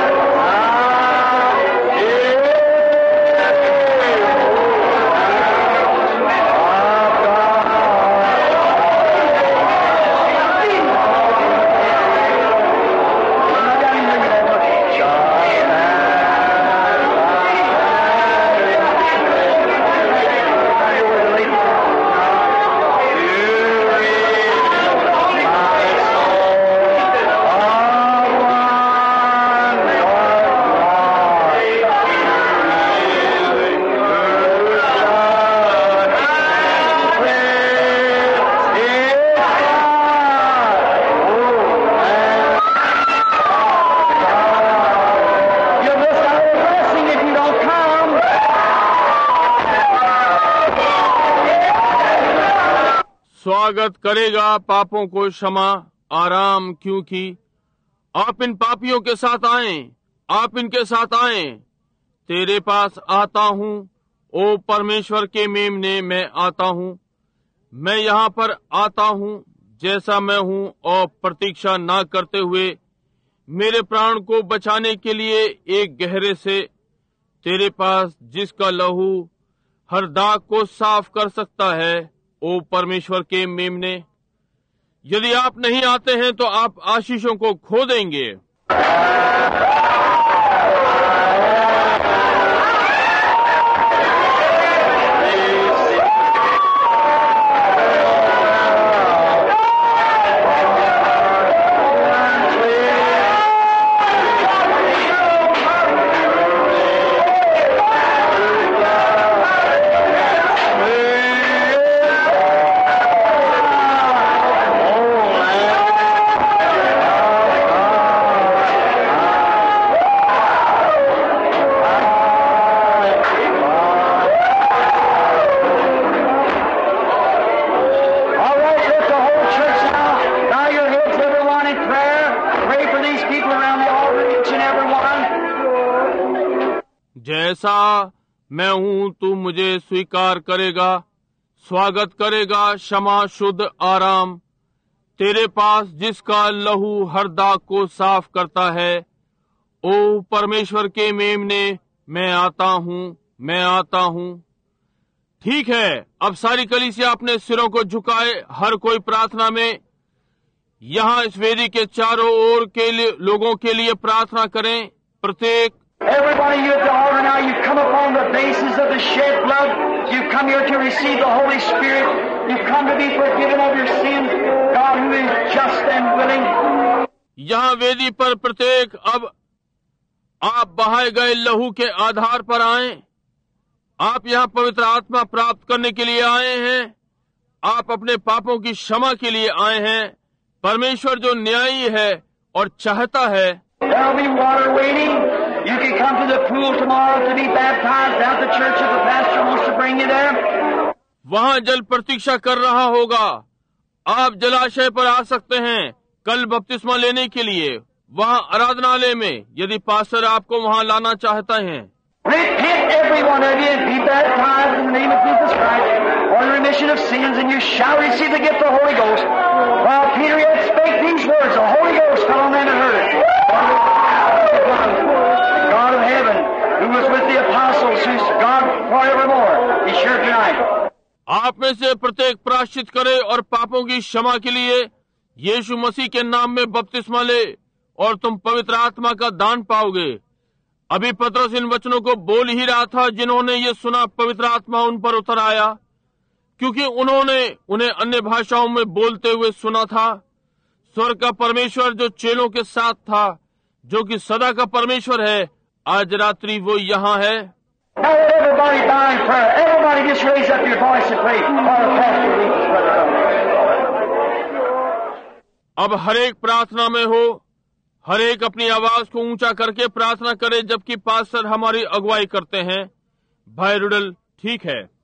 स्वागत करेगा पापों को क्षमा आराम, क्योंकि आप इन पापियों के साथ आएं, आप इनके साथ आएं। तेरे पास आता हूँ ओ परमेश्वर के मेमने, मैं आता हूँ, मैं यहाँ पर आता हूँ जैसा मैं हूँ, और प्रतीक्षा ना करते हुए मेरे प्राण को बचाने के लिए एक गहरे से तेरे पास, जिसका लहू हर दाग को साफ कर सकता है, ओ परमेश्वर के मेमने। यदि आप नहीं आते हैं तो आप आशीषों को खो देंगे। जैसा मैं हूँ तू मुझे स्वीकार करेगा, स्वागत करेगा क्षमा शुद्ध आराम तेरे पास, जिसका लहू हर दाग को साफ करता है। ओ परमेश्वर के मेमने, मैं आता हूँ, मैं आता हूँ। ठीक है, अब सारी कलीसिया अपने सिरों को झुकाए, हर कोई प्रार्थना में यहाँ इस वेदी के चारों ओर के लिए लोगों के लिए प्रार्थना करें। प्रत्येक Everybody, you at the altar now, you come upon the basis of the shed blood. You come here to receive the Holy Spirit. You come to be forgiven of your sins. God who is just and willing. यहाँ वेदी पर प्रत्येक अब आप बहाए गए लहू के आधार पर आए। आप यहाँ पवित्र आत्मा प्राप्त करने के लिए आए हैं। आप अपने पापों की क्षमा के लिए आए हैं। परमेश्वर जो न्यायी है और चाहता है। There'll be water waiting. You can come to the pool tomorrow to be baptized out the church if the pastor wants to bring you there. वहाँ जल प्रतीक्षा कर रहा होगा। आप जलाशय पर आ सकते हैं कल बपतिस्मा लेने के लिए, वहाँ आराधनालय में, यदि पास्टर आपको वहाँ लाना चाहता है। Repent, every one of you, and be baptized in the name of Jesus Christ for the remission of sins, and you shall receive the gift of the Holy Ghost. While Peter yet spake these words, the Holy Ghost fell on them and heard it. The God of heaven, who was with the apostles, who's God forevermore, is here tonight. आप में से प्रत्येक प्रायश्चित करे और पापों की क्षमा के लिए यीशु मसीह के नाम में बपतिस्मा ले और तुम पवित्र आत्मा का दान पाओगे। अभी पतरस इन वचनों को बोल ही रहा था जिन्होंने ये सुना पवित्र आत्मा उन पर उतर आया, क्योंकि उन्होंने उन्हें अन्य भाषाओं में बोलते हुए सुना था। स्वर्ग का परमेश्वर जो चेलों के साथ था, जो कि सदा का परमेश्वर है, आज रात्रि वो यहाँ है। Now let everybody bow in prayer. Everybody just raise up your voice and pray for the pastor leads us, brother. अब हर एक प्रार्थना में हो, हर एक अपनी आवाज को ऊंचा करके प्रार्थना करे जबकि पास्टर हमारी अगुवाई करते हैं। भाई रुडल, ठीक है।